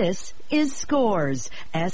This is Scores,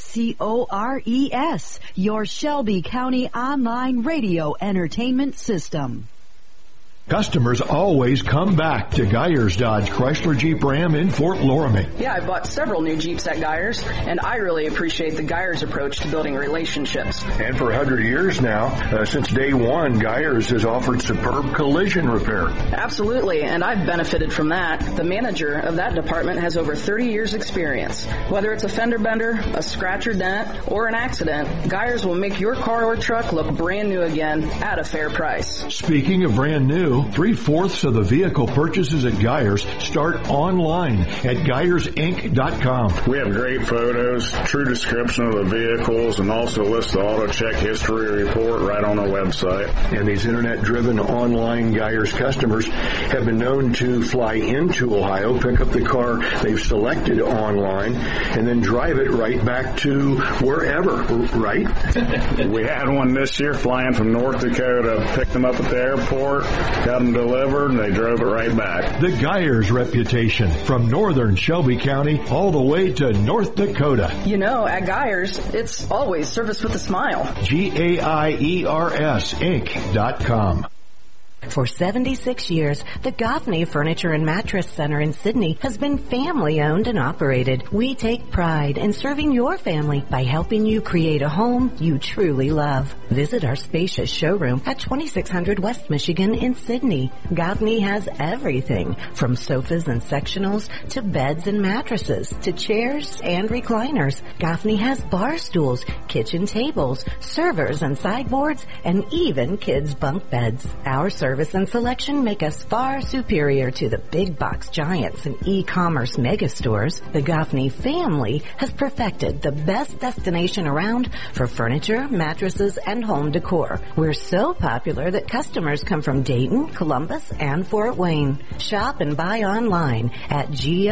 SCORES, your Shelby County online radio entertainment system. Customers always come back to Geyers Dodge Chrysler Jeep Ram in Fort Loramie. Yeah, I bought several new Jeeps at Geyers, and I really appreciate the Geyers approach to building relationships. And for 100 years now, since day one, Geyers has offered superb collision repair. Absolutely, and I've benefited from that. The manager of that department has over 30 years experience. Whether it's a fender bender, a scratch or dent, or an accident, Geyers will make your car or truck look brand new again at a fair price. Speaking of brand new, 3/4 of the vehicle purchases at Geyers start online at GeyersInc.com. We have great photos, true description of the vehicles, and also list the auto check history report right on our website. And these internet-driven online Geyers customers have been known to fly into Ohio, pick up the car they've selected online, and then drive it right back to wherever, right? We had one this year flying from North Dakota, picked them up at the airport, got them delivered, and they drove it right back. The Geyers reputation, from northern Shelby County all the way to North Dakota. You know, at Geyers, it's always service with a smile. GAIERS Inc.com. For 76 years, the Goffney Furniture and Mattress Center in Sydney has been family-owned and operated. We take pride in serving your family by helping you create a home you truly love. Visit our spacious showroom at 2600 West Michigan in Sydney. Goffney has everything from sofas and sectionals to beds and mattresses to chairs and recliners. Goffney has bar stools, kitchen tables, servers and sideboards, and even kids' bunk beds. Our service and selection make us far superior to the big box giants and e-commerce mega stores. The Goffney family has perfected the best destination around for furniture, mattresses, and home decor. We're so popular that customers come from Dayton, Columbus, and Fort Wayne. Shop and buy online at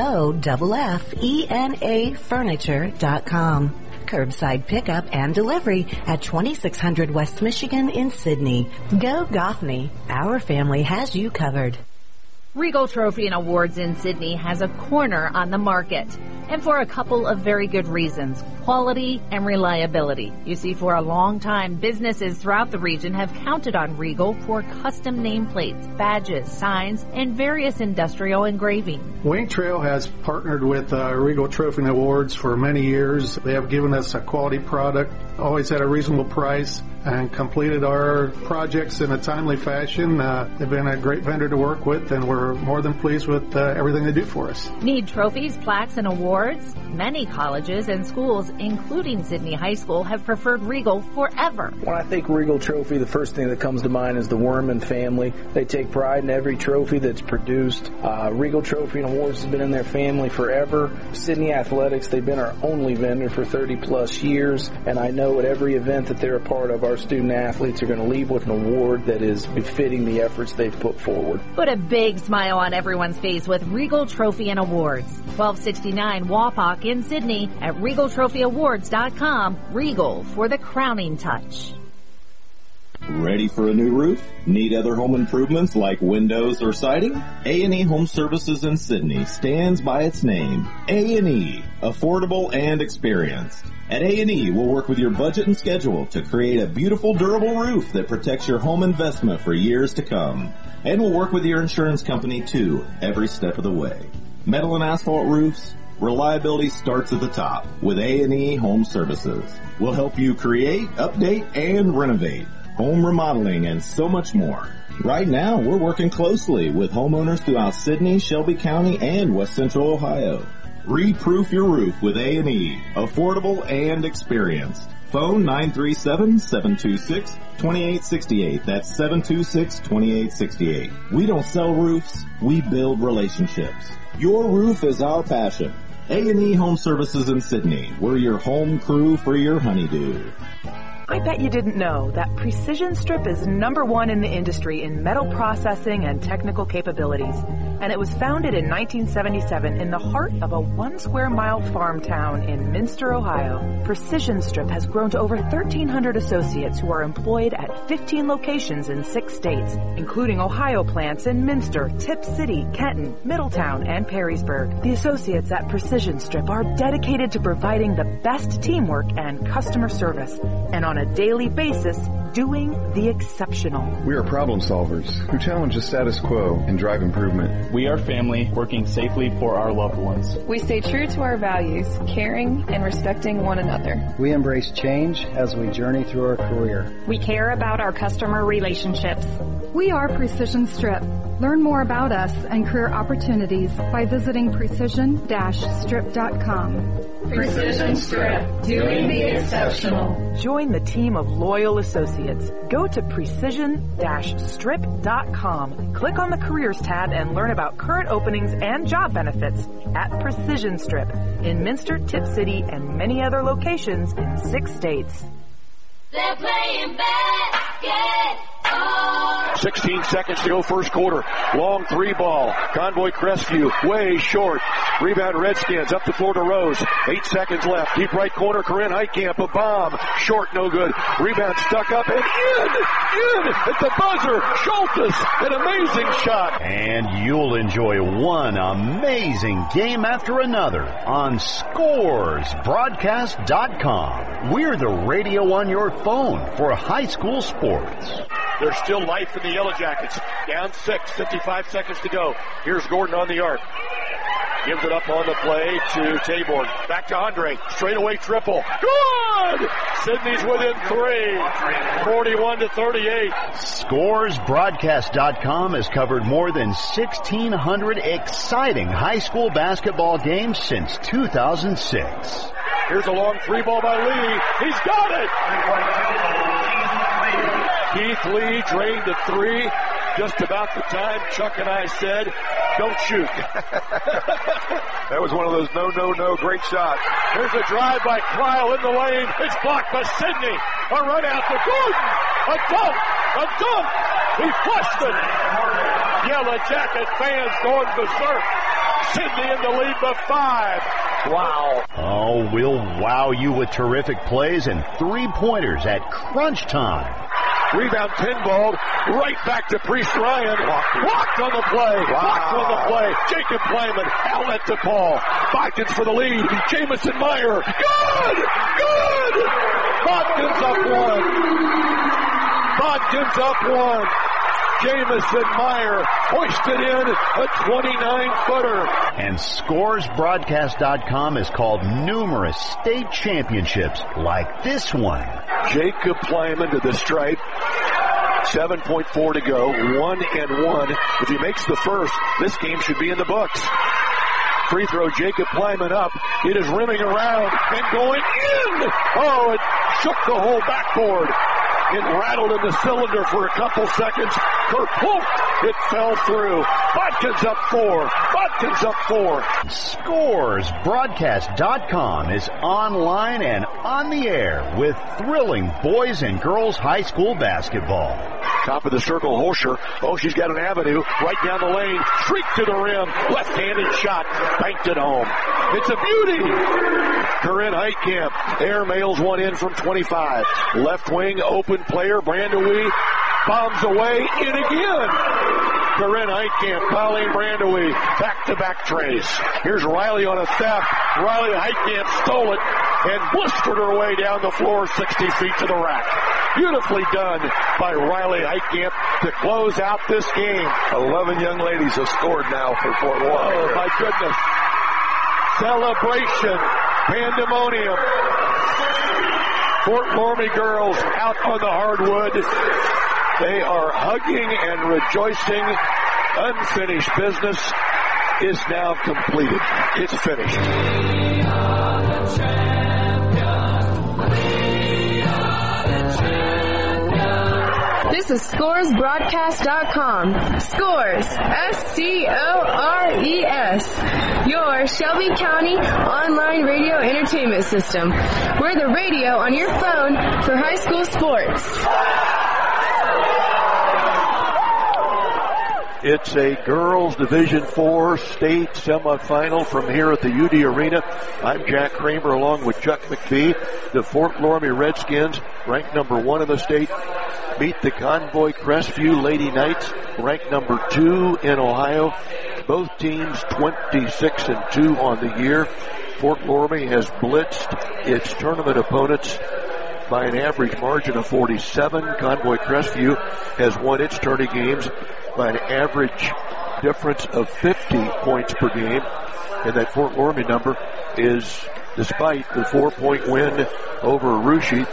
GOFFENAFurniture.com. Curbside pickup and delivery at 2600 West Michigan in Sydney. Go Goffney. Our family has you covered. Regal Trophy and Awards in Sydney has a corner on the market, and for a couple of very good reasons: quality and reliability. You see, for a long time, businesses throughout the region have counted on Regal for custom nameplates, badges, signs, and various industrial engraving. Wayne Trail has partnered with Regal Trophy and Awards for many years. They have given us a quality product, always at a reasonable price, and completed our projects in a timely fashion. They've been a great vendor to work with, and we're more than pleased with everything they do for us. Need trophies, plaques, and awards? Many colleges and schools, including Sydney High School, have preferred Regal forever. When I think Regal Trophy, the first thing that comes to mind is the Werman family. They take pride in every trophy that's produced. Regal Trophy and Awards has been in their family forever. Sydney Athletics, they've been our only vendor for 30 plus years, and I know at every event that they're a part of, our student athletes are going to leave with an award that is befitting the efforts they've put forward. Put a big smile on everyone's face with Regal Trophy and Awards. 1269 Wapak in Sydney at RegalTrophyAwards.com. Regal for the crowning touch. Ready for a new roof? Need other home improvements like windows or siding? A&E Home Services in Sydney stands by its name. A&E, affordable and experienced. At A&E, we'll work with your budget and schedule to create a beautiful, durable roof that protects your home investment for years to come. And we'll work with your insurance company, too, every step of the way. Metal and asphalt roofs? Reliability starts at the top with A&E Home Services. We'll help you create, update, and renovate. Home remodeling, and so much more. Right now, we're working closely with homeowners throughout Sydney, Shelby County, and West Central Ohio. Re-proof your roof with A&E. Affordable and experienced. Phone 937-726-2868. That's 726-2868. We don't sell roofs, we build relationships. Your roof is our passion. A&E Home Services in Sydney. We're your home crew for your honeydew. I bet you didn't know that Precision Strip is #1 in the industry in metal processing and technical capabilities. And it was founded in 1977 in the heart of a 1 square mile farm town in Minster, Ohio. Precision Strip has grown to over 1,300 associates who are employed at 15 locations in 6 states, including Ohio plants in Minster, Tip City, Kenton, Middletown, and Perrysburg. The associates at Precision Strip are dedicated to providing the best teamwork and customer service, and on a daily basis, doing the exceptional. We are problem solvers who challenge the status quo and drive improvement. We are family working safely for our loved ones. We stay true to our values, caring and respecting one another. We embrace change as we journey through our career. We care about our customer relationships. We are Precision Strip. Learn more about us and career opportunities by visiting precision-strip.com. Precision Strip, doing the exceptional. Join the team of loyal associates. Go to precision-strip.com. Click on the Careers tab and learn about current openings and job benefits at Precision Strip in Minster, Tip City, and many other locations in 6 states. They're playing basketball. 16 seconds to go first quarter. Long 3 ball. Convoy Crestview way short. Rebound Redskins up the floor to Rose. 8 seconds left. Deep right corner. Corinne Heitkamp. A bomb. Short, no good. Rebound stuck up and in at the buzzer. Schultes, an amazing shot. And you'll enjoy one amazing game after another on ScoresBroadcast.com. We're the radio on your phone for high school sports. There's still life in the Yellow Jackets. Down 6, 55 seconds to go. Here's Gordon on the arc. Gives it up on the play to Taborn. Back to Andre. Straightaway triple. Good! Sydney's within 3. 41-38. ScoresBroadcast.com has covered more than 1,600 exciting high school basketball games since 2006. Here's a long 3 ball by Lee. He's got it! Keith Lee drained a 3 just about the time Chuck and I said, don't shoot. That was one of those no, great shots. Here's a drive by Kyle in the lane. It's blocked by Sidney. A run out to Gordon. A dunk. He flushed it. Yellow Jacket fans going berserk. Sidney in the lead by 5. Wow. Oh, we'll wow you with terrific plays and 3-pointers at crunch time. Rebound pinballed right back to Priest Ryan. Blocked on the play. Blocked on the play. Jacob Plyman. Outlet to Paul. Bodkins for the lead. Jamison Meyer. Good! Bodkins up one. Jamison Meyer hoisted in a 29-footer. And ScoresBroadcast.com has called numerous state championships like this one. Jacob Plyman to the stripe. 7.4 to go. 1-1. If he makes the first, this game should be in the books. Free throw, Jacob Plyman up. It is rimming around and going in. Oh, it shook the whole backboard. It rattled in the cylinder for a couple seconds. Kerplunk! It fell through. Bodkins up 4. ScoresBroadcast.com is online and on the air with thrilling boys and girls high school basketball. Top of the circle, Holscher. Oh, she's got an avenue right down the lane. Streak to the rim. Left-handed shot. Banked it home. It's a beauty. Corinne Heitkamp air mails one in from 25. Left wing, open player. Brandewie bombs away. In again. Corinne Heitkamp, Colleen Brandewie, back-to-back trays. Here's Riley on a theft. Riley Heitkamp stole it and blistered her way down the floor 60 feet to the rack. Beautifully done by Riley Heitkamp to close out this game. 11 young ladies have scored now for Fort Walker. Oh, my goodness. Celebration. Pandemonium. Fort Laramie girls out on the hardwood. They are hugging and rejoicing. Unfinished business is now completed. It's finished. We are the champions. We are the champions. This is ScoresBroadcast.com. Scores, S-C-O-R-E-S. Your Shelby County online radio entertainment system. We're the radio on your phone for high school sports. It's a girls Division IV state semifinal from here at the UD Arena. I'm Jack Kramer along with Chuck McPhee. The Fort Loramie Redskins, ranked number 1 in the state, meet the Convoy Crestview Lady Knights, ranked number 2 in Ohio. Both teams 26-2 on the year. Fort Loramie has blitzed its tournament opponents by an average margin of 47. Convoy Crestview has won its tourney games by an average difference of 50 points per game. And that Fort Loramie number is, despite the 4-point win over Russia,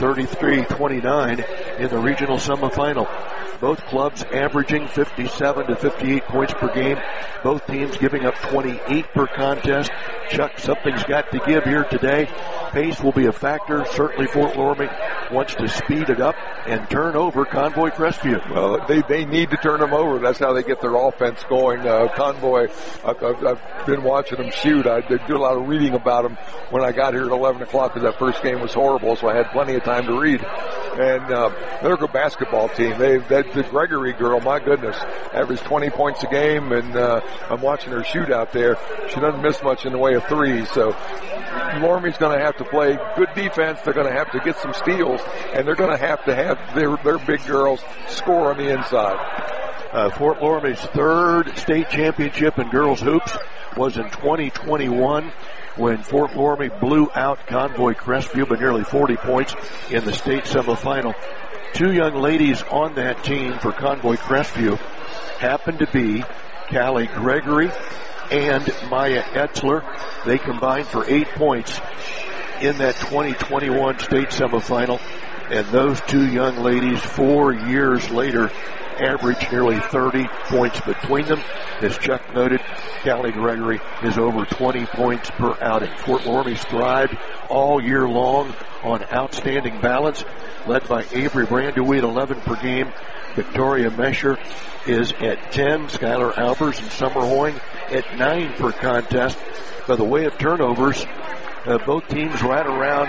33-29 in the regional semifinal. Both clubs averaging 57 to 58 points per game. Both teams giving up 28 per contest. Chuck, something's got to give here today. Pace will be a factor. Certainly Fort Loramie wants to speed it up and turn over Convoy Crestview. Well, they need to turn them over. That's how they get their offense going. Convoy, I've been watching them shoot. I did do a lot of reading about them when I got here at 11 o'clock because that first game was horrible, so I had plenty of time to read. And they're a good basketball team. The Gregory girl, my goodness, averaged 20 points a game, and I'm watching her shoot out there. She doesn't miss much in the way of threes, so Loramie's going to have to play good defense. They're going to have to get some steals, and they're going to have their big girls score on the inside. Fort Loramie's third state championship in girls hoops was in 2021 when Fort Loramie blew out Convoy Crestview by nearly 40 points in the state semifinal. Two young ladies on that team for Convoy Crestview happened to be Callie Gregory and Maya Etzler. They combined for 8 points in that 2021 state semifinal. And those two young ladies, 4 years later, average nearly 30 points between them. As Chuck noted, Callie Gregory is over 20 points per outing. Fort Loramie's thrived all year long on outstanding balance, led by Avery Brandewie at 11 per game. Victoria Mesher is at 10. Skylar Albers and Summer Hoying at 9 per contest. By the way of turnovers, both teams right around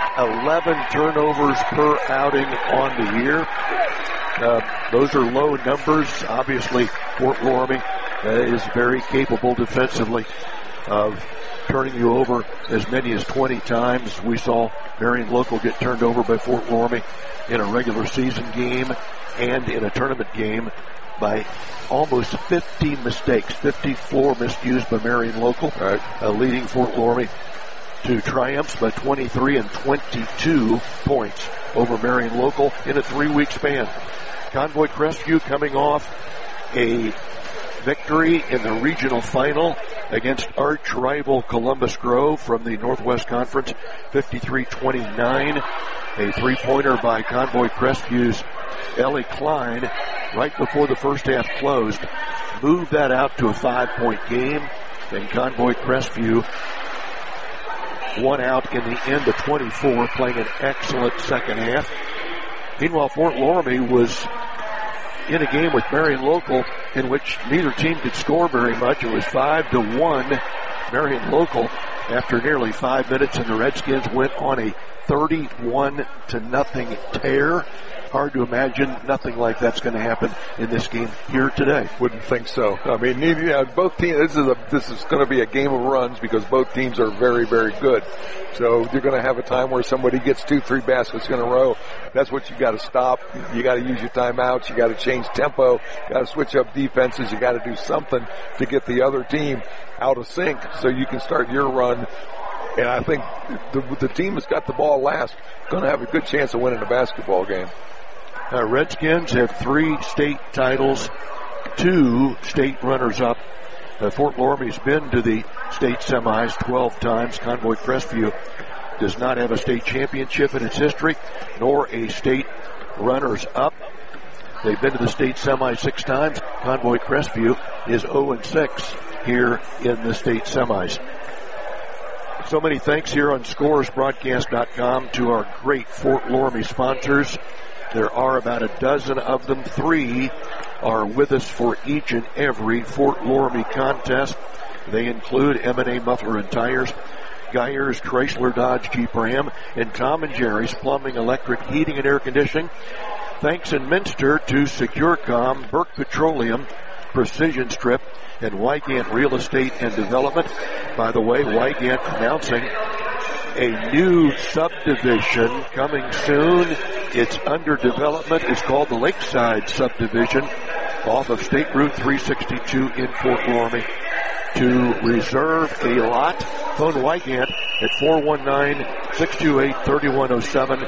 11 turnovers per outing on the year. Those are low numbers. Obviously, Fort Loramie is very capable defensively of turning you over as many as 20 times. We saw Marion Local get turned over by Fort Loramie in a regular season game and in a tournament game by almost 50 mistakes, 54 miscues by Marion Local, leading Fort Loramie to triumphs by 23 and 22 points over Marion Local in a 3-week span. Convoy Crestview coming off a victory in the regional final against arch rival Columbus Grove from the Northwest Conference, 53-29. A three-pointer by Convoy Crestview's Ellie Klein right before the first half closed. Moved that out to a 5-point game, and Convoy Crestview won out in the end of 24, playing an excellent second half. Meanwhile, Fort Loramie was in a game with Marion Local in which neither team could score very much. It was 5-1 Marion Local after nearly 5 minutes, and the Redskins went on a 31-0 tear. Hard to imagine nothing like that's going to happen in this game here today. Wouldn't think so. I mean, both teams. This is going to be a game of runs because both teams are very, very good. So you're going to have a time where somebody gets 2-3 baskets in a row. That's what you got to stop. You got to use your timeouts. You got to change tempo. You got to switch up defenses. You got to do something to get the other team out of sync so you can start your run. And I think the team that's got the ball last is going to have a good chance of winning the basketball game. Redskins have 3 state titles, 2 state runners-up. Fort Loramie's been to the state semis 12 times. Convoy Crestview does not have a state championship in its history, nor a state runners-up. They've been to the state semis 6 times. Convoy Crestview is 0-6 here in the state semis. So many thanks here on ScoresBroadcast.com to our great Fort Loramie sponsors. There are about a dozen of them. 3 are with us for each and every Fort Loramie contest. They include M&A Muffler and Tires, Geyers, Chrysler, Dodge, Jeep, Ram, and Tom and Jerry's Plumbing, Electric, Heating, and Air Conditioning. Thanks in Minster to SecureCom, Burke Petroleum, Precision Strip, and Wygant Real Estate and Development. By the way, Wygant announcing a new subdivision coming soon. It's under development. It's called the Lakeside Subdivision off of State Route 362 in Fort Loramie. To reserve a lot, phone Wygant at 419-628-3107,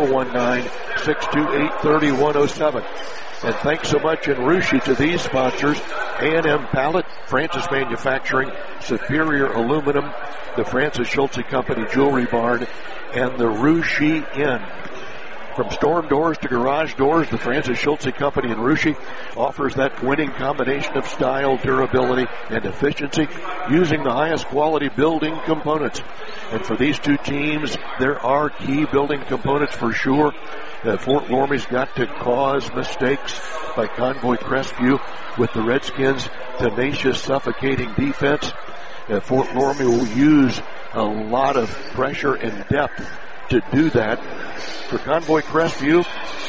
419-628-3107. And thanks so much in Russia to these sponsors: A&M Pallet, Francis Manufacturing, Superior Aluminum, the Francis Schultze Company Jewelry Barn, and the Russia Inn. From storm doors to garage doors, the Francis Schultze Company in Russia offers that winning combination of style, durability, and efficiency using the highest quality building components. And for these two teams, there are key building components for sure. Fort Loramie's got to cause mistakes by Convoy Crestview with the Redskins' tenacious, suffocating defense. Fort Loramie will use a lot of pressure and depth to do that. For Convoy Crestview,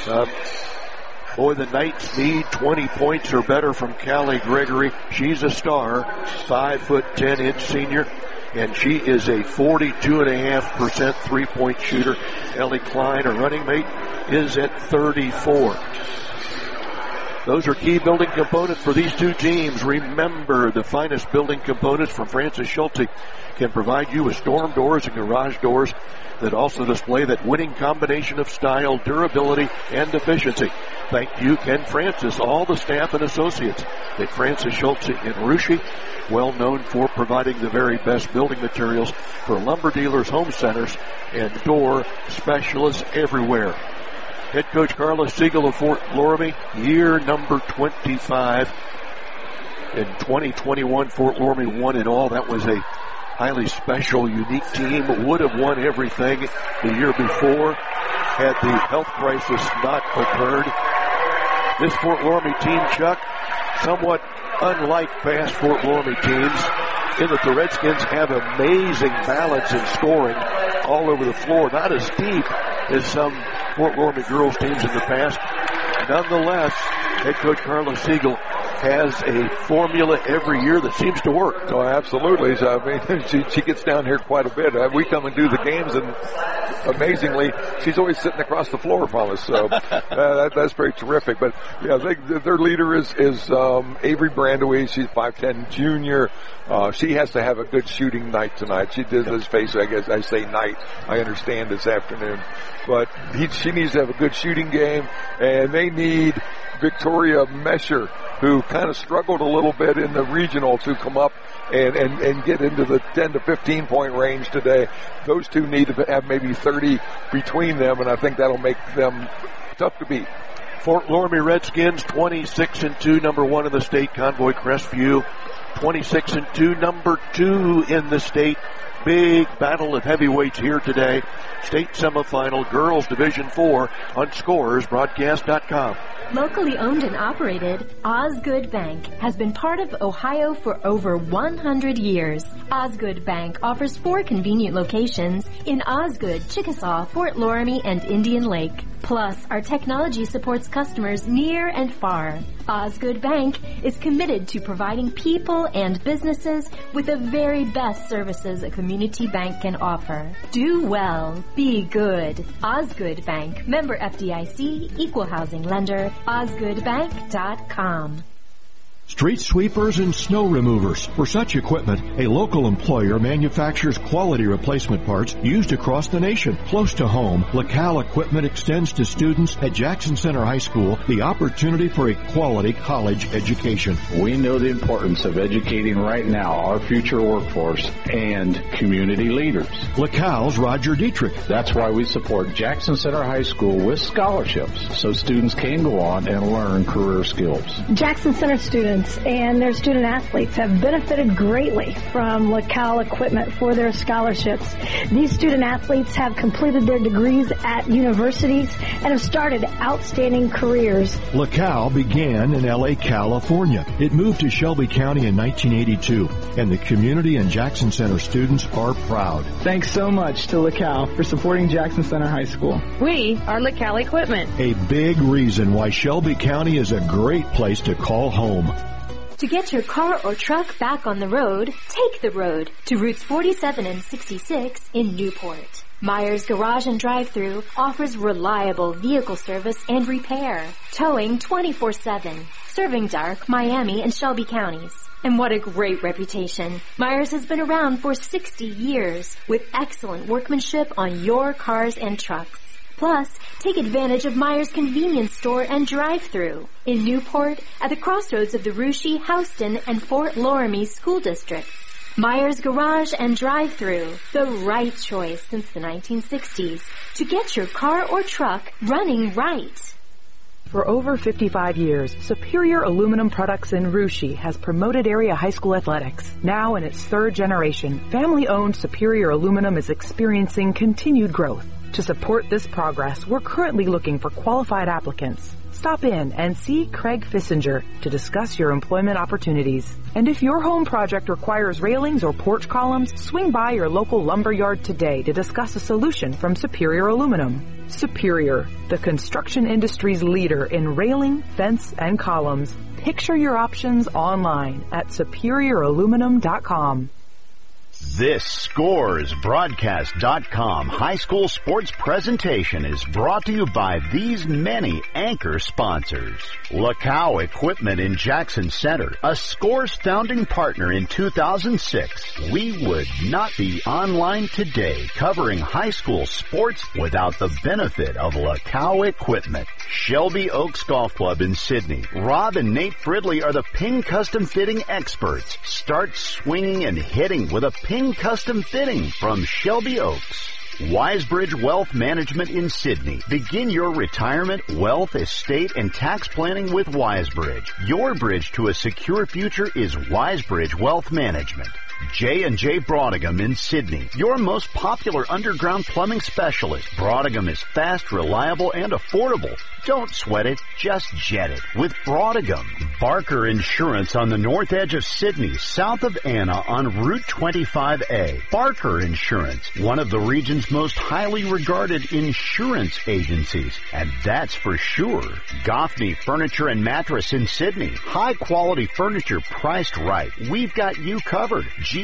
the Knights need 20 points or better from Callie Gregory. She's a star, 5'10" senior, and she is a 42.5% three-point shooter. Ellie Klein, her running mate, is at 34. Those are key building components for these two teams. Remember, the finest building components from Francis Schultze can provide you with storm doors and garage doors that also display that winning combination of style, durability, and efficiency. Thank you, Ken Francis, all the staff and associates at Francis Schultze in Russia, well known for providing the very best building materials for lumber dealers, home centers, and door specialists everywhere. Head coach Carlos Siegel of Fort Loramie, year number 25. In 2021, Fort Loramie won it all. That was a highly special, unique team. Would have won everything the year before had the health crisis not occurred. This Fort Loramie team, Chuck, somewhat unlike past Fort Loramie teams in that the Redskins have amazing balance in scoring all over the floor. Not as deep as some Fort Loramie girls teams in the past. Nonetheless, head coach Carlos Siegel has a formula every year that seems to work. Oh, absolutely. So, I mean, she gets down here quite a bit. We come and do the games, and amazingly, she's always sitting across the floor from us. So that's very terrific. But yeah, their leader is Avery Brandewy. She's 5'10" junior. She has to have a good shooting night tonight. She did this face. I guess I say night. I understand this afternoon, but she needs to have a good shooting game, and they need Victoria Mesher, who kind of struggled a little bit in the regional, to come up and get into the 10 to 15 point range today. Those two need to have maybe 30 between them, and I think that'll make them tough to beat. Fort Loramie Redskins 26-2, number 1 in the state. Convoy Crestview 26-2, number 2 in the state. Big battle of heavyweights here today. State semifinal, girls Division 4 on ScoresBroadcast.com. Locally owned and operated, Osgood Bank has been part of Ohio for over 100 years. Osgood Bank offers 4 convenient locations in Osgood, Chickasaw, Fort Loramie, and Indian Lake. Plus, our technology supports customers near and far. Osgood Bank is committed to providing people and businesses with the very best services a community bank can offer. Do well. Be good. Osgood Bank. Member FDIC. Equal housing lender. OsgoodBank.com. Street sweepers and snow removers. For such equipment, a local employer manufactures quality replacement parts used across the nation. Close to home, LaCal Equipment extends to students at Jackson Center High School the opportunity for a quality college education. We know the importance of educating right now our future workforce and community leaders. LaCal's Roger Dietrich. That's why we support Jackson Center High School with scholarships so students can go on and learn career skills. Jackson Center students students and their student athletes have benefited greatly from LaCal Equipment for their scholarships. These student athletes have completed their degrees at universities and have started outstanding careers. LaCal began in L.A., California. It moved to Shelby County in 1982, and the community and Jackson Center students are proud. Thanks so much to LaCal for supporting Jackson Center High School. We are LaCal Equipment. A big reason why Shelby County is a great place to call home. To get your car or truck back on the road, take the road to routes 47 and 66 in Newport. Myers Garage and Drive-Thru offers reliable vehicle service and repair, towing 24/7, serving Dark, Miami, and Shelby counties. And what a great reputation. Myers has been around for 60 years with excellent workmanship on your cars and trucks. Plus, take advantage of Myers Convenience Store and Drive-Thru in Newport at the crossroads of the Russia, Houston, and Fort Loramie school districts. Myers Garage and Drive-Thru, the right choice since the 1960s to get your car or truck running right. For over 55 years, Superior Aluminum Products in Russia has promoted area high school athletics. Now in its third generation, family-owned Superior Aluminum is experiencing continued growth. To support this progress, we're currently looking for qualified applicants. Stop in and see Craig Fissinger to discuss your employment opportunities. And if your home project requires railings or porch columns, swing by your local lumber yard today to discuss a solution from Superior Aluminum. Superior, the construction industry's leader in railing, fence, and columns. Picture your options online at superiораluminum.com. This ScoresBroadcast.com high school sports presentation is brought to you by these many anchor sponsors. LaCal Equipment in Jackson Center, a Scores founding partner in 2006. We would not be online today covering high school sports without the benefit of LaCal Equipment. Shelby Oaks Golf Club in Sydney. Rob and Nate Fridley are the Ping Custom Fitting experts. Start swinging and hitting with a Ping Custom Fitting from Shelby Oaks. Wisebridge Wealth Management in Sydney. Begin your retirement, wealth, estate, and tax planning with Wisebridge. Your bridge to a secure future is Wisebridge Wealth Management. J&J Brodingham in Sydney, your most popular underground plumbing specialist. Brodingham is fast, reliable, and affordable. Don't sweat it, just jet it with Brodingham. Barker Insurance on the north edge of Sydney, south of Anna on Route 25A. Barker Insurance, one of the region's most highly regarded insurance agencies, and that's for sure. Goffney Furniture and Mattress in Sydney, high quality furniture priced right. We've got you covered.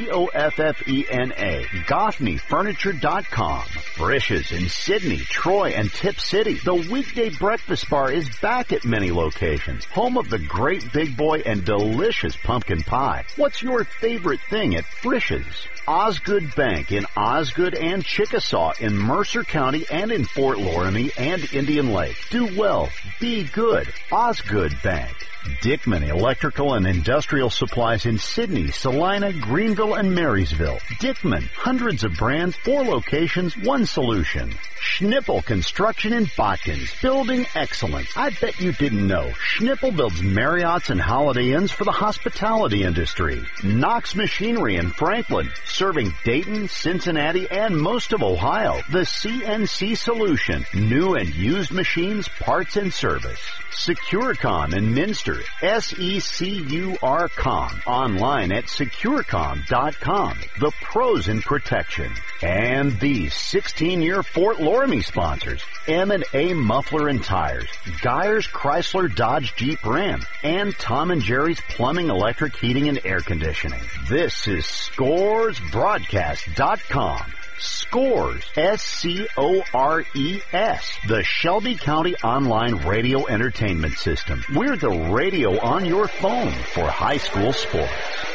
Goffena, GoffneyFurniture.com. Frisch's in Sydney, Troy, and Tip City. The weekday breakfast bar is back at many locations. Home of the great big boy and delicious pumpkin pie. What's your favorite thing at Frisch's? Osgood Bank in Osgood and Chickasaw in Mercer County and in Fort Loramie and Indian Lake. Do well. Be good. Osgood Bank. Dickman Electrical and Industrial Supplies in Sydney, Salina, Greenville, and Marysville. Dickman, hundreds of brands, 4 locations, 1 solution. Schnippel Construction in Botkins, building excellence. I bet you didn't know. Schnippel builds Marriotts and Holiday Inns for the hospitality industry. Knox Machinery in Franklin, serving Dayton, Cincinnati, and most of Ohio. The CNC Solution, new and used machines, parts, and service. Securicom in Minster, SECURCOM, online at securecom.com. The pros in protection. And these 16-year Fort Loramie sponsors, M&A Muffler and Tires, Geyers Chrysler Dodge Jeep Ram, and Tom and Jerry's Plumbing, Electric, Heating, and Air Conditioning. This is ScoresBroadcast.com. Scores, SCORES, the Shelby County Online Radio Entertainment System. We're the radio on your phone for high school sports.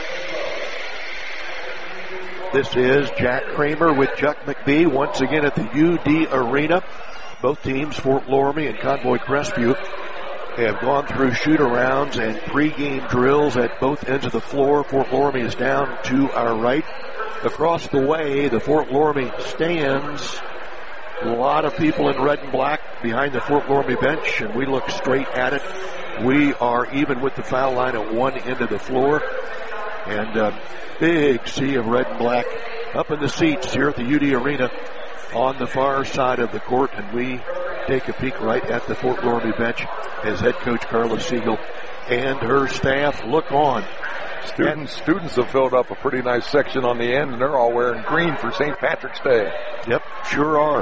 This is Jack Kramer with Chuck McBee once again at the UD Arena. Both teams, Fort Loramie and Convoy Crestview, have gone through shoot-arounds and pregame drills at both ends of the floor. Fort Loramie is down to our right. Across the way, the Fort Loramie stands. A lot of people in red and black behind the Fort Loramie bench, and we look straight at it. We are even with the foul line at one end of the floor. And big sea of red and black up in the seats here at the UD Arena on the far side of the court. And we take a peek right at the Fort Loramie bench as head coach Carla Siegel and her staff look on. Students have filled up a pretty nice section on the end, and they're all wearing green for St. Patrick's Day. Yep, sure are.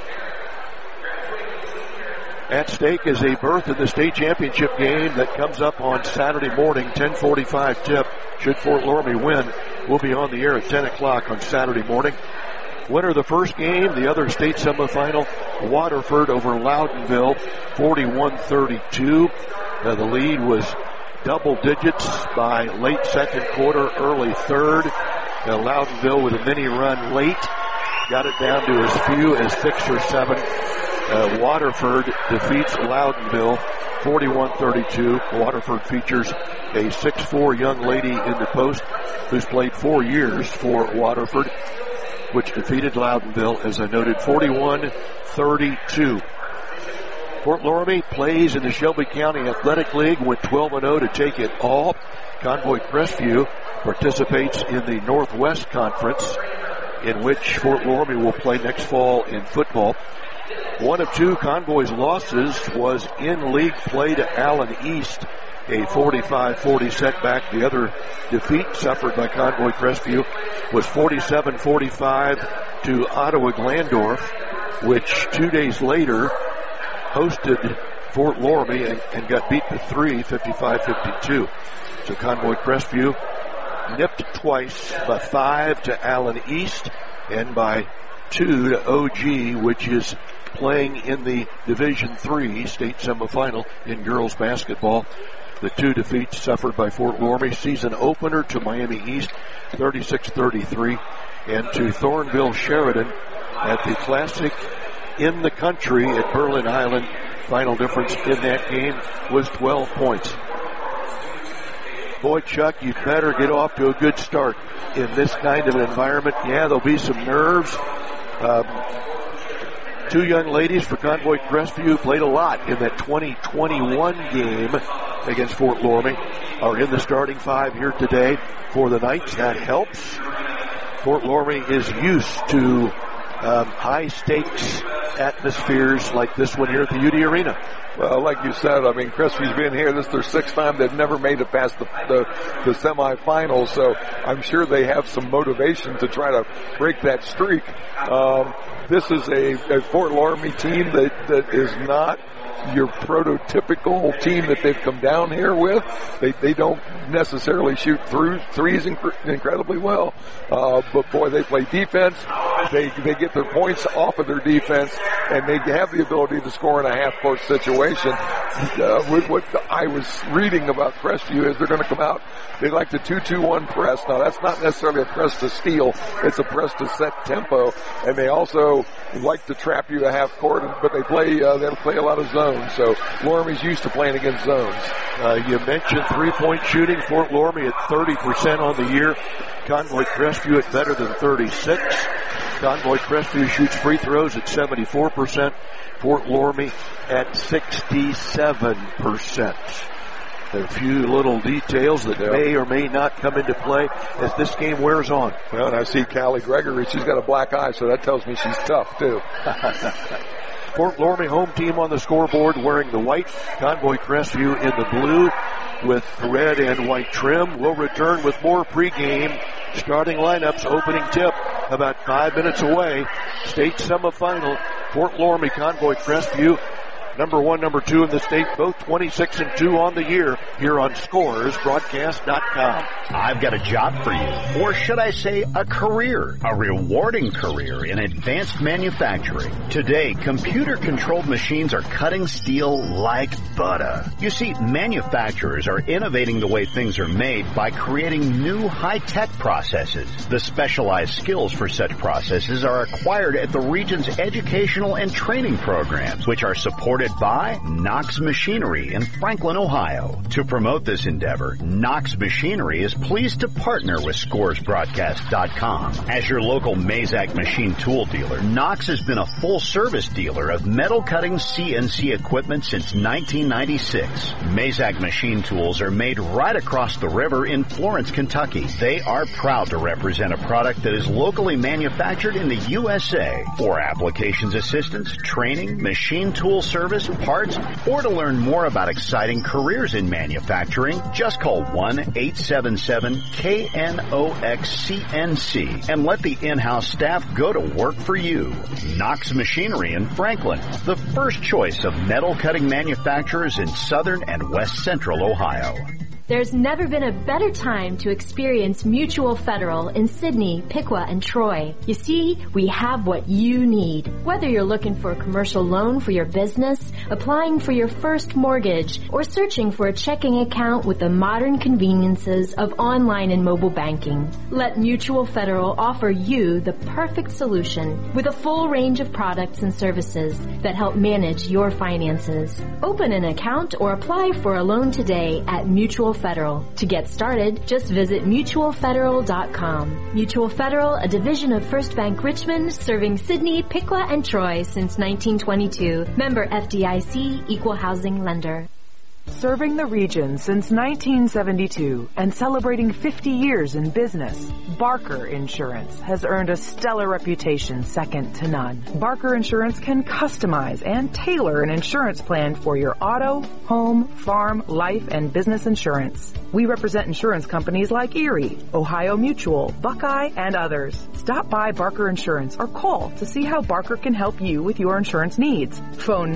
At stake is a berth in the state championship game that comes up on Saturday morning, 10:45 tip. Should Fort Loramie win, we'll be on the air at 10 o'clock on Saturday morning. Winner of the first game, the other state semifinal, Waterford over Loudonville, 41-32. The lead was double digits by late second quarter, early third. Loudonville with a mini run late, got it down to as few as 6 or 7. Waterford defeats Loudonville 41-32. Waterford features a 6'4" young lady in the post who's played 4 years for Waterford, which defeated Loudonville, as I noted, 41-32. Fort Loramie plays in the Shelby County Athletic League, went 12-0 to take it all. Convoy Crestview participates in the Northwest Conference, in which Fort Loramie will play next fall in football. One of 2 Convoy's losses was in league play to Allen East, a 45-40 setback. The other defeat suffered by Convoy Crestview was 47-45 to Ottawa Glandorf, which 2 days later hosted Fort Loramie and got beat to 3, 55-52. So Convoy Crestview nipped twice, by 5 to Allen East and by 2 to OG, which is playing in the Division III state semifinal in girls basketball. The 2 defeats suffered by Fort Loramie. Season opener to Miami East, 36-33, and to Thornville Sheridan at the Classic in the Country at Berlin Island. Final difference in that game was 12 points. Boy, Chuck, you better get off to a good start in this kind of an environment. Yeah, there'll be some nerves. 2 young ladies for Convoy Crestview played a lot in that 2021 game against Fort Loramie, are in the starting 5 here today for the Knights. That helps. Fort Loramie is used to high stakes atmospheres like this one here at the UD Arena. Well, like you said, I mean, Crestview's been here. This is their 6th time. They've never made it past the semifinals, so I'm sure they have some motivation to try to break that streak. This is a Fort Loramie team that is not your prototypical team that they've come down here with. They don't necessarily shoot threes incredibly well. But boy, they play defense. They get their points off of their defense, and they have the ability to score in a half-court situation. What I was reading about Crestview is they're going to come out. They like the 2-2-1 press. Now, that's not necessarily a press to steal. It's a press to set tempo. And they also like to trap you a half court, but they play a lot of zones. So Loramie's used to playing against zones. You mentioned 3-point shooting. Fort Loramie at 30% on the year. Convoy Crestview at better than 36. Convoy Crestview shoots free throws at 74%. Fort Loramie at 67%. A few little details that may or may not come into play as this game wears on. Well, and I see Callie Gregory. She's got a black eye, so that tells me she's tough, too. Fort Loramie home team on the scoreboard wearing the white. Convoy Crestview in the blue with red and white trim. We'll return with more pregame starting lineups, opening tip about 5 minutes away. State semifinal, Fort Loramie, Convoy Crestview. Number 1, number 2 in the state, both 26-2 on the year here on ScoresBroadcast.com. I've got a job for you, or should I say a career, a rewarding career in advanced manufacturing. Today, computer-controlled machines are cutting steel like butter. You see, manufacturers are innovating the way things are made by creating new high-tech processes. The specialized skills for such processes are acquired at the region's educational and training programs, which are supported Presented by Knox Machinery in Franklin, Ohio. To promote this endeavor, Knox Machinery is pleased to partner with ScoresBroadcast.com. As your local Mazak machine tool dealer, Knox has been a full-service dealer of metal cutting CNC equipment since 1996. Mazak machine tools are made right across the river in Florence, Kentucky. They are proud to represent a product that is locally manufactured in the USA. For applications assistance, training, machine tool service, parts, or to learn more about exciting careers in manufacturing, just call 1-877-KNOX-CNC and let the in-house staff go to work for you. Knox Machinery in Franklin, the first choice of metal cutting manufacturers in southern and west central Ohio. There's never been a better time to experience Mutual Federal in Sidney, Piqua, and Troy. You see, we have what you need. Whether you're looking for a commercial loan for your business, applying for your first mortgage, or searching for a checking account with the modern conveniences of online and mobile banking, let Mutual Federal offer you the perfect solution with a full range of products and services that help manage your finances. Open an account or apply for a loan today at Mutual Federal. To get started, just visit mutualfederal.com. Mutual Federal, a division of First Bank Richmond, serving Sidney, Piqua, and Troy since 1922. Member FDIC, Equal Housing Lender. Serving the region since 1972 and celebrating 50 years in business, Barker Insurance has earned a stellar reputation second to none. Barker Insurance can customize and tailor an insurance plan for your auto, home, farm, life, and business insurance. We represent insurance companies like Erie, Ohio Mutual, Buckeye, and others. Stop by Barker Insurance or call to see how Barker can help you with your insurance needs. Phone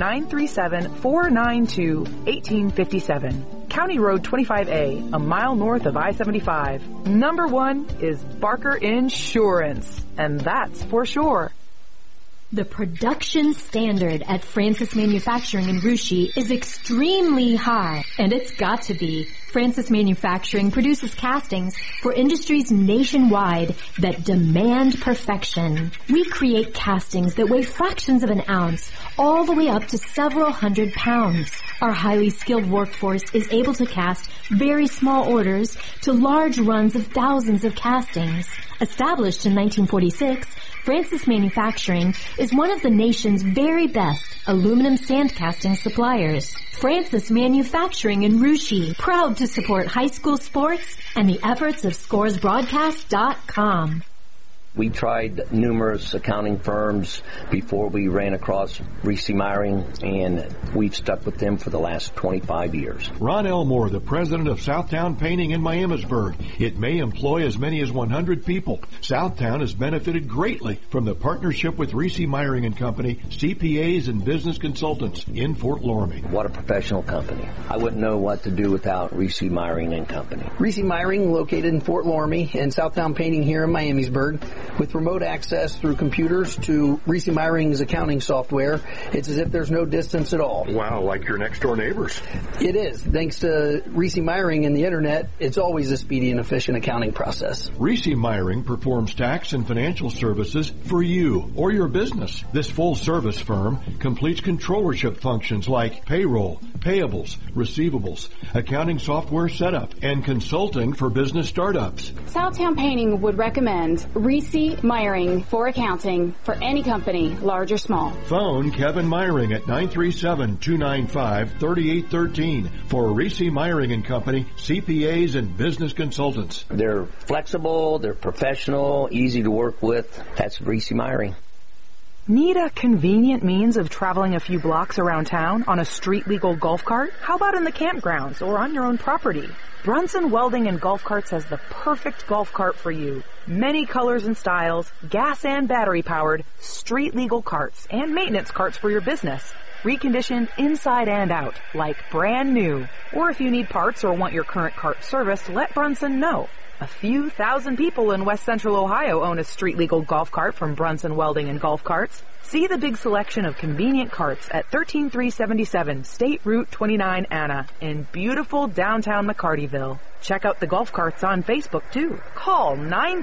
937-492-1857. County Road 25A, a mile north of I-75. Number one is Barker Insurance, and that's for sure. The production standard at Francis Manufacturing in Russia is extremely high, and it's got to be. Francis Manufacturing produces castings for industries nationwide that demand perfection. We create castings that weigh fractions of an ounce, all the way up to several hundred pounds. Our highly skilled workforce is able to cast very small orders to large runs of thousands of castings. Established in 1946, Francis Manufacturing is one of the nation's very best aluminum sand casting suppliers. Francis Manufacturing in Russia, proud to support high school sports and the efforts of ScoresBroadcast.com. We tried numerous accounting firms before we ran across Reese Meyering, and we've stuck with them for the last 25 years. Ron Elmore, the president of Southtown Painting in Miamisburg. It may employ as many as 100 people. Southtown has benefited greatly from the partnership with Reese Meyering and Company, CPAs and business consultants in Fort Loramie. What a professional company. I wouldn't know what to do without Reese Meyering and Company. Reese Meyering, located in Fort Loramie, and Southtown Painting here in Miamisburg. With remote access through computers to Reese Meyering's accounting software, it's as if there's no distance at all. Wow, like your next door neighbors. It is. Thanks to Reese Meyering and the internet, it's always a speedy and efficient accounting process. Reese Meyering performs tax and financial services for you or your business. This full-service firm completes controllership functions like payroll, payables, receivables, accounting software setup, and consulting for business startups. Southtown Painting would recommend Reese Meyering for accounting for any company, large or small. Phone Kevin Meyering at 937-295-3813 for Reese Meyering and Company, CPAs and business consultants. They're flexible, they're professional, easy to work with. That's Reese Meyering. Need a convenient means of traveling a few blocks around town on a street-legal golf cart? How about in the campgrounds or on your own property? Brunson Welding and Golf Carts has the perfect golf cart for you. Many colors and styles, gas and battery-powered, street-legal carts, and maintenance carts for your business. Reconditioned inside and out, like brand new. Or if you need parts or want your current cart serviced, let Brunson know. A few thousand people in West Central Ohio own a street-legal golf cart from Brunson Welding and Golf Carts. See the big selection of convenient carts at 13377 State Route 29 Anna in beautiful downtown McCartyville. Check out the golf carts on Facebook, too. Call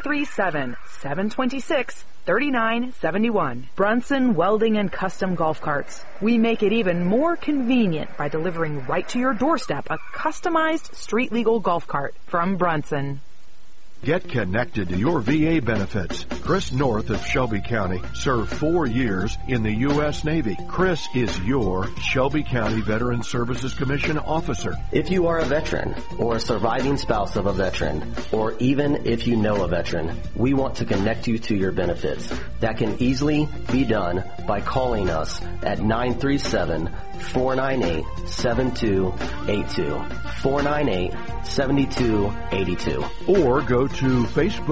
937-726-3971. Brunson Welding and Custom Golf Carts. We make it even more convenient by delivering right to your doorstep a customized street-legal golf cart from Brunson. Get connected to your VA benefits. Chris North of Shelby County served 4 years in the U.S. Navy. Chris is your Shelby County Veteran Services Commission officer. If you are a veteran or a surviving spouse of a veteran, or even if you know a veteran, we want to connect you to your benefits. That can easily be done by calling us at 937-498-7282. 498-7282. Or go to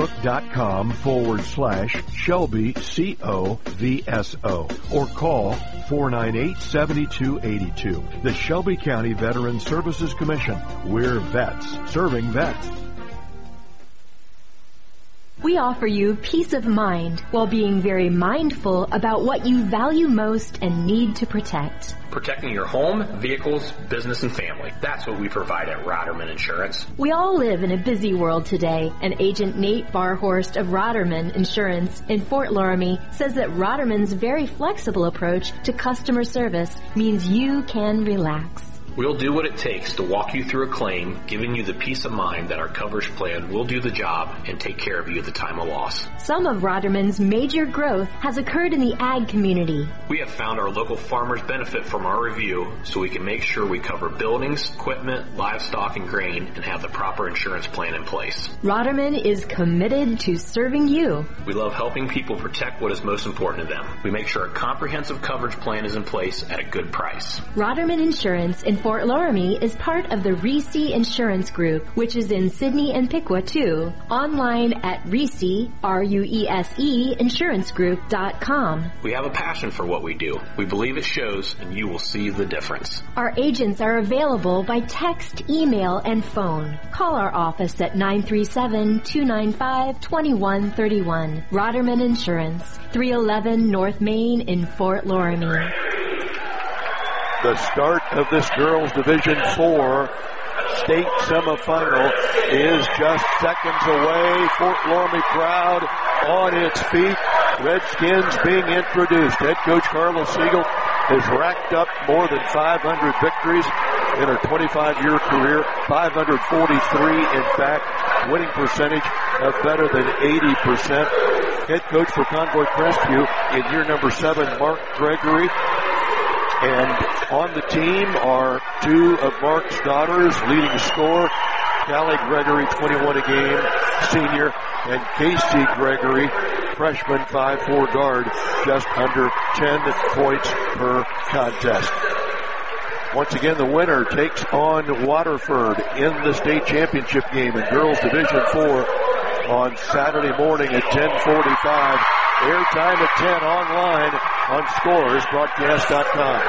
facebook.com/Shelby COVSO or call 498-7282. The Shelby County Veteran Services Commission. We're vets serving vets. We offer you peace of mind while being very mindful about what you value most and need to protect. Protecting your home, vehicles, business, and family. That's what we provide at Roderman Insurance. We all live in a busy world today, and Agent Nate Barhorst of Roderman Insurance in Fort Loramie says that Roderman's very flexible approach to customer service means you can relax. We'll do what it takes to walk you through a claim, giving you the peace of mind that our coverage plan will do the job and take care of you at the time of loss. Some of Roderman's major growth has occurred in the ag community. We have found our local farmers benefit from our review, so we can make sure we cover buildings, equipment, livestock, and grain, and have the proper insurance plan in place. Roderman is committed to serving you. We love helping people protect what is most important to them. We make sure a comprehensive coverage plan is in place at a good price. Roderman Insurance in Fort Loramie is part of the Reese Insurance Group, which is in Sidney and Piqua too. Online at Reese, RUESE, insurancegroup.com. We have a passion for what we do. We believe it shows, and you will see the difference. Our agents are available by text, email, and phone. Call our office at 937-295-2131. Roderman Insurance, 311 North Main in Fort Loramie. The start of this girls Division 4 state semifinal is just seconds away. Fort Loramie crowd on its feet. Redskins being introduced. Head coach Carla Siegel has racked up more than 500 victories in her 25-year career. 543, in fact. Winning percentage of better than 80%. Head coach for Convoy Crestview in year number 7, Mark Gregory. And on the team are two of Mark's daughters, leading scorer, Callie Gregory, 21 a game, senior, and Casey Gregory, freshman 5'4" guard, just under 10 points per contest. Once again, the winner takes on Waterford in the state championship game in Girls Division 4 on Saturday morning at 10:45. Airtime at 10 online on scoresbroadcast.com.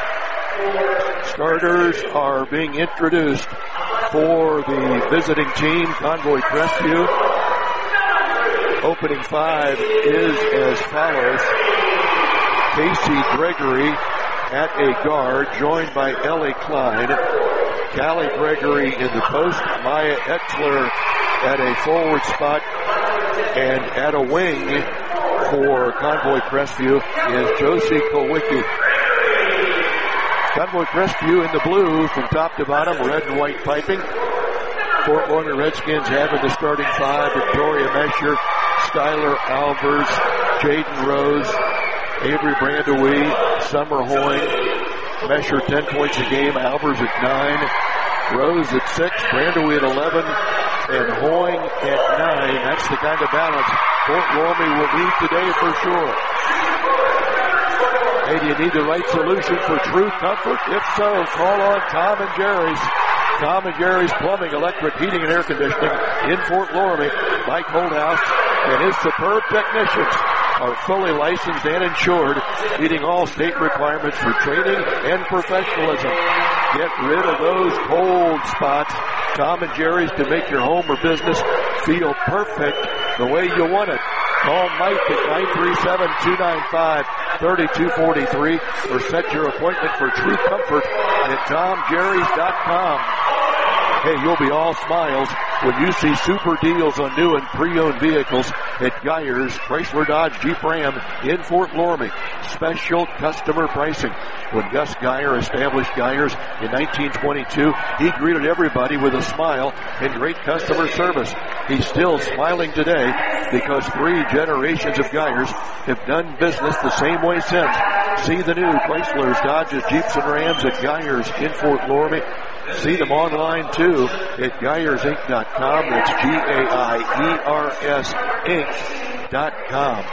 Starters are being introduced for the visiting team, Convoy Crestview. Opening 5 is as follows. Casey Gregory at a guard, joined by Ellie Klein. Callie Gregory in the post. Maya Etzler at a forward spot. And at a wing for Convoy Crestview is Josie Kowicki. Convoy Crestview in the blue from top to bottom, red and white piping. Fort Loramie Redskins have in the starting 5 Victoria Mesher, Skylar Albers, Jaden Rose, Avery Brandewee, Summer Hoying. Mesher 10 points a game, Albers at 9, Rose at 6, Brandewee at 11, and Hoying at 9. That's the kind of balance Fort Loramie will need today for sure. Hey, do you need the right solution for true comfort? If so, call on Tom and Jerry's. Tom and Jerry's Plumbing, Electric, Heating, and Air Conditioning in Fort Loramie. Mike Holdhouse and his superb technicians are fully licensed and insured, meeting all state requirements for training and professionalism. Get rid of those cold spots Tom and Jerry's can make your home or business feel perfect the way you want it. Call Mike at 937-295-3243 or set your appointment for true comfort at TomJerrys.com. Hey, you'll be all smiles when you see super deals on new and pre-owned vehicles at Geyers Chrysler Dodge Jeep Ram in Fort Loramie. Special customer pricing. When Gus Geyer established Geyers in 1922, he greeted everybody with a smile and great customer service. He's still smiling today because 3 generations of Geyers have done business the same way since. See the new Chryslers, Dodges, Jeeps, and Rams at Geyers in Fort Loramie. See them online too at GeyersInc.com. That's GeyersInc.com.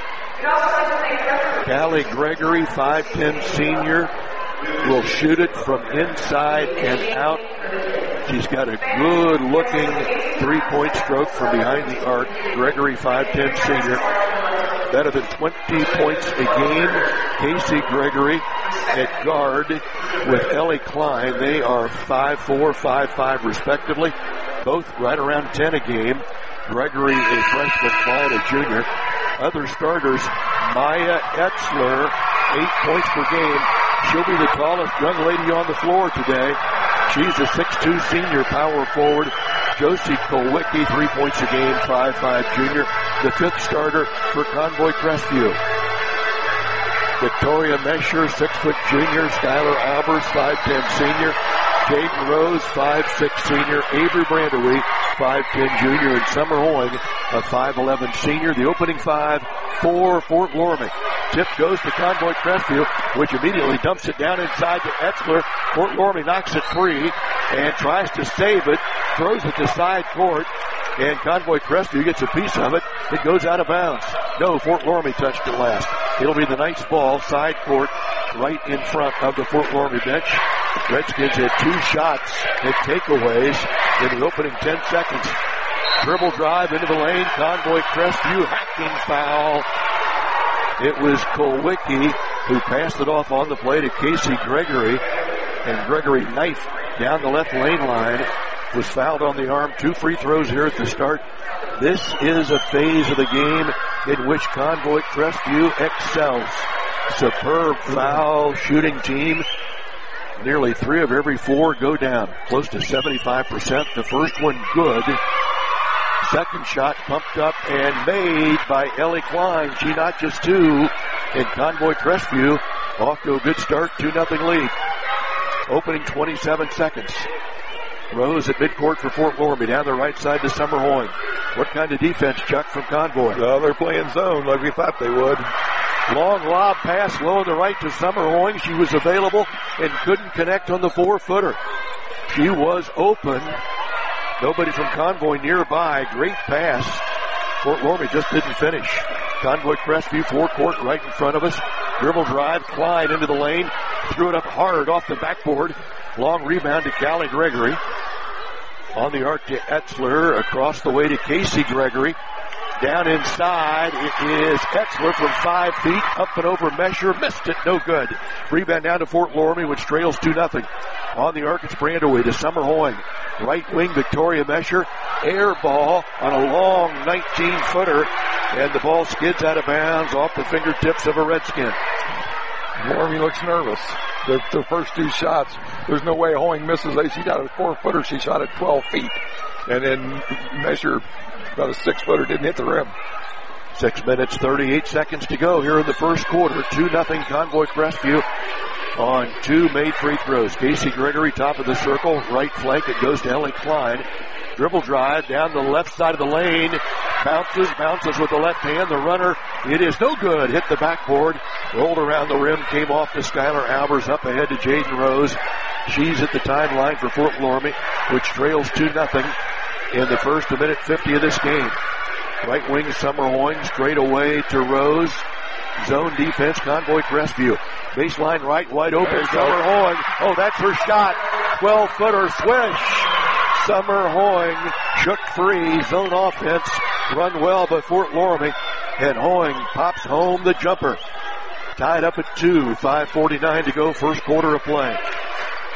Callie Gregory, 5'10" senior, will shoot it from inside and out. She's got a good-looking three-point stroke from behind the arc. Gregory, 5'10" senior, better than 20 points a game. Casey Gregory at guard with Ellie Klein. They are 5'4", 5'5", respectively. Both right around 10 a game. Gregory, a freshman, Klein, a junior. Other starters, Maya Etzler, 8 points per game. She'll be the tallest young lady on the floor today. She's a 6'2" senior power forward. Josie Kowicki, 3 points a game, 5'5" junior. The 5th starter for Convoy Crestview. Victoria Mesher, 6' junior. Skylar Albers, 5'10" senior. Jaden Rose, 5'6" senior. Avery Brandewy, 5'10" junior. And Summer Hoying, a 5'11" senior. The opening 5 for Fort Loramie. Tip goes to Convoy Crestview, which immediately dumps it down inside to Etzler. Fort Loramie knocks it free and tries to save it. Throws it to side court. And Convoy Crestview gets a piece of it. It goes out of bounds. No, Fort Loramie touched it last. It'll be the Knights' ball, side court, right in front of the Fort Loramie bench. Redskins had 2 shots at takeaways in the opening 10 seconds. Dribble drive into the lane. Convoy Crestview, hacking foul. It was Kowicki who passed it off on the play to Casey Gregory. And Gregory knifed down the left lane line. Was fouled on the arm. 2 free throws here at the start. This is a phase of the game in which Convoy Crestview excels. Superb foul shooting team. Nearly 3 of every 4 go down. Close to 75%. The first one good. Second shot pumped up and made by Ellie Klein. She not just 2. And Convoy Crestview off to a good start. 2-0 lead. Opening 27 seconds. Rose at midcourt for Fort Loramie. Down the right side to Summer Hoying. What kind of defense, Chuck, from Convoy? Well, they're playing zone like we thought they would. Long lob pass low on the right to Summer Hoying. She was available and couldn't connect on the 4-footer. She was open. Nobody from Convoy nearby. Great pass. Fort Loramie just didn't finish. Convoy Crestview, forecourt right in front of us. Dribble drive, Clyde into the lane. Threw it up hard off the backboard. Long rebound to Callie Gregory. On the arc to Etzler. Across the way to Casey Gregory. Down inside, it is Etzler from 5 feet. Up and over Mesher. Missed it. No good. Rebound down to Fort Loramie, which trails 2-0. On the arc, it's Brandaway to Summer Hoying. Right wing, Victoria Mesher. Air ball on a long 19-footer. And the ball skids out of bounds off the fingertips of a Redskin. Loramie looks nervous. The first 2 shots, there's no way Hoying misses. She got a 4-footer. She shot at 12 feet. And then Mesher, about a 6-footer, didn't hit the rim. 6 minutes, 38 seconds to go here in the first quarter. 2-0 Convoy Crestview on 2 made free throws. Casey Gregory, top of the circle, right flank. It goes to Ellie Klein. Dribble drive down the left side of the lane. Bounces with the left hand. The runner, it is no good. Hit the backboard. Rolled around the rim. Came off to Skylar Albers. Up ahead to Jaden Rose. She's at the timeline for Fort Loramie, which trails 2-0 in the first minute 50 of this game. Right wing, Summer Hoying, straight away to Rose. Zone defense, Convoy Crestview. Baseline right, wide open, Summer Hoying. Oh, that's her shot. 12-footer swish. Summer Hoying shook free. Zone offense run well by Fort Loramie. And Hoying pops home the jumper. Tied up at 2. 5:49 to go, first quarter of play.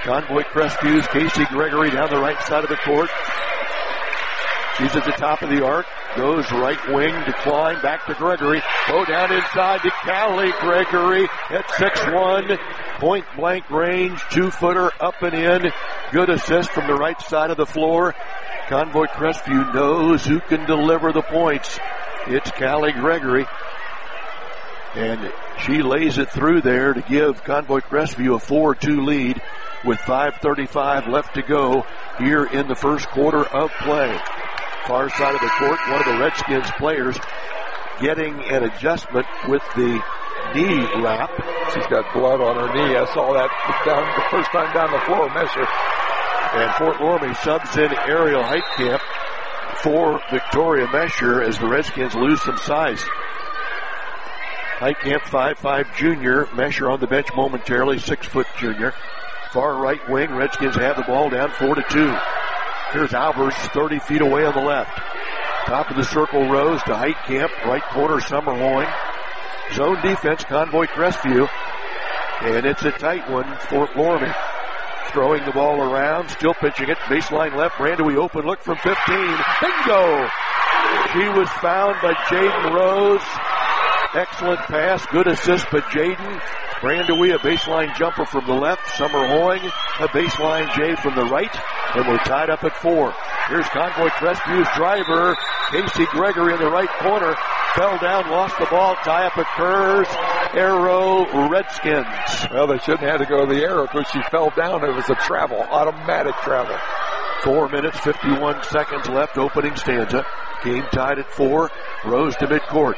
Convoy Crestview's Casey Gregory down the right side of the court. She's at the top of the arc. Goes right wing to Klein. Back to Gregory. Go down inside to Callie Gregory at 6'1". Point blank range. 2-footer up and in. Good assist from the right side of the floor. Convoy Crestview knows who can deliver the points. It's Callie Gregory. And she lays it through there to give Convoy Crestview a 4-2 lead with 5:35 left to go here in the first quarter of play. Far side of the court, one of the Redskins players getting an adjustment with the knee wrap. She's got blood on her knee. I saw that down the first time down the floor, Messer. And Fort Loramie subs in Ariel Heitkamp for Victoria Mesher as the Redskins lose some size. Heitkamp, 5'5" junior. Mesher on the bench momentarily, 6-foot junior. Far right wing, Redskins have the ball down 4-2. Here's Albers, 30 feet away on the left. Top of the circle, Rose to Heitkamp. Right corner, Summerhoing. Zone defense, Convoy Crestview. And it's a tight one, Fort Loramie. Throwing the ball around, still pitching it. Baseline left, Brandewee open look from 15. Bingo! She was found by Jaden Rose. Excellent pass, good assist by Jaden. Brandewee, a baseline jumper from the left. Summerhoing, a baseline J from the right. And we're tied up at 4. Here's Convoy Crestview's driver. Casey Gregory in the right corner. Fell down, lost the ball. Tie up occurs. Arrow Redskins. Well, they shouldn't have had to go to the arrow because she fell down. It was a travel, automatic travel. 4 minutes, 51 seconds left, opening stanza. Game tied at 4. Rose to midcourt.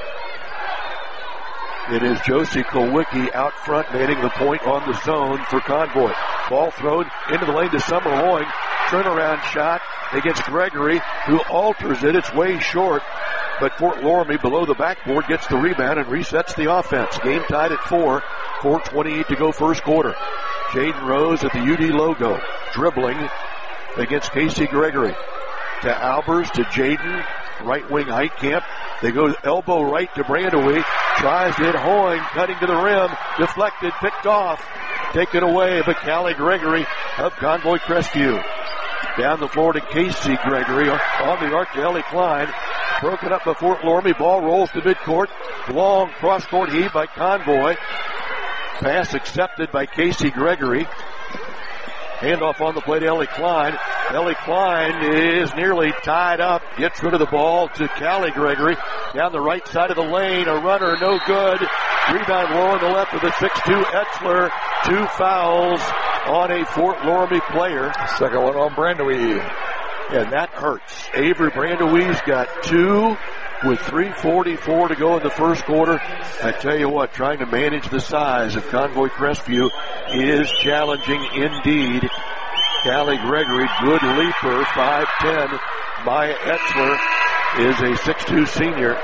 It is Josie Kowicki out front, manning the point on the zone for Convoy. Ball thrown into the lane to Summerhoing. Turnaround shot against Gregory, who alters it. It's way short, but Fort Loramie below the backboard gets the rebound and resets the offense. Game tied at 4. 4:28 to go first quarter. Jaden Rose at the UD logo, dribbling against Casey Gregory. To Albers, to Jaden. Right wing Heitkamp. They go elbow right to Brandewee. Tries it. Hoing cutting to the rim. Deflected. Picked off. Taken away by Callie Gregory of Convoy Crestview. Down the floor to Casey Gregory. On the arc to Ellie Klein. Broken up by Fort Loramie. Ball rolls to midcourt. Long cross-court heave by Convoy. Pass accepted by Casey Gregory. Handoff on the play to Ellie Klein. Ellie Klein is nearly tied up. Gets rid of the ball to Callie Gregory. Down the right side of the lane. A runner, no good. Rebound low on the left of the 6'2" Etzler. 2 fouls on a Fort Loramie player. Second one on Brandewee. And that hurts. Avery Brandewee's got 2 with 3:44 to go in the first quarter. I tell you what, trying to manage the size of Convoy Crestview is challenging indeed. Callie Gregory, good leaper, 5'10". Maya Etzler is a 6'2" senior.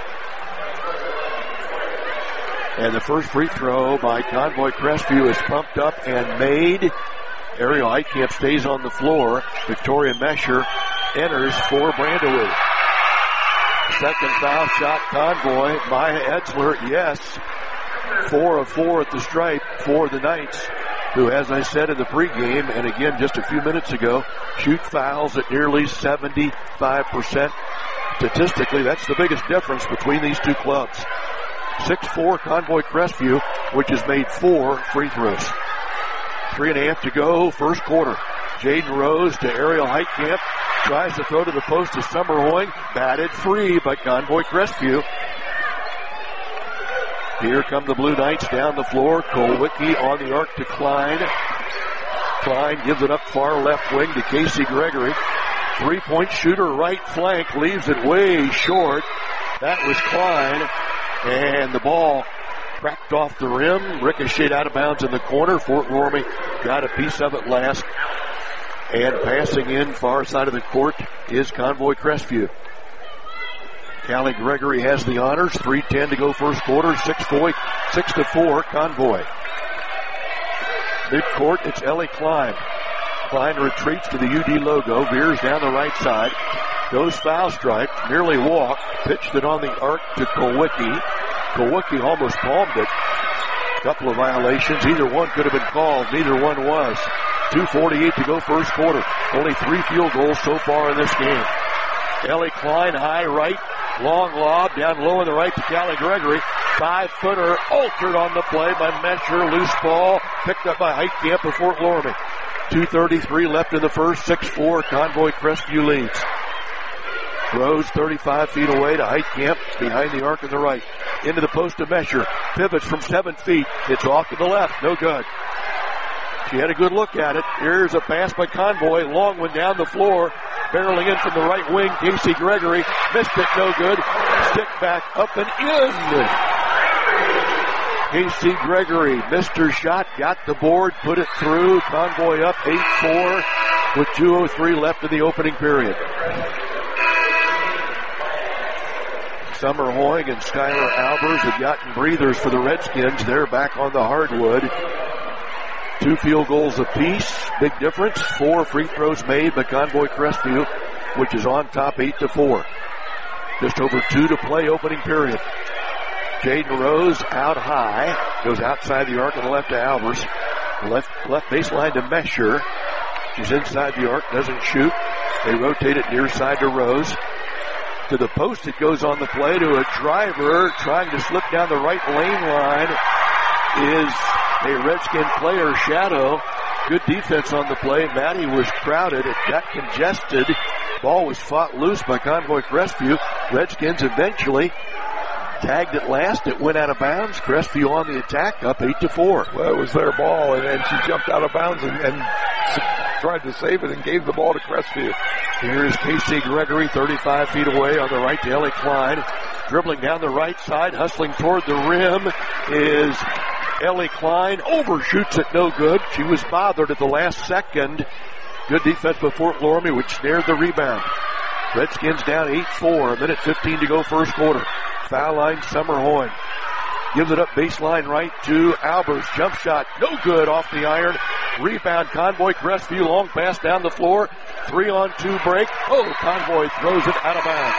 And the first free throw by Convoy Crestview is pumped up and made. Ariel Heitkamp stays on the floor. Victoria Mesher enters for Brandewee. Second foul shot, Convoy. Maya Etzler, yes. 4 of 4 at the stripe for the Knights, who, as I said in the pregame, and again just a few minutes ago, shoot fouls at nearly 75%. Statistically, that's the biggest difference between these two clubs. 6'4" Convoy Crestview, which has made 4 free throws. 3.5 to go, first quarter. Jaden Rose to Ariel Heitkamp. Tries to throw to the post to Summerhoing. Batted free by Convoy Crestview. Here come the Blue Knights down the floor. Kowicki on the arc to Klein. Klein gives it up far left wing to Casey Gregory. 3-point shooter right flank. Leaves it way short. That was Klein. And the ball cracked off the rim. Ricocheted out of bounds in the corner. Fort Loramie got a piece of it last. And passing in far side of the court is Convoy Crestview. Callie Gregory has the honors. 3:10 to go first quarter. 6-4 Convoy. Midcourt, it's Ellie Klein. Klein retreats to the UD logo. Veers down the right side. Goes foul stripe. Nearly walked. Pitched it on the arc to Kowicki. Kowicki almost palmed it. Couple of violations. Either one could have been called. Neither one was. 2:48 to go first quarter. Only 3 field goals so far in this game. Ellie Klein, high right, long lob, down low on the right to Callie Gregory. 5-footer altered on the play by Mesher. Loose ball picked up by Heitkamp of Fort Loramie. 2:33 left in the first. 6-4 Convoy Crestview leads. Rose 35 feet away to Heitkamp behind the arc on the right. Into the post to Mesher. Pivots from 7 feet. It's off to the left. No good. She had a good look at it. Here's a pass by Convoy. Long one down the floor. Barreling in from the right wing. Casey Gregory. Missed it. No good. Stick back up and in. Casey Gregory missed her shot. Got the board. Put it through. Convoy up 8-4 with 2:03 left in the opening period. Summer Hoying and Skylar Albers have gotten breathers for the Redskins. They're back on the hardwood. 2 field goals apiece. Big difference. 4 free throws made by Convoy Crestview, which is on top 8-4. Just over 2 to play opening period. Jaden Rose out high. Goes outside the arc on the left to Albers. Left baseline to Mesher. She's inside the arc. Doesn't shoot. They rotate it near side to Rose. To the post it goes on the play to a driver trying to slip down the right lane line is a Redskin player, Shadow. Good defense on the play. Maddie was crowded. It got congested. Ball was fought loose by Convoy Crestview. Redskins eventually tagged it last. It went out of bounds. Crestview on the attack, up 8-4. Well, it was their ball, and she jumped out of bounds and tried to save it and gave the ball to Crestview. Here's Casey Gregory, 35 feet away on the right to Ellie Klein. Dribbling down the right side, hustling toward the rim is Ellie Klein. Overshoots it, no good. She was bothered at the last second. Good defense by Fort Loramie, which snared the rebound. Redskins down 8-4, 1:15 to go first quarter. Foul line, Summer Hoying. Gives it up baseline right to Albers. Jump shot, no good off the iron. Rebound, Convoy Crestview. Long pass down the floor. 3-on-2 break. Oh, Convoy throws it out of bounds.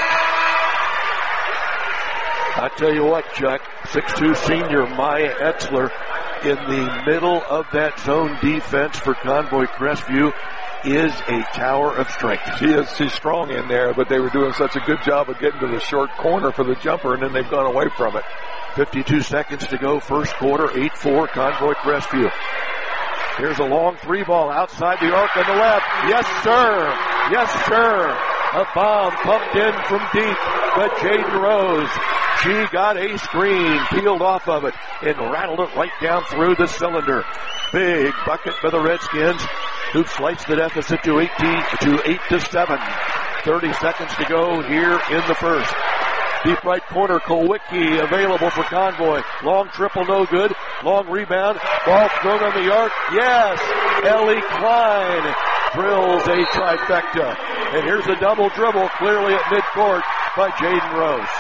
I tell you what, Chuck, 6'2 senior Maya Etzler in the middle of that zone defense for Convoy Crestview is a tower of strength. She's strong in there, but they were doing such a good job of getting to the short corner for the jumper, and then they've gone away from it. 52 seconds to go, first quarter, 8-4, Convoy Crestview. Here's a long 3 ball outside the arc on the left. Yes, sir. Yes, sir. A bomb pumped in from deep by Jaden Rose. She got a screen, peeled off of it, and rattled it right down through the cylinder. Big bucket for the Redskins, who sliced the deficit to 8-7. 30 seconds to go here in the first. Deep right corner, Kulwicki available for Convoy. Long triple, no good. Long rebound. Ball thrown on the arc. Yes! Ellie Klein drills a trifecta. And here's a double dribble clearly at midcourt by Jaden Rose.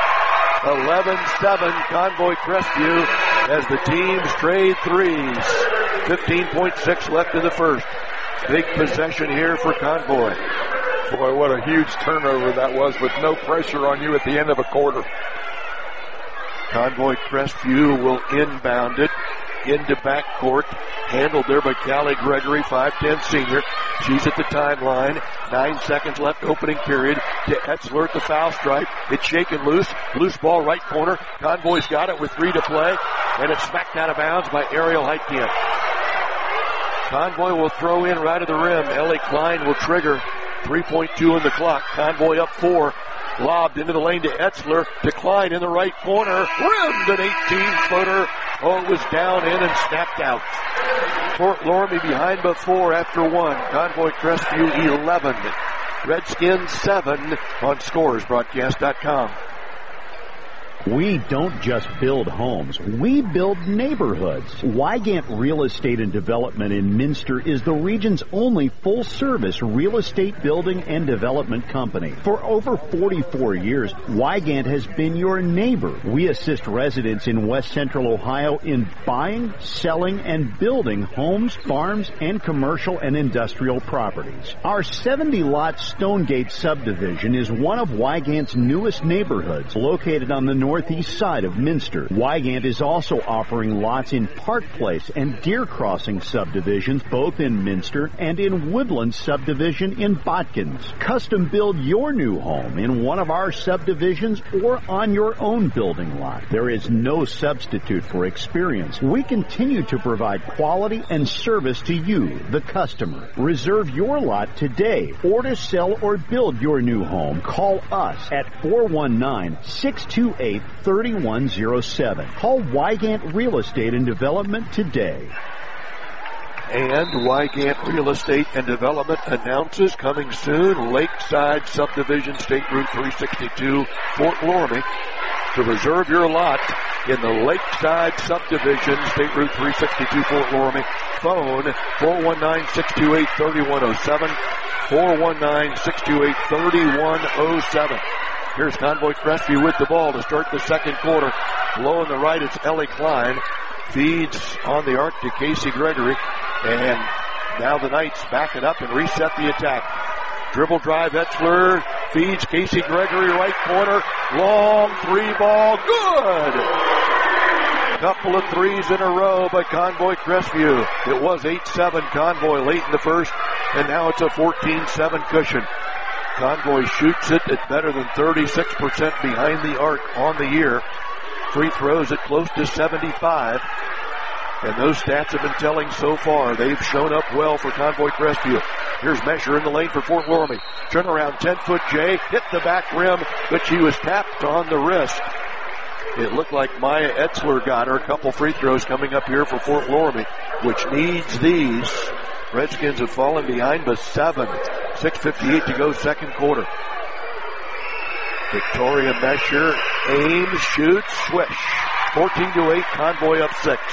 11-7 Convoy Crestview as the teams trade threes. 15.6 left in the first. Big possession here for Convoy. Boy, what a huge turnover that was with no pressure on you at the end of a quarter. Convoy Crestview will inbound it into backcourt. Handled there by Callie Gregory, 5'10 senior. She's at the timeline. 9 seconds left opening period to Etzler at the foul stripe. It's shaken loose. Loose ball right corner. Convoy's got it with 3 to play. And it's smacked out of bounds by Ariel Heitkamp. Convoy will throw in right at the rim. Ellie Klein will trigger. 3.2 in the clock. Convoy up 4. Lobbed into the lane to Etzler. To Klein in the right corner. Rimmed an 18-footer. Oh, it was down in and snapped out. Fort Loramie behind by 4 after 1. Convoy Crestview 11. Redskins 7 on ScoresBroadcast.com. We don't just build homes, we build neighborhoods. Wygant Real Estate and Development in Minster is the region's only full-service real estate building and development company. For over 44 years, Wygant has been your neighbor. We assist residents in West Central Ohio in buying, selling, and building homes, farms, and commercial and industrial properties. Our 70-lot Stonegate subdivision is one of Wygant's newest neighborhoods, located on the north northeast side of Minster. Wygant is also offering lots in Park Place and Deer Crossing subdivisions, both in Minster, and in Woodland subdivision in Botkins. Custom build your new home in one of our subdivisions or on your own building lot. There is no substitute for experience. We continue to provide quality and service to you, the customer. Reserve your lot today, or to sell or build your new home, call us at 419-628-3107. Call Wygant Real Estate and Development today. And Wygant Real Estate and Development announces coming soon, Lakeside Subdivision, State Route 362, Fort Loramie. To reserve your lot in the Lakeside Subdivision, State Route 362, Fort Loramie, phone 419-628-3107, 419-628-3107. Here's Convoy Crestview with the ball to start the second quarter. Low on the right, it's Ellie Klein. Feeds on the arc to Casey Gregory. And now the Knights back it up and reset the attack. Dribble drive, Etzler feeds Casey Gregory, right corner. Long three ball, good! Couple of threes in a row by Convoy Crestview. It was 8-7 Convoy late in the first, and now it's a 14-7 cushion. Convoy shoots it at better than 36% behind the arc on the year. Free throws at close to 75. And those stats have been telling so far. They've shown up well for Convoy Crestview. Here's Mesher in the lane for Fort Loramie. Turnaround 10-foot J, hit the back rim, but she was tapped on the wrist. It looked like Maya Etzler got her. A couple free throws coming up here for Fort Loramie, which needs these. Redskins have fallen behind by 7. 6:58 to go, second quarter. Victoria Mesher aims, shoots, swish. 14-8, Convoy up 6.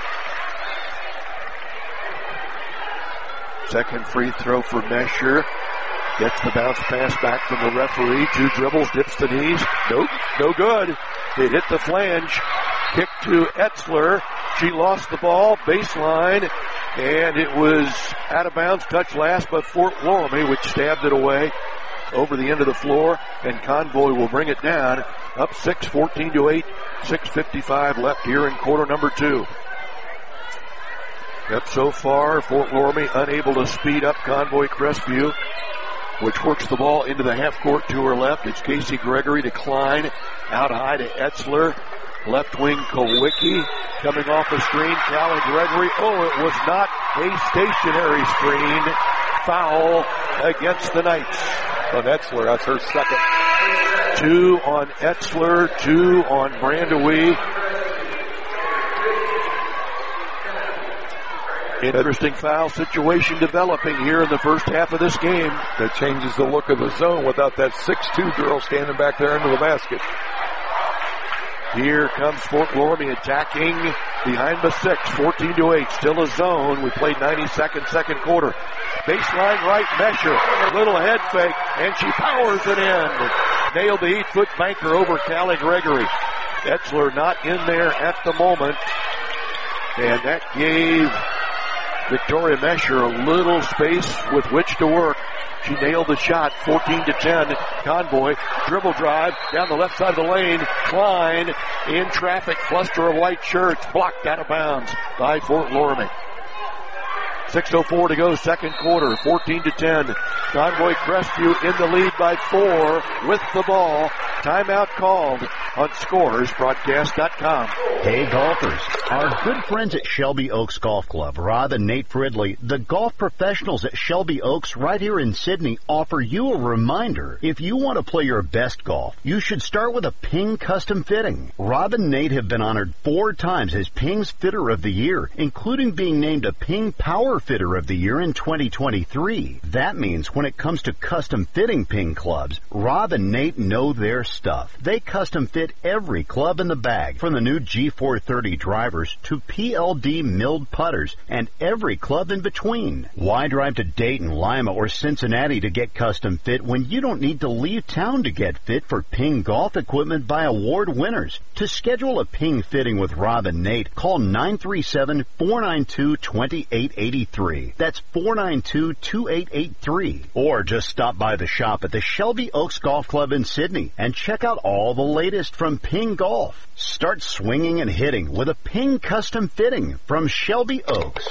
Second free throw for Mesher. Gets the bounce pass back from the referee. 2 dribbles, dips the knees. No good. It hit the flange. Kick to Etzler. She lost the ball. Baseline. And it was out of bounds. Touch last by Fort Loramie, which stabbed it away over the end of the floor. And Convoy will bring it down. Up 6, 14-8. 6:55 left here in quarter number 2. Yep, so far, Fort Loramie unable to speed up Convoy Crestview, which works the ball into the half court to her left. It's Casey Gregory to Klein, out high to Etzler. Left wing Kowicki coming off a screen. Callie Gregory. Oh, it was not a stationary screen. Foul against the Knights. On Etzler, that's her second. 2 on Etzler, 2 on Brandewee. Interesting foul situation developing here in the first half of this game. That changes the look of the zone without that 6'2" girl standing back there into the basket. Here comes Fort Loramie attacking behind the 6, 14-8. Still a zone. We played 90 seconds, second quarter. Baseline right, Mesher. Little head fake, and she powers it in. Nailed the 8-foot banker over Callie Gregory. Etzler not in there at the moment. And that gave Victoria Mesher a little space with which to work. She nailed the shot, 14-10. Convoy, dribble drive, down the left side of the lane. Klein, in traffic, cluster of white shirts, blocked out of bounds by Fort Loramie. 6:04 to go, second quarter, 14-10. Convoy Crestview in the lead by 4 with the ball. Timeout called on ScoresBroadcast.com. Hey golfers, our good friends at Shelby Oaks Golf Club, Rob and Nate Fridley, the golf professionals at Shelby Oaks right here in Sydney, offer you a reminder. If you want to play your best golf, you should start with a Ping custom fitting. Rob and Nate have been honored 4 times as Ping's Fitter of the Year, including being named a Ping Power Fitter of the Year in 2023. That means when it comes to custom fitting Ping clubs, Rob and Nate know their stuff. They custom fit every club in the bag, from the new G430 drivers to PLD milled putters and every club in between. Why drive to Dayton, Lima, or Cincinnati to get custom fit when you don't need to leave town to get fit for Ping golf equipment by award winners? To schedule a Ping fitting with Rob and Nate, call 937-492-2883. 2883. That's 492-2883. Or just stop by the shop at the Shelby Oaks Golf Club in Sydney and check out all the latest from Ping Golf. Start swinging and hitting with a Ping custom fitting from Shelby Oaks.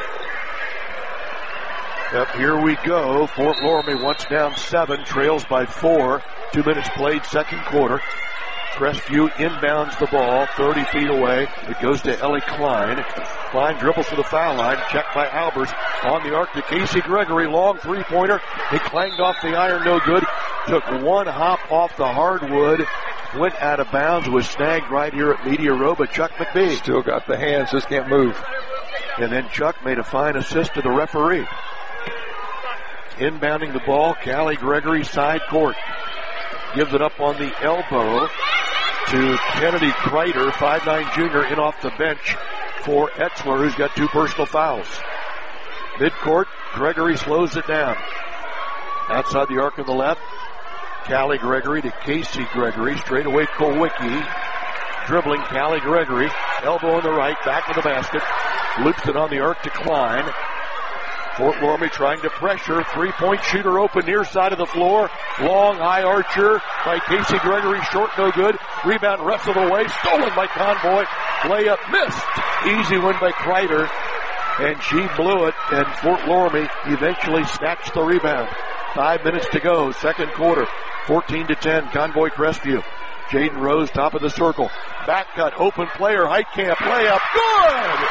Yep, here we go. Fort Loramie once down 7, trails by 4. 2 minutes played, second quarter. Crestview inbounds the ball 30 feet away. It goes to Ellie Klein. Klein dribbles to the foul line. Checked by Albers. On the arc to Casey Gregory. Long three-pointer. It clanged off the iron. No good. Took one hop off the hardwood. Went out of bounds. Was snagged right here at Media Row by Chuck McBee. Still got the hands. Just can't move. And then Chuck made a fine assist to the referee. Inbounding the ball. Callie Gregory side court. Gives it up on the elbow to Kennedy Kreider, 5'9" junior, in off the bench for Etzler, who's got 2 personal fouls. Midcourt, Gregory slows it down. Outside the arc on the left, Callie Gregory to Casey Gregory. Straight away, Kowicki. Dribbling Callie Gregory. Elbow on the right, back of the basket. Loops it on the arc to Klein. Fort Loramie trying to pressure. 3-point shooter open near side of the floor. Long high archer by Casey Gregory. Short, no good. Rebound wrestled away. Stolen by Convoy. Layup missed. Easy win by Kreider. And she blew it. And Fort Loramie eventually snatched the rebound. 5 minutes to go. Second quarter. 14-10. Convoy Crestview. Jaden Rose, top of the circle. Back cut. Open player. Heitkamp. Layup. Good!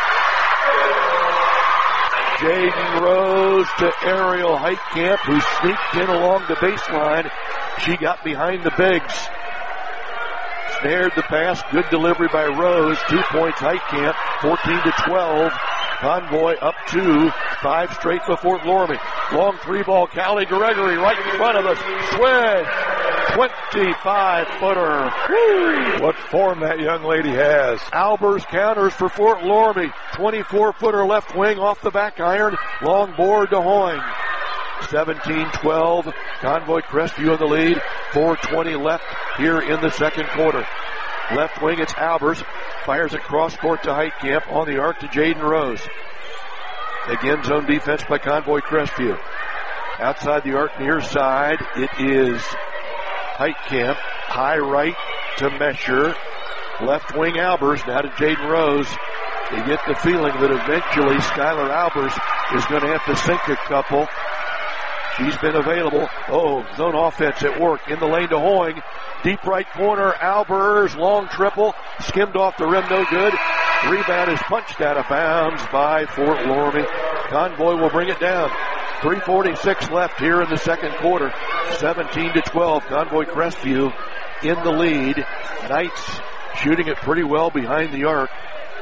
Jaden Rose to Ariel Heitkamp, who sneaked in along the baseline. She got behind the bigs. Snared the pass. Good delivery by Rose. 2 points Heitkamp. 14-12. Convoy up 2. 5 straight for Fort Loramie. Long 3-ball. Callie Gregory right in front of us. Swing. 25-footer. What form that young lady has. Albers counters for Fort Loramie. 24-footer left wing off the back iron. Long board to Hoying. 17-12. Convoy Crestview in the lead. 4:20 left here in the second quarter. Left wing, it's Albers. Fires it cross court to Heitkamp. On the arc to Jaden Rose. Again, zone defense by Convoy Crestview. Outside the arc near side, it is Heitkamp. High right to Mesher. Left wing Albers. Now to Jaden Rose. You get the feeling that eventually Skylar Albers is going to have to sink a couple. She's been available. Oh, zone offense at work. In the lane to Hoying. Deep right corner. Albers. Long triple. Skimmed off the rim. No good. Rebound is punched out of bounds by Fort Loramie. Convoy will bring it down. 3:46 left here in the second quarter. 17-12. Convoy Crestview in the lead. Knights shooting it pretty well behind the arc.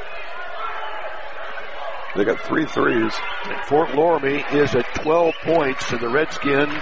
They got 3 threes. And Fort Loramie is at 12 points, and the Redskins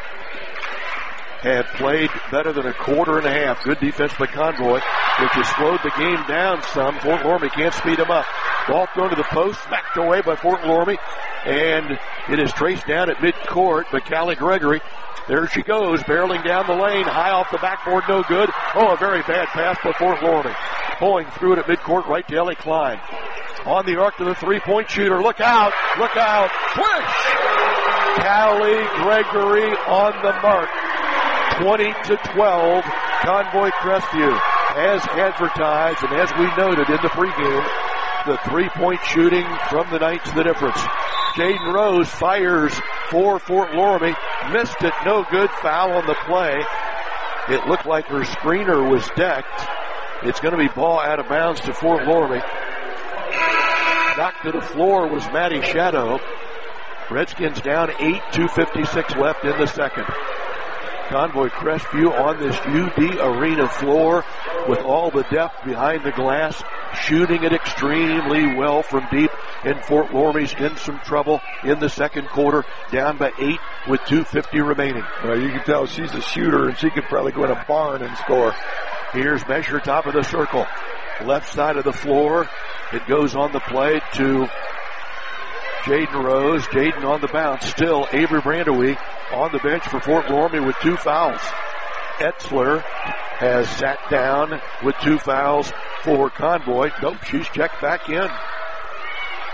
have played better than a quarter and a half. Good defense by Convoy, which has slowed the game down some. Fort Loramie can't speed them up. Ball thrown to the post, smacked away by Fort Loramie, and it is traced down at midcourt by Callie Gregory. There she goes, barreling down the lane, high off the backboard, no good. Oh, a very bad pass by Fort Loramie. Pulling through it at midcourt, right to Ellie Klein. On the arc to the 3-point shooter. Look out! Look out! Swish! Callie Gregory on the mark. 20-12. Convoy Crestview. As advertised and as we noted in the pregame, the 3-point shooting from the Knights the difference. Jaden Rose fires for Fort Loramie. Missed it. No good. Foul on the play. It looked like her screener was decked. It's going to be ball out of bounds to Fort Loramie. Knocked to the floor was Maddie Shadow. Redskins down 8, 2:56 left in the second. Convoy Crestview on this UD Arena floor with all the depth behind the glass, shooting it extremely well from deep, and Fort Loramie's in some trouble in the second quarter, down by 8 with 2:50 remaining. Well, you can tell she's a shooter, and she could probably go in a barn and score. Here's Mesher, top of the circle. Left side of the floor. It goes on the play to Jaden Rose. Jaden on the bounce. Still Avery Brandewie on the bench for Fort Loramie with 2 fouls. Etzler has sat down with 2 fouls for Convoy. Nope, she's checked back in.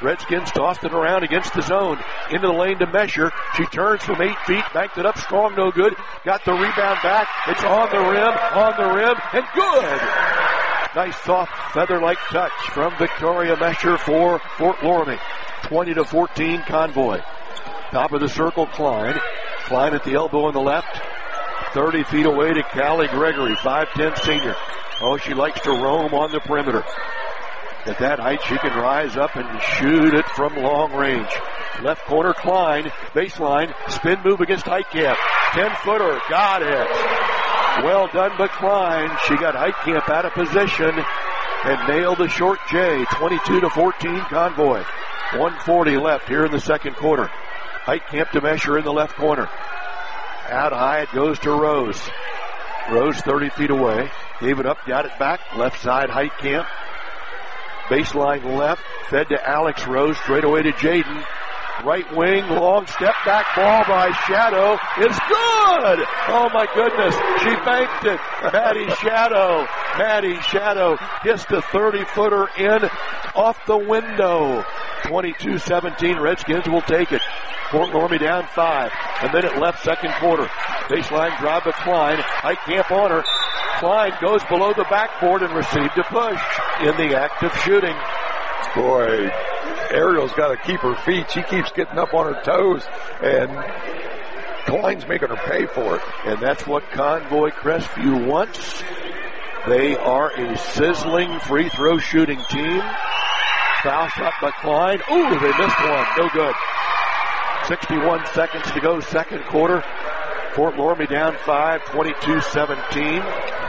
Redskins tossed it around against the zone. Into the lane to Mesher. She turns from 8 feet, banked it up strong, no good. Got the rebound back. It's on the rim, and good! Nice soft feather-like touch from Victoria Mesher for Fort Loramie. 20-14 Convoy. Top of the circle, Klein. Klein at the elbow on the left. 30 feet away to Callie Gregory, 5'10 senior. Oh, she likes to roam on the perimeter. At that height, she can rise up and shoot it from long range. Left corner, Klein, baseline, spin move against Heitkamp. 10-footer, got it. Well done by Klein. She got Heitkamp out of position and nailed the short J. 22-14 Convoy. 1:40 left here in the second quarter. Heitkamp to Mesher in the left corner. Out high it goes to Rose. Rose 30 feet away. Gave it up, got it back. Left side, Heitkamp. Baseline left. Fed to Alex Rose. Straight away to Jaden. Right wing, long step back ball by Shadow is good! Oh my goodness, she banked it. Maddie Shadow hits the 30-footer in off the window. 22-17, Redskins will take it. Fort Loramie down 5. A minute left, second quarter. Baseline drive to Klein. Heitkamp on her. Klein goes below the backboard and received a push in the act of shooting. Boy, Ariel's got to keep her feet. She keeps getting up on her toes, and Klein's making her pay for it. And that's what Convoy Crestview wants. They are a sizzling free throw shooting team. Foul shot by Klein. Ooh, they missed one. No good. 61 seconds to go, second quarter. Fort Loramie down 5, 22-17.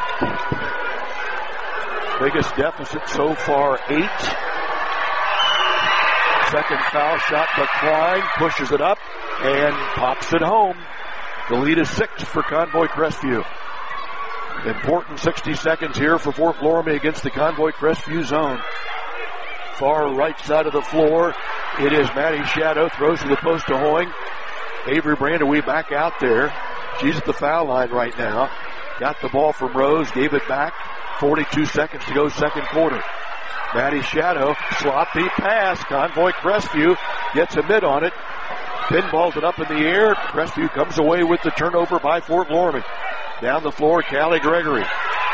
Biggest deficit so far, 8. Second foul shot by Klein, pushes it up and pops it home. The lead is 6 for Convoy Crestview. Important 60 seconds here for Fort Loramie against the Convoy Crestview zone. Far right side of the floor, it is Maddie Shadow, throws to the post to Hoying. Avery Brandewee back out there. She's at the foul line right now. Got the ball from Rose, gave it back. 42 seconds to go, second quarter. Maddie Shadow, sloppy pass. Convoy Crestview gets a mid on it. Pinballs it up in the air. Crestview comes away with the turnover by Fort Loramie. Down the floor, Callie Gregory.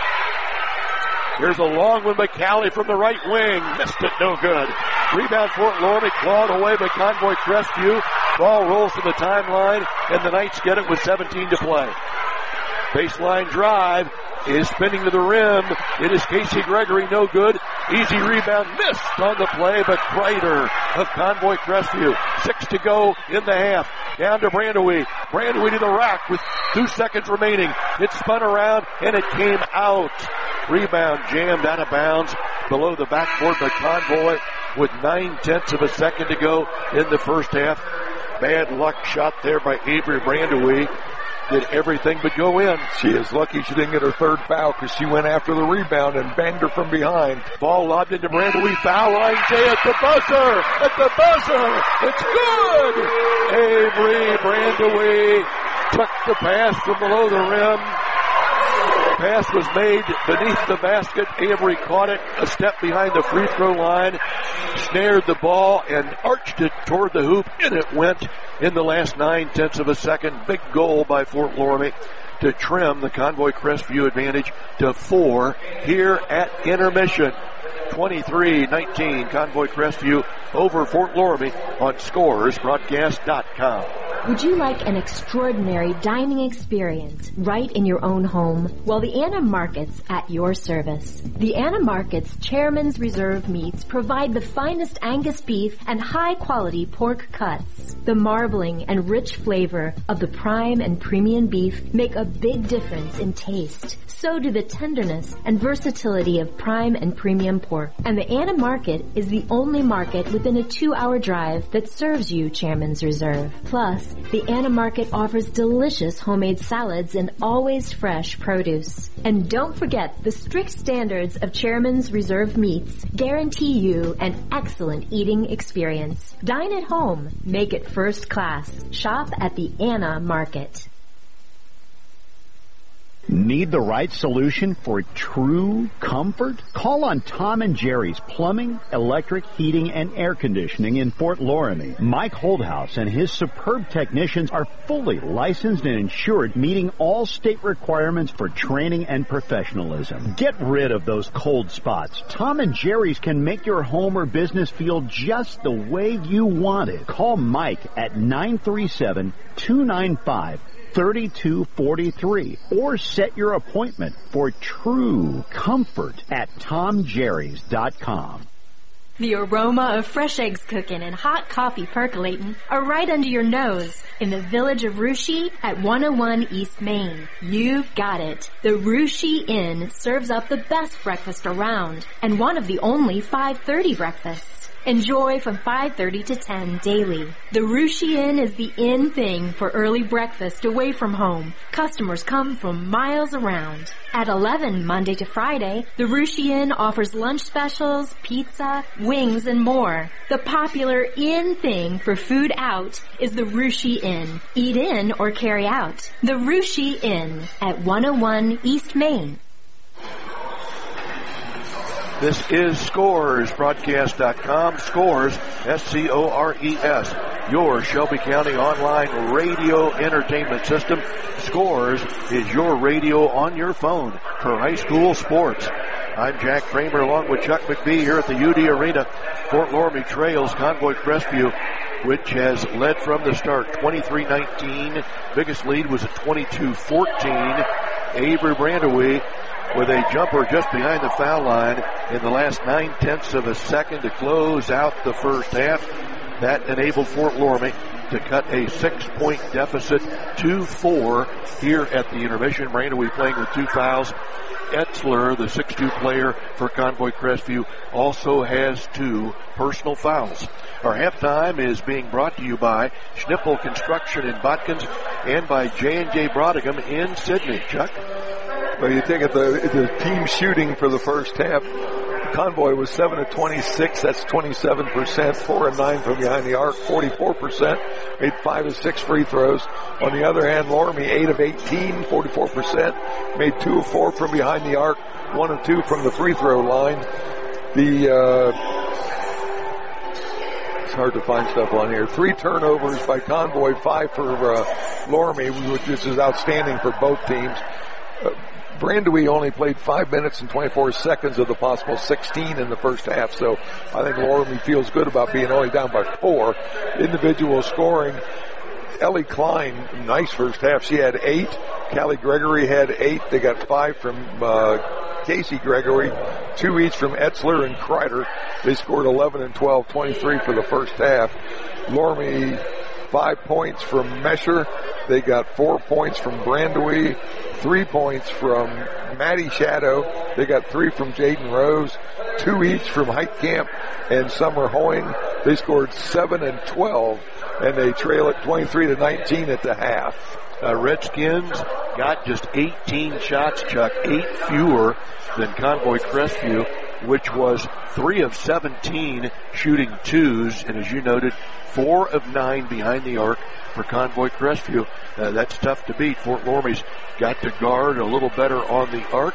Here's a long one by Callie from the right wing. Missed it, no good. Rebound Fort Loramie, clawed away by Convoy Crestview. Ball rolls to the timeline, and the Knights get it with 17 to play. Baseline drive is spinning to the rim. It is Casey Gregory, no good. Easy rebound, missed on the play, but Kreider of Convoy Crestview. 6 to go in the half. Down to Brandewee. Brandewee to the rack with 2 seconds remaining. It spun around, and it came out. Rebound jammed out of bounds below the backboard by Convoy with 9/10 of a second to go in the first half. Bad luck shot there by Avery Brandewee. Did everything but go in. She is lucky she didn't get her third foul because she went after the rebound and banged her from behind. Ball lobbed into Brandewee. Foul line. Jay at the buzzer. At the buzzer. It's good. Avery Brandewee took the pass from below the rim. Pass was made beneath the basket. Avery caught it a step behind the free throw line, snared the ball and arched it toward the hoop, and it went in the last 9/10 of a second. Big goal by Fort Loramie to trim the Convoy Crestview advantage to 4 here at intermission. 23-19 Convoy Crestview over Fort Loramie on ScorersBroadcast.com. Would you like an extraordinary dining experience right in your own home? Well, the Anna Market's at your service. The Anna Market's Chairman's Reserve meats provide the finest Angus beef and high-quality pork cuts. The marbling and rich flavor of the prime and premium beef make a big difference in taste. So do the tenderness and versatility of prime and premium pork. And the Anna Market is the only market within a 2-hour drive that serves you Chairman's Reserve. Plus, the Anna Market offers delicious homemade salads and always fresh produce. And don't forget, the strict standards of Chairman's Reserve meats guarantee you an excellent eating experience. Dine at home. Make it first class. Shop at the Anna Market. Need the right solution for true comfort? Call on Tom and Jerry's Plumbing, Electric, Heating, and Air Conditioning in Fort Loramie. Mike Holdhouse and his superb technicians are fully licensed and insured, meeting all state requirements for training and professionalism. Get rid of those cold spots. Tom and Jerry's can make your home or business feel just the way you want it. Call Mike at 937-295-3243 or set your appointment for true comfort at TomJerrys.com. The aroma of fresh eggs cooking and hot coffee percolating are right under your nose in the village of Russia at 101 East Main. You've got it. The Russia Inn serves up the best breakfast around and one of the only 5:30 breakfasts. Enjoy from 5:30 to 10 daily. The Russia Inn is the in thing for early breakfast away from home. Customers come from miles around. At 11 Monday to Friday, the Russia Inn offers lunch specials, pizza, wings, and more. The popular in thing for food out is the Russia Inn. Eat in or carry out. The Russia Inn at 101 East Main. This is Scores, broadcast.com, Scores, S-C-O-R-E-S, your Shelby County online radio entertainment system. Scores is your radio on your phone for high school sports. I'm Jack Kramer along with Chuck McBee here at the UD Arena. Fort Loramie trails Convoy Crestview, which has led from the start 23-19. Biggest lead was at 22-14. Avery Brandewee with a jumper just behind the foul line in the last 9/10 of a second to close out the first half. That enabled Fort Loramie to cut a 6-point deficit to 4 here at the intermission. Brandewee playing with 2 fouls. Etzler, the 6'2 player for Convoy Crestview, also has 2 personal fouls. Our halftime is being brought to you by Schnippel Construction in Botkins and by J&J Brodicum in Sydney. Chuck? Well, you think of the team shooting for the first half. Convoy was 7 of 26. That's 27%. 4 of 9 from behind the arc. 44%. Made 5 of 6 free throws. On the other hand, Loramie 8 of 18. 44%. Made 2 of 4 from behind the arc. 1 of 2 from the free throw line. It's hard to find stuff on here. 3 turnovers by Convoy. 5 for Loramie, which is outstanding for both teams. Brandewee only played 5 minutes and 24 seconds of the possible 16 in the first half, so I think Loramie feels good about being only down by 4. Individual scoring, Ellie Klein, nice first half. She had 8. Callie Gregory had 8. They got 5 from Casey Gregory, 2 each from Etzler and Kreider. They scored 11 and 12, 23 for the first half. Loramie, 5 points from Mesher. They got 4 points from Brandewee, 3 points from Maddie Shadow. They got 3 from Jaden Rose, 2 each from Heitkamp and Summer Hoying. They scored 7 and 12, and they trail it 23-19 at the half. Redskins got just 18 shots, Chuck, 8 fewer than Convoy Crestview, which was 3 of 17 shooting 2s, and as you noted, 4 of 9 behind the arc for Convoy Crestview. That's tough to beat. Fort Loramie's got to guard a little better on the arc.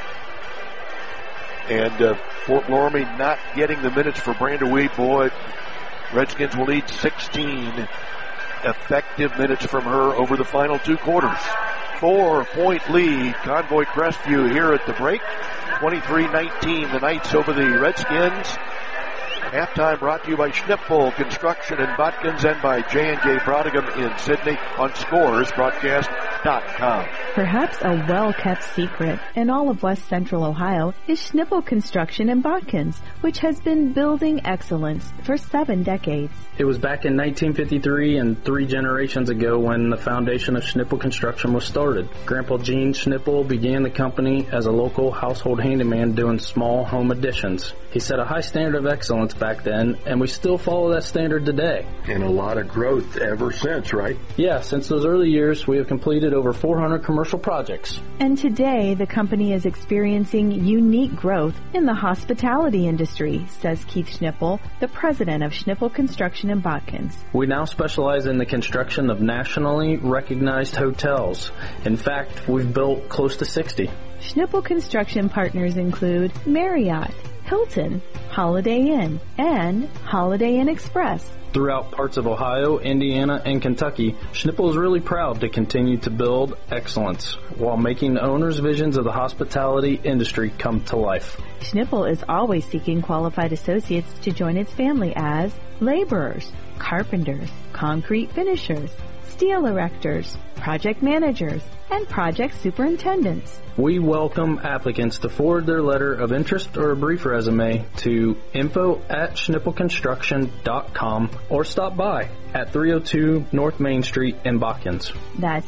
And Fort Loramie not getting the minutes for Brandewee. Boy, Redskins will need 16 effective minutes from her over the final 2 quarters. 4-point lead, Convoy Crestview here at the break. 23-19, the Knights over the Redskins. Halftime brought to you by Schnippel Construction in Botkins and by J&J Brodicum in Sydney on ScoresBroadcast.com. Perhaps a well-kept secret in all of West Central Ohio is Schnippel Construction in Botkins, which has been building excellence for 7 decades. It was back in 1953 and 3 generations ago when the foundation of Schnippel Construction was started. Grandpa Gene Schnippel began the company as a local household handyman doing small home additions. He set a high standard of excellence back then, and we still follow that standard today. And a lot of growth ever since, right? Yeah, since those early years, we have completed completed over 400 commercial projects. And today, the company is experiencing unique growth in the hospitality industry, says Keith Schnippel, the president of Schnippel Construction in Botkins. We now specialize in the construction of nationally recognized hotels. In fact, we've built close to 60. Schnippel Construction partners include Marriott, Hilton, Holiday Inn, and Holiday Inn Express. Throughout parts of Ohio, Indiana, and Kentucky, Schnippel is really proud to continue to build excellence while making the owners' visions of the hospitality industry come to life. Schnippel is always seeking qualified associates to join its family as laborers, carpenters, concrete finishers, steel erectors, project managers, and project superintendents. We welcome applicants to forward their letter of interest or a brief resume to info@schnippelconstruction.com or stop by at 302 North Main Street in Botkins. That's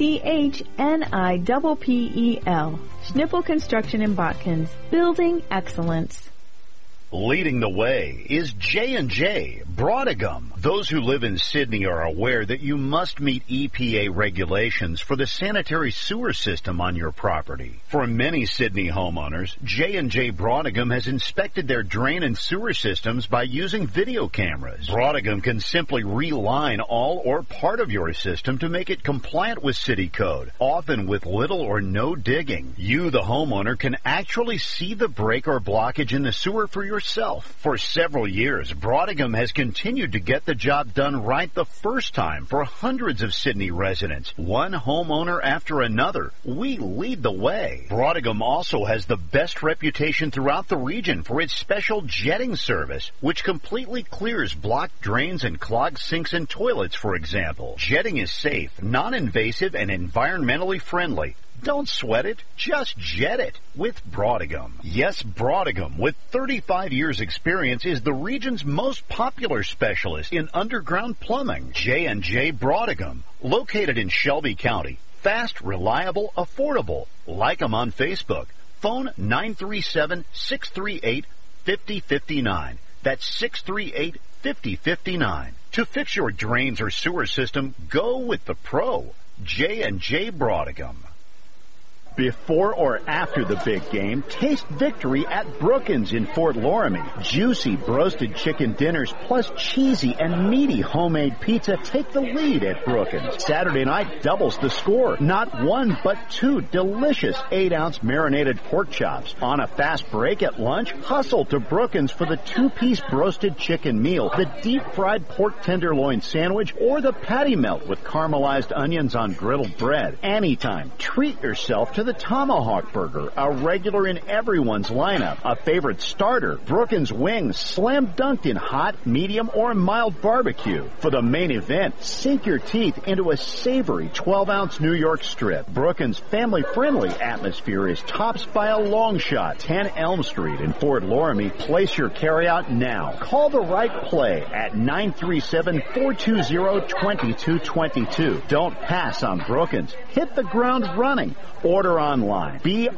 SCHNIPPEL. Schnippel Construction in Botkins, building excellence. Leading the way is J&J Broadagum. Those who live in Sydney are aware that you must meet EPA regulations for the sanitary sewer system on your property. For many Sydney homeowners, J&J Broadagum has inspected their drain and sewer systems by using video cameras. Broadagum can simply reline all or part of your system to make it compliant with city code, often with little or no digging. You, the homeowner, can actually see the break or blockage in the sewer for yourself. For several years, Broadagum has continued to get the job done right the first time for hundreds of Sydney residents, one homeowner after another. We lead the way. Broadagum also has the best reputation throughout the region for its special jetting service, which completely clears blocked drains and clogged sinks and toilets, for example. Jetting is safe, non-invasive, and environmentally friendly. Don't sweat it, just jet it with Broadagum. Yes, Broadagum, with 35 years experience, is the region's most popular specialist in underground plumbing. J&J Broadagum, located in Shelby County. Fast, reliable, affordable. Like them on Facebook. Phone 937-638-5059. That's 638-5059. To fix your drains or sewer system, go with the pro. J&J Broadagum. Before or after the big game, taste victory at Brookins in Fort Loramie. Juicy broasted chicken dinners plus cheesy and meaty homemade pizza take the lead at Brookins. Saturday night doubles the score. Not one, but two delicious 8-ounce marinated pork chops. On a fast break at lunch, hustle to Brookins for the 2-piece broasted chicken meal, the deep-fried pork tenderloin sandwich, or the patty melt with caramelized onions on griddled bread. Anytime, treat yourself to the Tomahawk Burger, a regular in everyone's lineup. A favorite starter, Brookins Wings, slam dunked in hot, medium, or mild barbecue. For the main event, sink your teeth into a savory 12-ounce New York strip. Brookins' family-friendly atmosphere is topped by a long shot. 10 Elm Street in Fort Loramie. Place your carryout now. Call the right play at 937-420-2222. Don't pass on Brookins. Hit the ground running. Order online.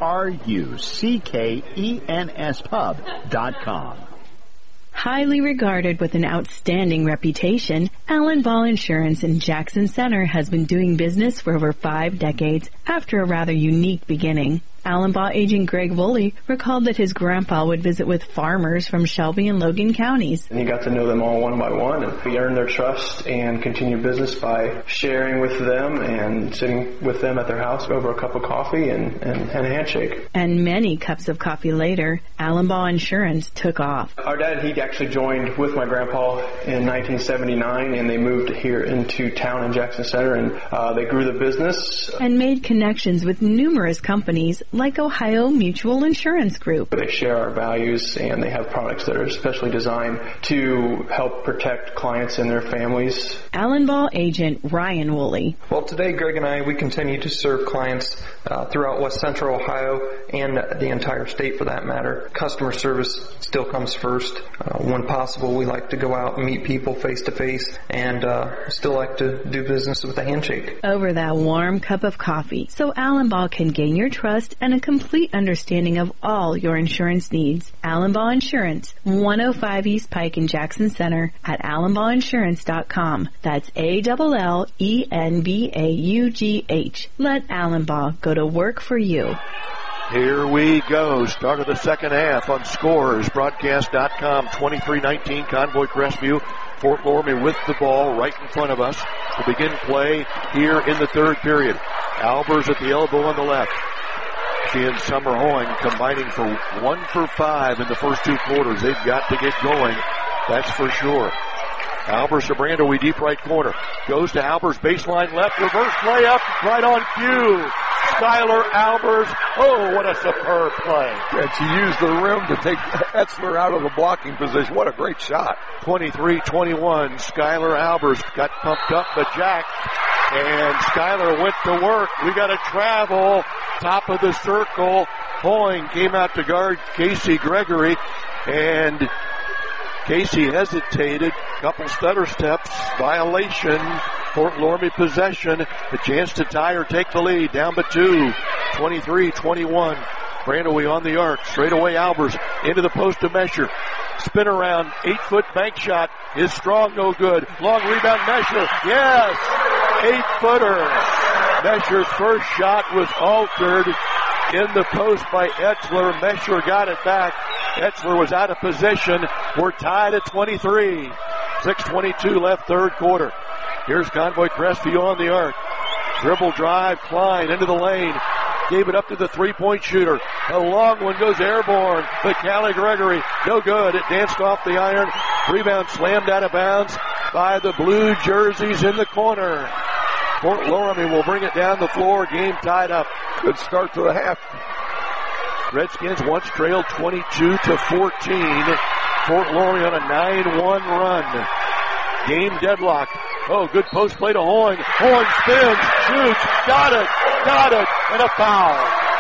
BRUCKENS Highly regarded with an outstanding reputation, Allen Ball Insurance in Jackson Center has been doing business for over 5 decades after a rather unique beginning. Allen Ball agent Greg Woolley recalled that his grandpa would visit with farmers from Shelby and Logan counties. And he got to know them all one by one, and we earned their trust and continued business by sharing with them and sitting with them at their house over a cup of coffee and a handshake. And many cups of coffee later, Allen Ball Insurance took off. Our dad, he actually joined with my grandpa in 1979, and they moved here into town in Jackson Center, and they grew the business. And made connections with numerous companies like Ohio Mutual Insurance Group. They share our values, and they have products that are specially designed to help protect clients and their families. Allen Ball agent Ryan Woolley. Well, today Greg and I, we continue to serve clients throughout West Central Ohio and the entire state for that matter. Customer service still comes first. When possible, we like to go out and meet people face to face, and still like to do business with a handshake. Over that warm cup of coffee, so Allen Ball can gain your trust and a complete understanding of all your insurance needs. Allenbaugh Insurance, 105 East Pike in Jackson Center at allenbaughInsurance.com. That's ALLENBAUGH. Let Allenbaugh go to work for you. Here we go. Start of the second half on scoresbroadcast.com. 23-19 Convoy Crestview. Fort Loramie with the ball right in front of us to begin play here in the third period. Albers at the elbow on the left. She and Summer Hoying combining for 1 for 5 in the first 2 quarters. They've got to get going. That's for sure. Albers to Brandowie, deep right corner. Goes to Albers, baseline left, reverse play up, right on cue. Skylar Albers. Oh, what a superb play. And she used the rim to take Etzler out of the blocking position. What a great shot. 23-21. Skylar Albers got pumped up, but Jack. And Skylar went to work. We got to travel. Top of the circle. Hoying came out to guard Casey Gregory. And Casey hesitated. Couple stutter steps. Violation. Fort Loramie possession. A chance to tie or take the lead. Down by 2. 23-21. Brandowie on the arc. Straight away Albers. Into the post to Mesher. Spin around. 8-foot bank shot is strong. No good. Long rebound. Mesher. Yes. 8-footer. Mesher's first shot was altered in the post by Etzler. Mesher got it back. Etzler was out of position. We're tied at 23. 6:22 left third quarter. Here's Convoy Crestview on the arc. Dribble drive, Klein into the lane. Gave it up to the three-point shooter. A long one goes airborne. But Callie Gregory, no good. It danced off the iron. Rebound slammed out of bounds by the blue jerseys in the corner. Fort Loramie will bring it down the floor. Game tied up. Good start to the half. Redskins once trailed 22-14. Fort Loramie on a 9-1 run. Game deadlock. Oh, good post play to Hoying. Hoying spins, shoots, got it, and a foul.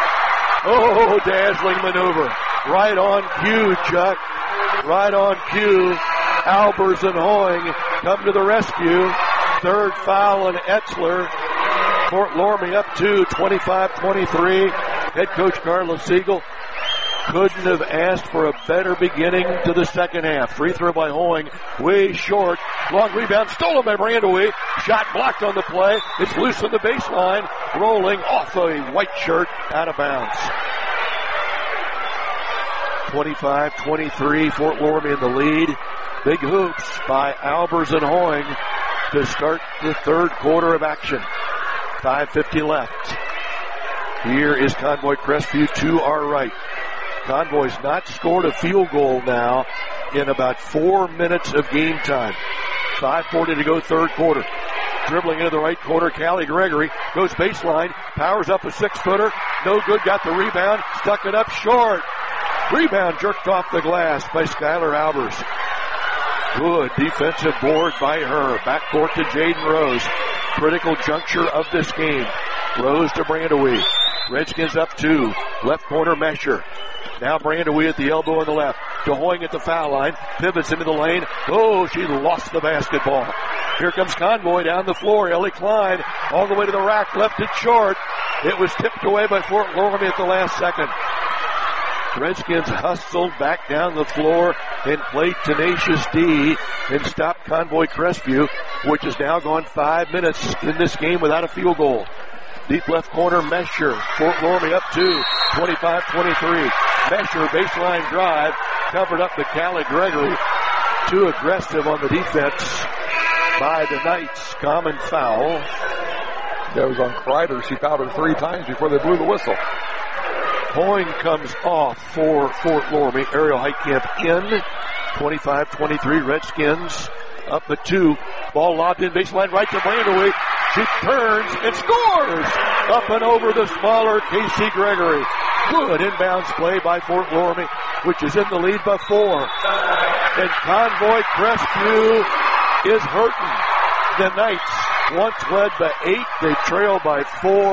Oh, dazzling maneuver. Right on cue, Chuck. Right on cue. Albers and Hoying come to the rescue. Third foul on Etzler. Fort Loramie up to 25-23. Head coach Carla Siegel couldn't have asked for a better beginning to the second half. Free throw by Hoying, way short. Long rebound, stolen by Brandowie. Shot blocked on the play. It's loose on the baseline. Rolling off a white shirt, out of bounds. 25-23, Fort Loramie in the lead. Big hoops by Albers and Hoying to start the third quarter of action. 5:50 left. Here is Convoy Crestview to our right. Convoy's not scored a field goal now in about 4 minutes of game time. 5:40 to go third quarter. Dribbling into the right corner, Callie Gregory goes baseline, powers up a 6-footer. No good, got the rebound, stuck it up short. Rebound jerked off the glass by Skylar Albers. Good defensive board by her. Backcourt to Jaden Rose. Critical juncture of this game. Rose to Brandowie. Redskins up 2. Left corner Mesher. Now Brandowie at the elbow on the left. To Hoying at the foul line. Pivots into the lane. Oh, she lost the basketball. Here comes Convoy down the floor. Ellie Klein all the way to the rack. Left it short. It was tipped away by Fort Loramie at the last second. Redskins hustled back down the floor and played tenacious D and stopped Convoy Crestview, which has now gone 5 minutes in this game without a field goal. Deep left corner, Mesher. Fort Loramie up 2, 25-23. Mesher, baseline drive, covered up to Callie Gregory. Too aggressive on the defense by the Knights. Common foul. That was on Kreider. She fouled her 3 times before they blew the whistle. Hoying comes off for Fort Loramie. Ariel Heitkamp in. 25-23. Redskins up at 2. Ball lobbed in baseline right to Brandowie. She turns and scores! Up and over the smaller Casey Gregory. Good inbounds play by Fort Loramie, which is in the lead by 4. And Convoy Crestview is hurting. The Knights once led by 8. They trail by 4.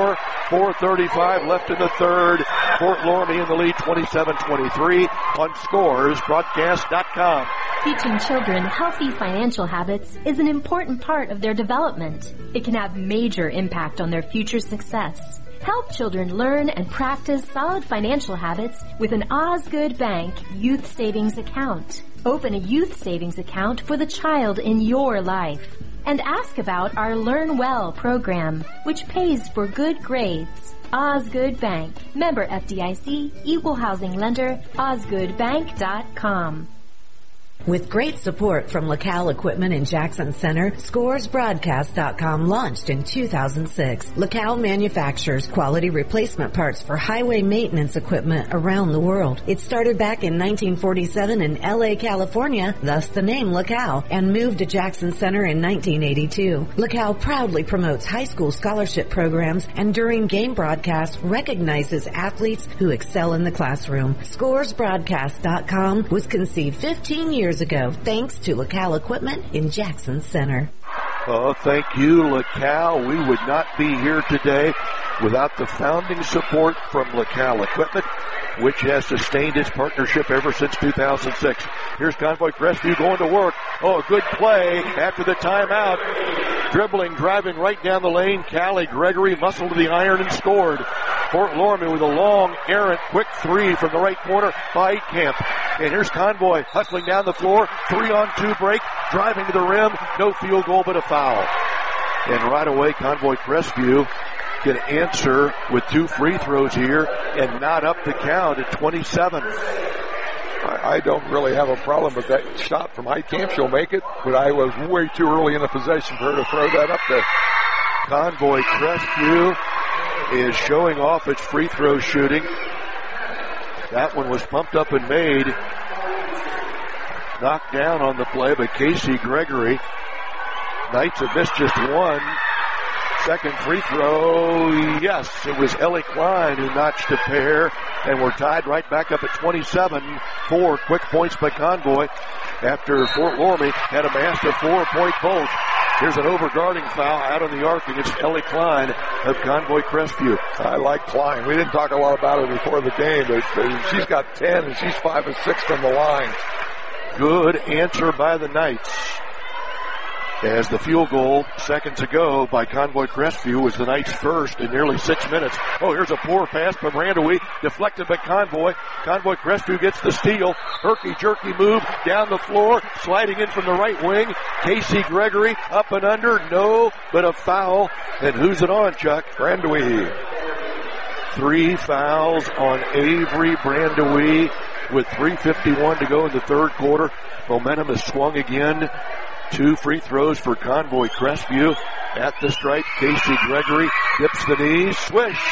4:35 left in the third. Fort Loramie in the lead, 27-23 on ScoresBroadcast.com. Teaching children healthy financial habits is an important part of their development. It can have major impact on their future success. Help children learn and practice solid financial habits with an Osgood Bank Youth Savings Account. Open a youth savings account for the child in your life. And ask about our Learn Well program, which pays for good grades. Osgood Bank. Member FDIC, Equal Housing Lender, OsgoodBank.com. With great support from LaCal Equipment in Jackson Center, ScoresBroadcast.com launched in 2006. LaCal manufactures quality replacement parts for highway maintenance equipment around the world. It started back in 1947 in LA, California, thus the name LaCal, and moved to Jackson Center in 1982. LaCal proudly promotes high school scholarship programs and during game broadcasts recognizes athletes who excel in the classroom. ScoresBroadcast.com was conceived 15 years ago, thanks to LaCal Equipment in Jackson Center. Oh, thank you, LaCal. We would not be here today without the founding support from LaCal Equipment, which has sustained its partnership ever since 2006. Here's Convoy Crestview going to work. Oh, a good play after the timeout. Dribbling, driving right down the lane. Callie Gregory muscled to the iron and scored. Fort Loramie with a long, errant, quick three from the right corner by Camp. And here's Convoy hustling down the floor. 3-on-2 break, driving to the rim. No field goal, but a foul. And right away, Convoy Crestview can answer with 2 free throws here and not up the count at 27. I don't really have a problem with that shot from Heitkamp. She'll make it, but I was way too early in the possession for her to throw that up there. Convoy Crestview is showing off its free throw shooting. That one was pumped up and made. Knocked down on the play by Casey Gregory. Knights have missed just one. Second free throw, yes, it was Ellie Klein who notched a pair, and we're tied right back up at 27. 4 quick points by Convoy after Fort Loramie had amassed a 4-point bolt. Here's an overguarding foul out on the arc against Ellie Klein of Convoy Crestview. I like Klein. We didn't talk a lot about her before the game, but she's got 10 and she's 5 of 6 from the line. Good answer by the Knights. As the field goal seconds ago by Convoy Crestview was the Knights' first in nearly 6 minutes. Oh, here's a poor pass by Brandewee, deflected by Convoy. Convoy Crestview gets the steal. Herky-jerky move down the floor, sliding in from the right wing. Casey Gregory up and under, no, but a foul. And who's it on, Chuck? Brandewee. 3 fouls on Avery Brandewee with 3:51 to go in the third quarter. Momentum has swung again. 2 free throws for Convoy Crestview. At the stripe, Casey Gregory dips the knees. Swish!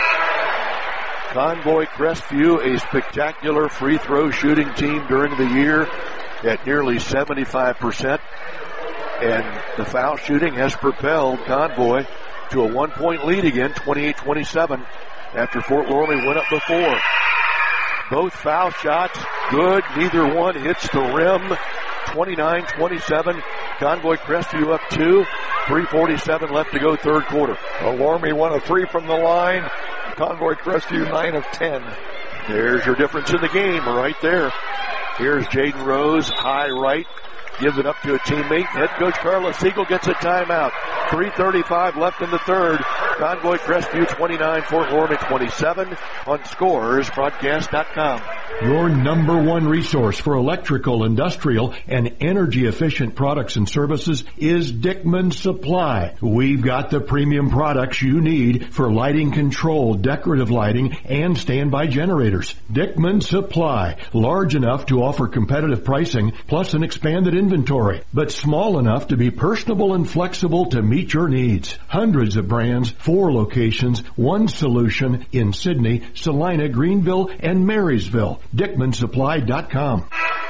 Convoy Crestview, a spectacular free throw shooting team during the year at nearly 75%. And the foul shooting has propelled Convoy to a 1-point lead again, 28-27, after Fort Loramie went up before. Both foul shots good. Neither one hits the rim. 29-27. Convoy Crestview up 2. 3:47 left to go third quarter. Loramie 1 of 3 from the line. Convoy Crestview 9 of 10. There's your difference in the game right there. Here's Jaden Rose, high right. Gives it up to a teammate. Head coach Carla Siegel gets a timeout. 3:35 left in the third. Convoy Crestview 29, Fort Loramie 27 on ScoresBroadcast.com. Your number one resource for electrical, industrial, and energy-efficient products and services is Dickman Supply. We've got the premium products you need for lighting control, decorative lighting, and standby generators. Dickman Supply, large enough to offer competitive pricing, plus an expanded inventory, but small enough to be personable and flexible to meet your needs. Hundreds of brands, 4 locations, 1 solution in Sydney, Salina, Greenville, and Marysville. DickmanSupply.com.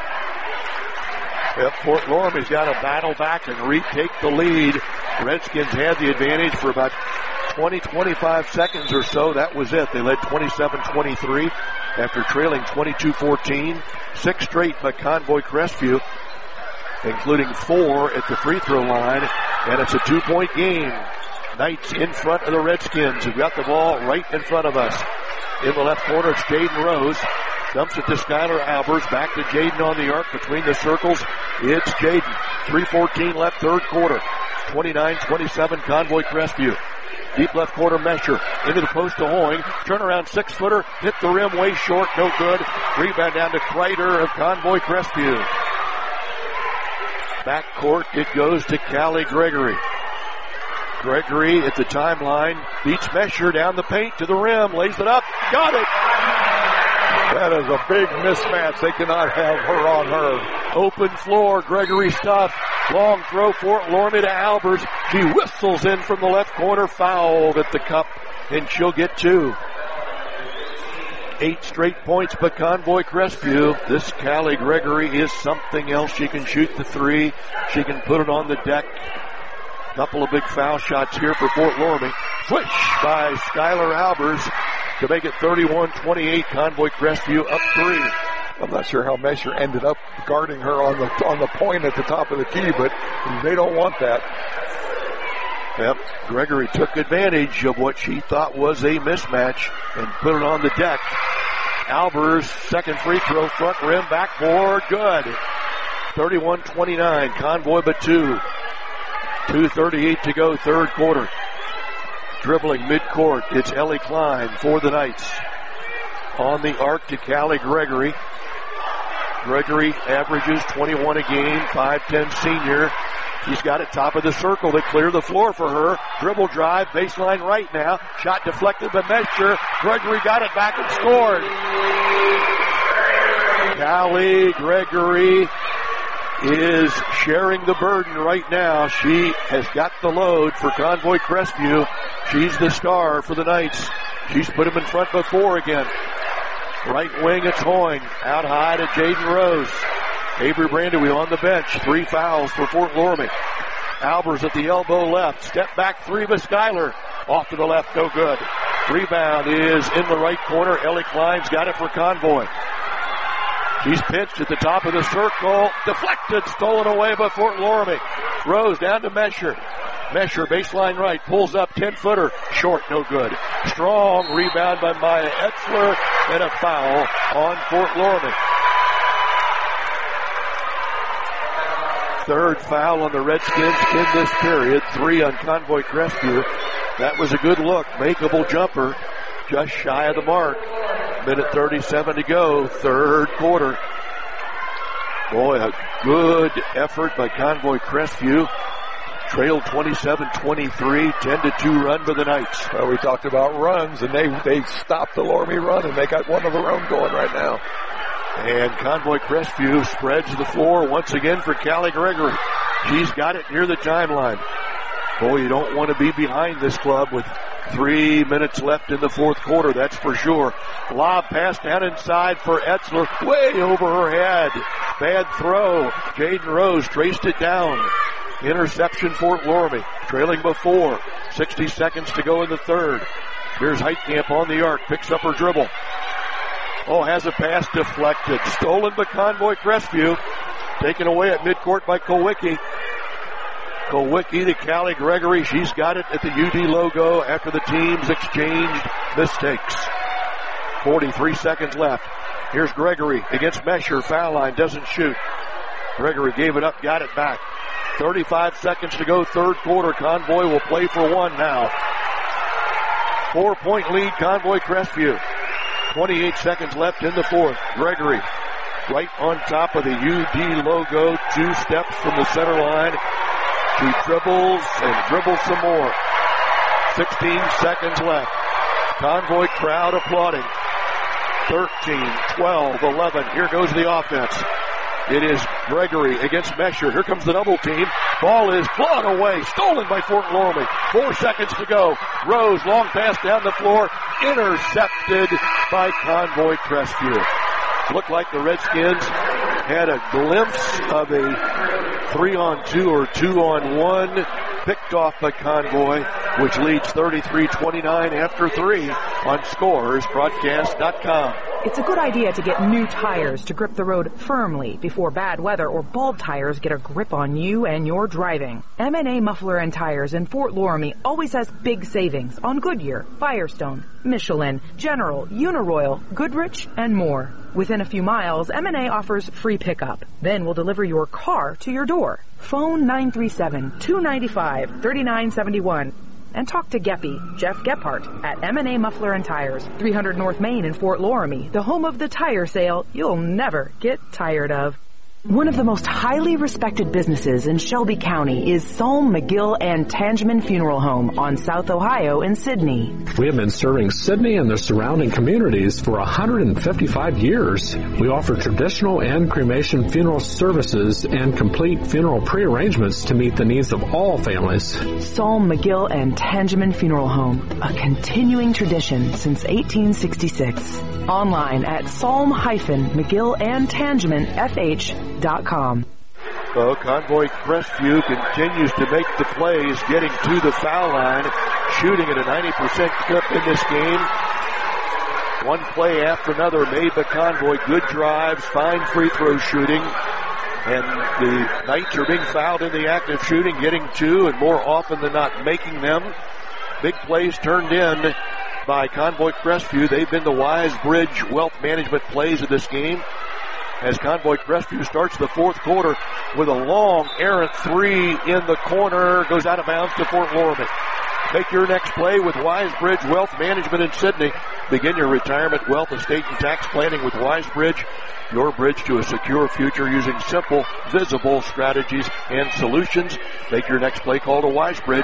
Yep, Fort Loramie's got to battle back and retake the lead. Redskins had the advantage for about 20-25 seconds or so. That was it. They led 27-23 after trailing 22-14. 6 straight by Convoy Crestview, including 4 at the free throw line, and it's a 2-point game. Knights in front of the Redskins, who've got the ball right in front of us. In the left corner, it's Jaden Rose. Dumps it to Skylar Albers. Back to Jaden on the arc between the circles. It's Jaden. 3:14 left, third quarter. 29-27 Convoy Crestview. Deep left corner, Mesher. Into the post to Hoying. Turnaround 6-footer. Hit the rim way short. No good. Rebound down to Kreider of Convoy Crestview. Back court, it goes to Callie Gregory. Gregory at the timeline. Beats Mesher down the paint to the rim. Lays it up. Got it. That is a big mismatch. They cannot have her on her. Open floor. Gregory stuff. Long throw for Lorme to Albers. She whistles in from the left corner. Fouled at the cup, and she'll get 2. 8 straight points by Convoy Crestview. This Callie Gregory is something else. She can shoot the 3. She can put it on the deck. Couple of big foul shots here for Fort Loramie. Swish by Skylar Albers to make it 31-28. Convoy Crestview up 3. I'm not sure how Mesher ended up guarding her on the point at the top of the key, but they don't want that. Yep, Gregory took advantage of what she thought was a mismatch and put it on the deck. Albers, second free throw, front rim, backboard, good. 31-29, Convoy but 2. 2:38 to go, third quarter. Dribbling midcourt, it's Ellie Klein for the Knights. On the arc to Callie Gregory. Gregory averages 21 a game, 5'10" senior. She's got it top of the circle to clear the floor for her. Dribble drive, baseline right now. Shot deflected by Mesher. Gregory got it back and scored. Callie Gregory is sharing the burden right now. She has got the load for Convoy Crestview. She's the star for the Knights. She's put him in front before again. Right wing, it's Hoying. Out high to Jaden Rose. Avery Brandewy on the bench. 3 fouls for Fort Loramie. Albers at the elbow left. Step back 3 by Skylar. Off to the left, no good. Rebound is in the right corner. Ellie Klein's got it for Convoy. She's pitched at the top of the circle. Deflected, stolen away by Fort Loramie. Rose down to Mesher. Mesher, baseline right, pulls up, 10-footer. Short, no good. Strong rebound by Maya Etzler, and a foul on Fort Loramie. Third foul on the Redskins in this period. 3 on Convoy Crestview. That was a good look. Makeable jumper. Just shy of the mark. Minute 37 to go. Third quarter. Boy, a good effort by Convoy Crestview. Trailed 27-23, 10-2 run for the Knights. Well, we talked about runs, and they stopped the Loramie run, and they got one of their own going right now. And Convoy Crestview spreads the floor once again for Callie Gregory. She's got it near the timeline. Boy, you don't want to be behind this club with 3 minutes left in the fourth quarter, that's for sure. Lob pass down inside for Etzler, way over her head. Bad throw. Jaden Rose traced it down. Interception Fort Loramie, trailing before. 60 seconds to go in the third. Here's Heitkamp on the arc, picks up her dribble. Oh, has a pass deflected. Stolen by Convoy Crestview. Taken away at midcourt by Kowicki. Kowicki to Callie Gregory. She's got it at the UD logo after the teams exchanged mistakes. 43 seconds left. Here's Gregory against Mesher. Foul line, doesn't shoot. Gregory gave it up, got it back. 35 seconds to go, third quarter. Convoy will play for 1 now. 4-point lead, Convoy Crestview. 28 seconds left in the fourth. Gregory right on top of the UD logo. 2 steps from the center line. She dribbles and dribbles some more. 16 seconds left. Convoy crowd applauding. 13, 12, 11. Here goes the offense. It is Gregory against Mesher. Here comes the double team. Ball is clawed away. Stolen by Fort Loramie. 4 seconds to go. Rose, long pass down the floor. Intercepted by Convoy Crestview. Looked like the Redskins had a glimpse of a 3-on-2 or 2-on-1 picked off by Convoy, which leads 33-29 after 3 on ScoresBroadcast.com. It's a good idea to get new tires to grip the road firmly before bad weather or bald tires get a grip on you and your driving. M&A Muffler and Tires in Fort Loramie always has big savings on Goodyear, Firestone, Michelin, General, Uniroyal, Goodrich, and more. Within a few miles, M&A offers free pickup. Then we'll deliver your car to your door. Phone 937-295-3971. And talk to Geppy, Jeff Gephardt, at M&A Muffler and Tires, 300 North Main in Fort Loramie, the home of the tire sale you'll never get tired of. One of the most highly respected businesses in Shelby County is Solm, McGill, and Tangeman Funeral Home on South Ohio in Sidney. We have been serving Sidney and the surrounding communities for 155 years. We offer traditional and cremation funeral services and complete funeral prearrangements to meet the needs of all families. Solm, McGill, and Tangeman Funeral Home, a continuing tradition since 1866. Online at Solm-McGill-and-Tangeman-FH.com. So Convoy Crestview continues to make the plays, getting to the foul line, shooting at a 90% clip in this game. One play after another made by Convoy. Good drives, fine free throw shooting. And the Knights are being fouled in the act of shooting, getting two, and more often than not making them. Big plays turned in by Convoy Crestview. They've been the Wise Bridge Wealth Management plays of this game, as Convoy Crestview starts the fourth quarter with a long errant three in the corner, goes out of bounds to Fort Loramie. Make your next play with Wise Bridge Wealth Management in Sidney. Begin your retirement, wealth, estate, and tax planning with Wise Bridge. Your bridge to a secure future using simple, visible strategies and solutions. Make your next play call to Wise Bridge,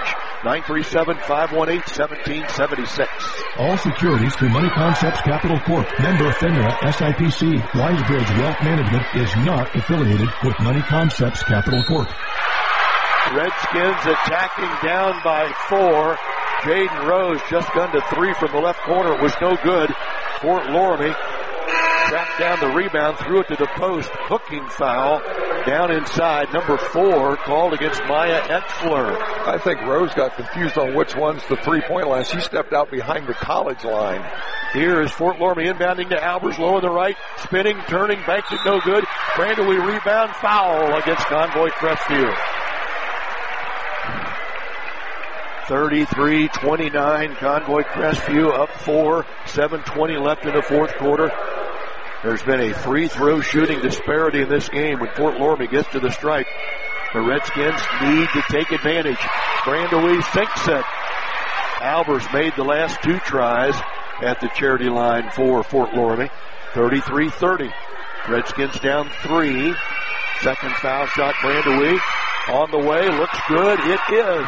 937-518-1776. All securities through Money Concepts Capital Corp. Member FINRA SIPC. Wise Bridge Wealth Management is not affiliated with Money Concepts Capital Corp. Redskins attacking down by 4. Jaden Rose just gone to 3 from the left corner. It was no good. Fort Loramie tracked down the rebound, threw it to the post. Hooking foul down inside. Number 4 called against Maya Etzler. I think Rose got confused on which one's the three-point line. She stepped out behind the college line. Here is Fort Loramie inbounding to Albers, low on the right, spinning, turning, banked it, no good. Brandewie rebound, foul against Convoy Crestview. 33-29, Convoy Crestview up 4, 7:20 left in the fourth quarter. There's been a free throw shooting disparity in this game when Fort Loramie gets to the stripe. The Redskins need to take advantage. Brandewie sinks it. Albers made the last 2 tries at the charity line for Fort Loramie. 33-30. Redskins down 3. Second foul shot, Brandewie. On the way, looks good. It is.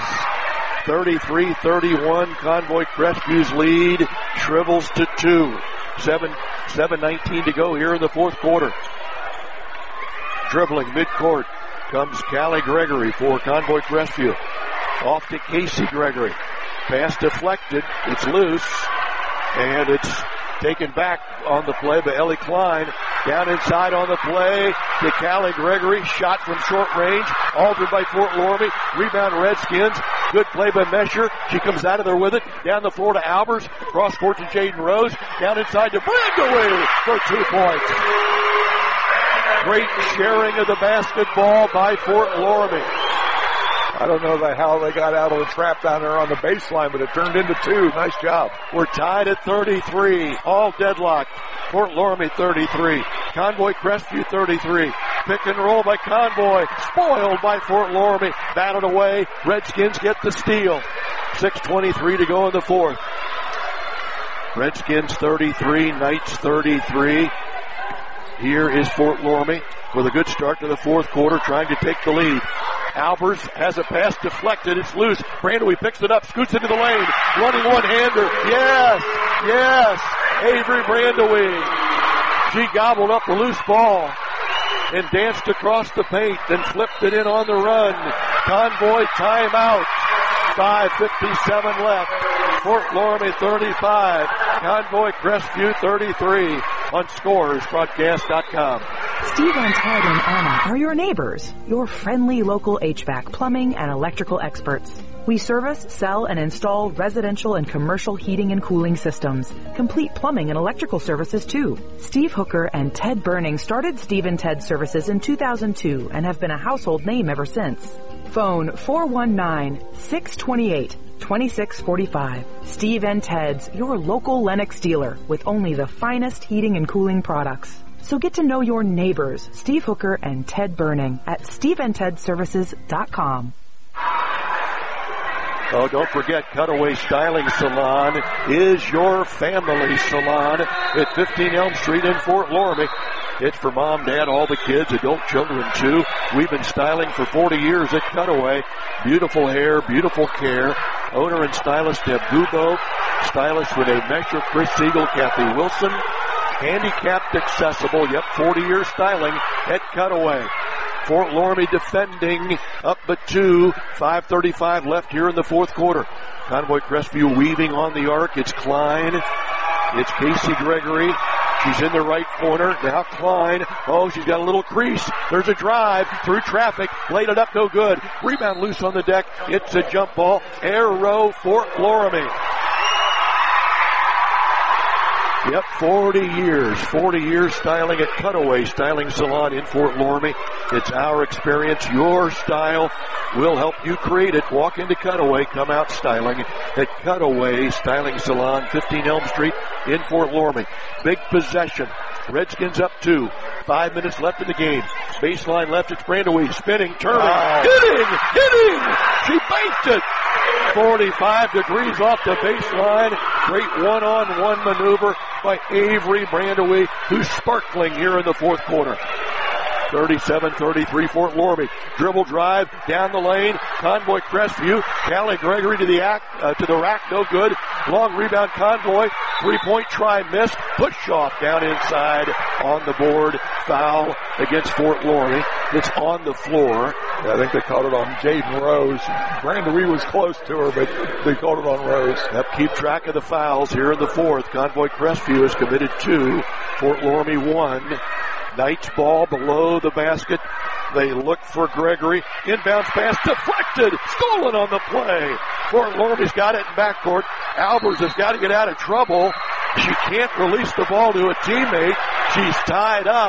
33-31, Convoy Crestview's lead shrivels to 2. 7:19 to go here in the fourth quarter. Dribbling midcourt comes Callie Gregory for Convoy Crestview. Off to Casey Gregory. Pass deflected. It's loose. And it's taken back on the play by Ellie Klein. Down inside on the play to Callie Gregory. Shot from short range. Altered by Fort Loramie. Rebound Redskins. Good play by Mesher. She comes out of there with it. Down the floor to Albers. Cross court to Jaden Rose. Down inside to Brandewie for 2 points. Great sharing of the basketball by Fort Loramie. I don't know how they got out of the trap down there on the baseline, but it turned into 2. Nice job. We're tied at 33. All deadlocked. Fort Loramie 33. Convoy Crestview 33. Pick and roll by Convoy. Spoiled by Fort Loramie. Batted away. Redskins get the steal. 6:23 to go in the fourth. Redskins 33. Knights 33. Here is Fort Loramie with a good start to the fourth quarter, trying to take the lead. Albers has a pass deflected. It's loose. Brandewie picks it up, scoots into the lane. Running one-hander. Yes. Avery Brandewie. She gobbled up the loose ball and danced across the paint, then flipped it in on the run. Convoy timeout. 5:57 left. Fort Loramie 35. Convoy Crestview 33 on ScoresBroadcast.com. Steve and Ted and Anna are your neighbors, your friendly local HVAC, plumbing, and electrical experts. We service, sell, and install residential and commercial heating and cooling systems. Complete plumbing and electrical services, too. Steve Hooker and Ted Burning started Steve and Ted Services in 2002 and have been a household name ever since. Phone 419-628-2645. Steve and Ted's, your local Lennox dealer with only the finest heating and cooling products. So get to know your neighbors, Steve Hooker and Ted Burning, at steveandtedservices.com. Oh, don't forget, Cutaway Styling Salon is your family salon at 15 Elm Street in Fort Loramie. It's for mom, dad, all the kids, adult children too. We've been styling for 40 years at Cutaway. Beautiful hair, beautiful care. Owner and stylist Deb Gubo. Stylist Renee Mesher, Chris Siegel, Kathy Wilson. Handicapped accessible, 40 years styling at Cutaway. Fort Loramie defending up but 2. 5:35 left here in the fourth quarter. Convoy Crestview weaving on the arc. It's Klein. It's Casey Gregory. She's in the right corner. Now Klein. Oh, she's got a little crease. There's a drive through traffic. Laid it up, no good. Rebound loose on the deck. It's a jump ball. Arrow, Fort Loramie. 40 years styling at Cutaway Styling Salon in Fort Loramie. It's our experience. Your style will help you create it. Walk into Cutaway, come out styling at Cutaway Styling Salon, 15 Elm Street in Fort Loramie. Big possession. Redskins up 2. 5 minutes left in the game. Baseline left, it's Brandewee spinning, turning, hitting! She banked it! 45 degrees off the baseline. Great one-on-one maneuver by Avery Brandewee, who's sparkling here in the fourth quarter. 37-33 Fort Loramie. Dribble drive down the lane. Convoy Crestview. Callie Gregory to the rack. No good. Long rebound Convoy. 3-point try missed. Push off down inside on the board. Foul against Fort Loramie. It's on the floor. Yeah, I think they called it on Jaden Rose. Brandewee was close to her, but they called it on Rose. Keep track of the fouls here in the fourth. Convoy Crestview has committed 2. Fort Loramie 1. Knight's ball below the basket. They look for Gregory. Inbounds pass deflected. Stolen on the play. Fort Loramie's got it in backcourt. Albers has got to get out of trouble. She can't release the ball to a teammate. She's tied up.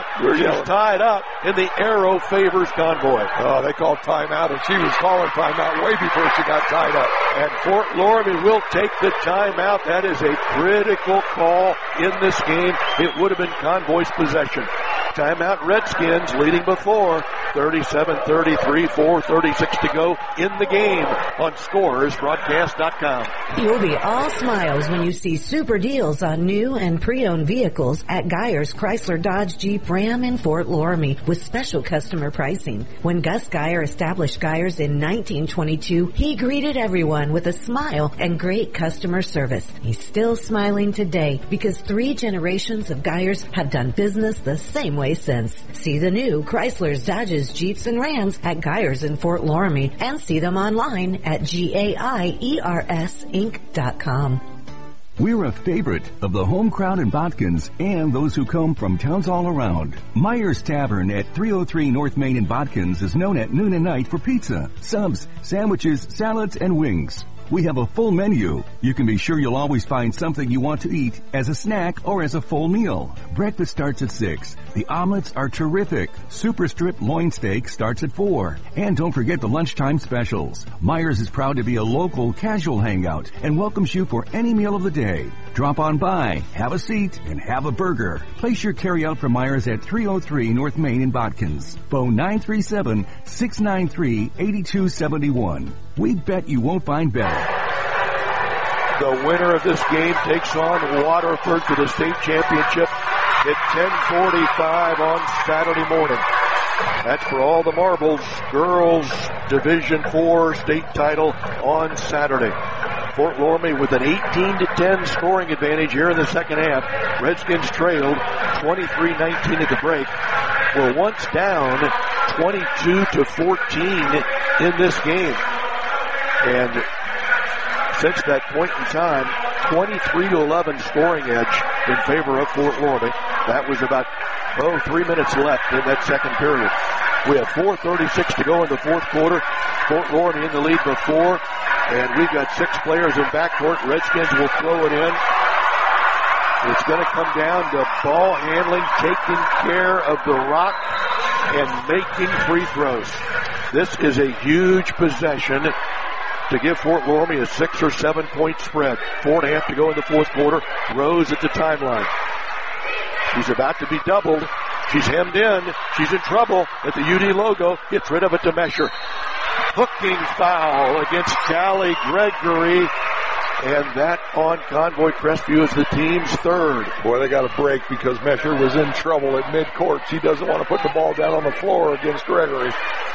And the arrow favors Convoy. Oh, they called timeout, and she was calling timeout way before she got tied up. And Fort Loramie will take the timeout. That is a critical call in this game. It would have been Convoy's possession. Timeout Redskins leading before 37-33, 4:36 to go in the game on ScoresBroadcast.com. You'll be all smiles when you see super deals on new and pre-owned vehicles at Geyer's Chrysler Dodge Jeep Ram in Fort Loramie with special customer pricing. When Gus Geyer established Geyer's in 1922, he greeted everyone with a smile and great customer service. He's still smiling today because 3 generations of Geyers have done business the same way since. See the new Chryslers, Dodges, Jeeps, and Rams at Geyer's in Fort Loramie and see them online at GAIERSinc.com. We're a favorite of the home crowd in Botkins and those who come from towns all around. Myers Tavern at 303 North Main in Botkins is known at noon and night for pizza, subs, sandwiches, salads, and wings. We have a full menu. You can be sure you'll always find something you want to eat as a snack or as a full meal. Breakfast starts at 6. The omelets are terrific. Super Strip loin steak starts at 4. And don't forget the lunchtime specials. Myers is proud to be a local casual hangout and welcomes you for any meal of the day. Drop on by, have a seat, and have a burger. Place your carryout from Myers at 303 North Main in Botkins. Phone 937-693-8271. We bet you won't find better. The winner of this game takes on Waterford for the state championship at 10:45 on Saturday morning. That's for all the marbles. Girls Division 4 state title on Saturday. Fort Loramie with an 18-10 scoring advantage here in the second half. Redskins trailed 23-19 at the break. Were once down 22-14 in this game. And since that point in time, 23-11 scoring edge in favor of Fort Loramie. That was about 3 minutes left in that second period. We have 4:36 to go in the fourth quarter. Fort Loramie in the lead before, and we've got 6 players in backcourt. Redskins will throw it in. It's going to come down to ball handling, taking care of the rock, and making free throws. This is a huge possession to give Fort Loramie a 6 or 7 point spread. 4.5 to go in the fourth quarter. Rose at the timeline. She's about to be doubled. She's hemmed in. She's in trouble at the UD logo. Gets rid of it to Mesher. Hooking foul against Callie Gregory. And that on Convoy Crestview is the team's third. Boy, they got a break because Mesher was in trouble at midcourt. She doesn't want to put the ball down on the floor against Gregory.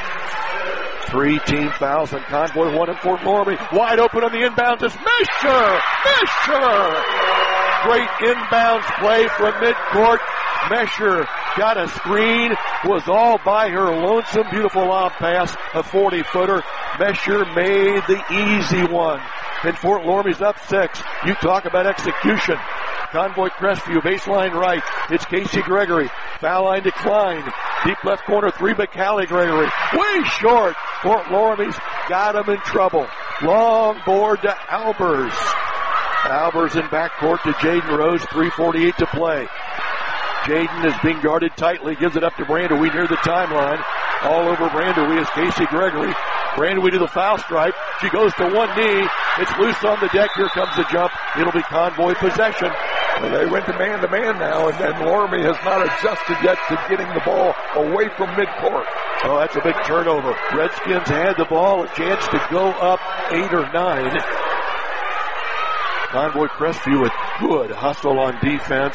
3 team fouls on Convoy, 1 in Fort Loramie. Wide open on the inbounds is Mesher! Mesher! Great inbounds play from midcourt. Mesher got a screen, was all by her lonesome, beautiful lob pass, a 40-footer. Mesher made the easy one. And Fort Loramie's up 6. You talk about execution. Convoy Crestview, baseline right. It's Casey Gregory. Foul line declined. Deep left corner 3 by Callie Gregory. Way short. Fort Loramie's got him in trouble. Long board to Albers. Albers in backcourt to Jaden Rose. 3:48 to play. Jaden is being guarded tightly. Gives it up to Brandewie near the timeline. All over Brandewie is Casey Gregory. Brandewie to the foul stripe. She goes to one knee. It's loose on the deck. Here comes the jump. It'll be Convoy possession. Well, they went to man now, and then Loramie has not adjusted yet to getting the ball away from midcourt. Oh, that's a big turnover. Redskins had the ball, a chance to go up 8 or 9. Convoy Crestview with good hustle on defense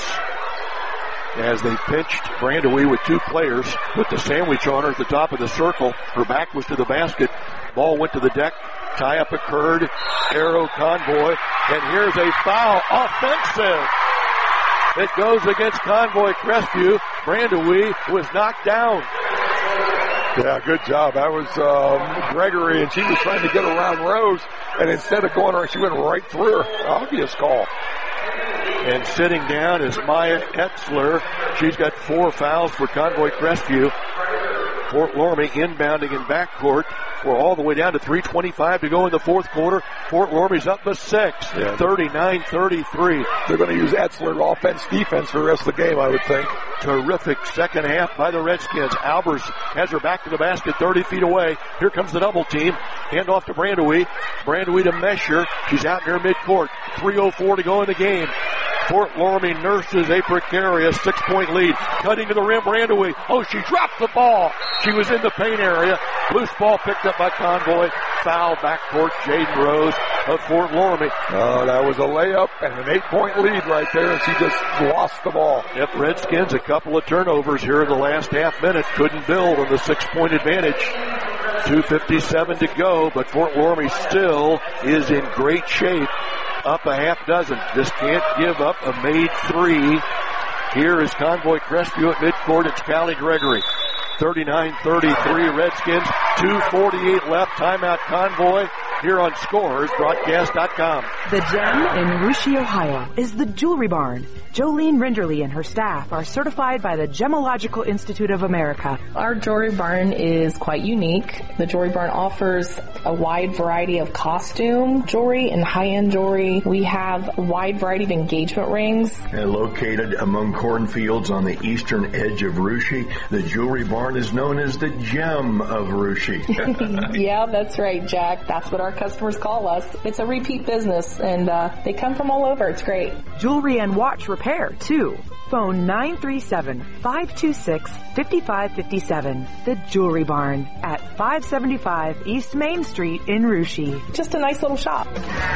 as they pinched Brandewie with 2 players, put the sandwich on her at the top of the circle. Her back was to the basket. Ball went to the deck. Tie-up occurred. Arrow Convoy. And here's a foul. Offensive. It goes against Convoy Crestview. Brandewie was knocked down. Yeah, good job. That was Gregory, and she was trying to get around Rose, and instead of going around, she went right through her. Obvious call. And sitting down is Maya Etzler. She's got 4 fouls for Convoy Crestview. Fort Loramie inbounding in backcourt. We're all the way down to 3:25 to go in the fourth quarter. Fort Loramie's up by 6, 39-33. They're going to use Etzler offense, defense for the rest of the game, I would think. Terrific second half by the Redskins. Albers has her back to the basket, 30 feet away. Here comes the double team. Hand off to Brandewie. Brandewie to Mesher. She's out near midcourt. 3:04 to go in the game. Fort Loramie nurses a precarious 6-point lead. Cutting to the rim, Brandewie. Oh, she dropped the ball. She was in the paint area. Loose ball picked up by Convoy. Foul backcourt, Jaden Rose of Fort Loramie. Oh, that was a layup and an 8-point lead right there, and she just lost the ball. Yep, Redskins, a couple of turnovers here in the last half minute. Couldn't build on the 6-point advantage. 2:57 to go, but Fort Loramie still is in great shape. Up a half dozen. Just can't give up a made 3. Here is Convoy Crestview at midcourt. It's Callie Gregory. 39-33 Redskins. 2:48 left. Timeout Convoy here on ScoresBroadcast.com. The gem in Russia, Ohio is the Jewelry Barn. Jolene Rinderly and her staff are certified by the Gemological Institute of America. Our Jewelry Barn is quite unique. The Jewelry Barn offers a wide variety of costume jewelry and high-end jewelry. We have a wide variety of engagement rings. And located among cornfields on the eastern edge of Russia, the Jewelry Barn is known as the Gem of Russia. Yeah, that's right, Jack. That's what our customers call us. It's a repeat business, and they come from all over. It's great. Jewelry and watch repair, too. Phone 937-526-5557. The Jewelry Barn at 575 East Main Street in Russia. Just a nice little shop.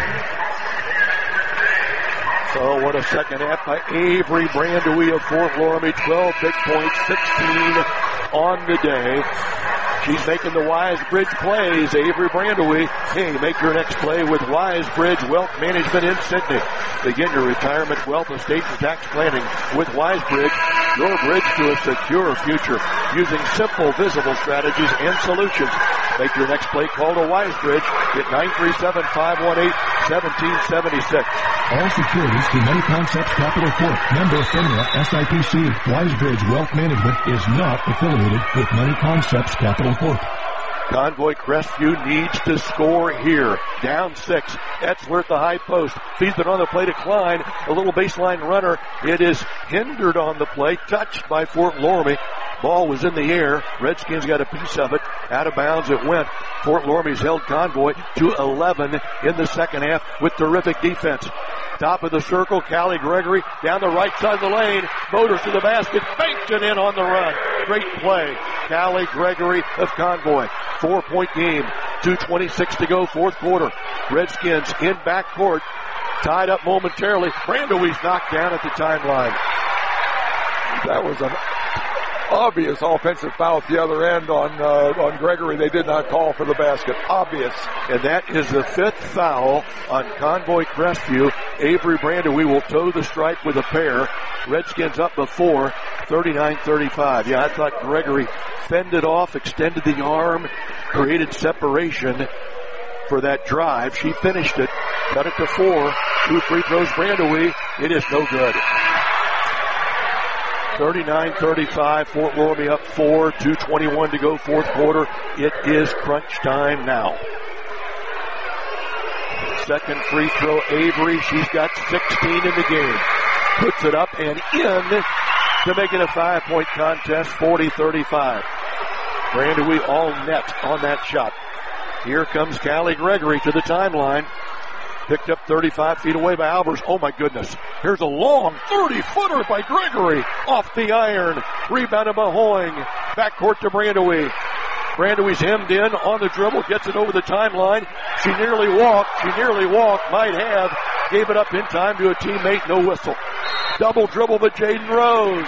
So what a second half by Avery Brandewie of Fort Loramie. 12 big points, 16 on the day. She's making the Wisebridge plays. Avery Brandewee. Hey, make your next play with Wisebridge Wealth Management in Sydney. Begin your retirement wealth, estate, and tax planning with Wisebridge. Your bridge to a secure future using simple, visible strategies and solutions. Make your next play. Call to Wisebridge at 937-518-1776. All securities through Money Concepts Capital Corp. Member FINRA SIPC. Wisebridge Wealth Management is not affiliated with Money Concepts Capital Corp. Convoy Crestview needs to score here. Down 6. Etzler at the high post. Feeds it on the play to Klein. A little baseline runner. It is hindered on the play. Touched by Fort Loramie. Ball was in the air. Redskins got a piece of it. Out of bounds it went. Fort Loramie's held Convoy to 11 in the second half with terrific defense. Top of the circle, Callie Gregory down the right side of the lane. Motors to the basket. Banked it in on the run. Great play. Callie Gregory of Convoy. 4-point game. 2:26 to go, fourth quarter. Redskins in backcourt. Tied up momentarily. Brandewee's knocked down at the timeline. That was an obvious offensive foul at the other end on Gregory. They did not call for the basket. Obvious. And that is the 5th foul on Convoy Crestview. Avery Brandewee will toe the stripe with a pair. Redskins up before, 39-35. Yeah, I thought Gregory fended off, extended the arm, created separation for that drive. She finished it, cut it to 4. 2 free throws, Brandewee. It is no good. 39-35, Fort Loramie up 4, 2:21 to go, fourth quarter. It is crunch time now. Second free throw, Avery. She's got 16 in the game. Puts it up and in to make it a 5-point contest, 40-35. Brandewee all net on that shot. Here comes Callie Gregory to the timeline. Picked up 35 feet away by Albers. Oh my goodness. Here's a long 30-footer by Gregory off the iron. Rebounded by Hoying. Backcourt to Brandewee. Brandewee's hemmed in on the dribble. Gets it over the timeline. She nearly walked. Might have. Gave it up in time to a teammate. No whistle. Double dribble by Jaden Rose.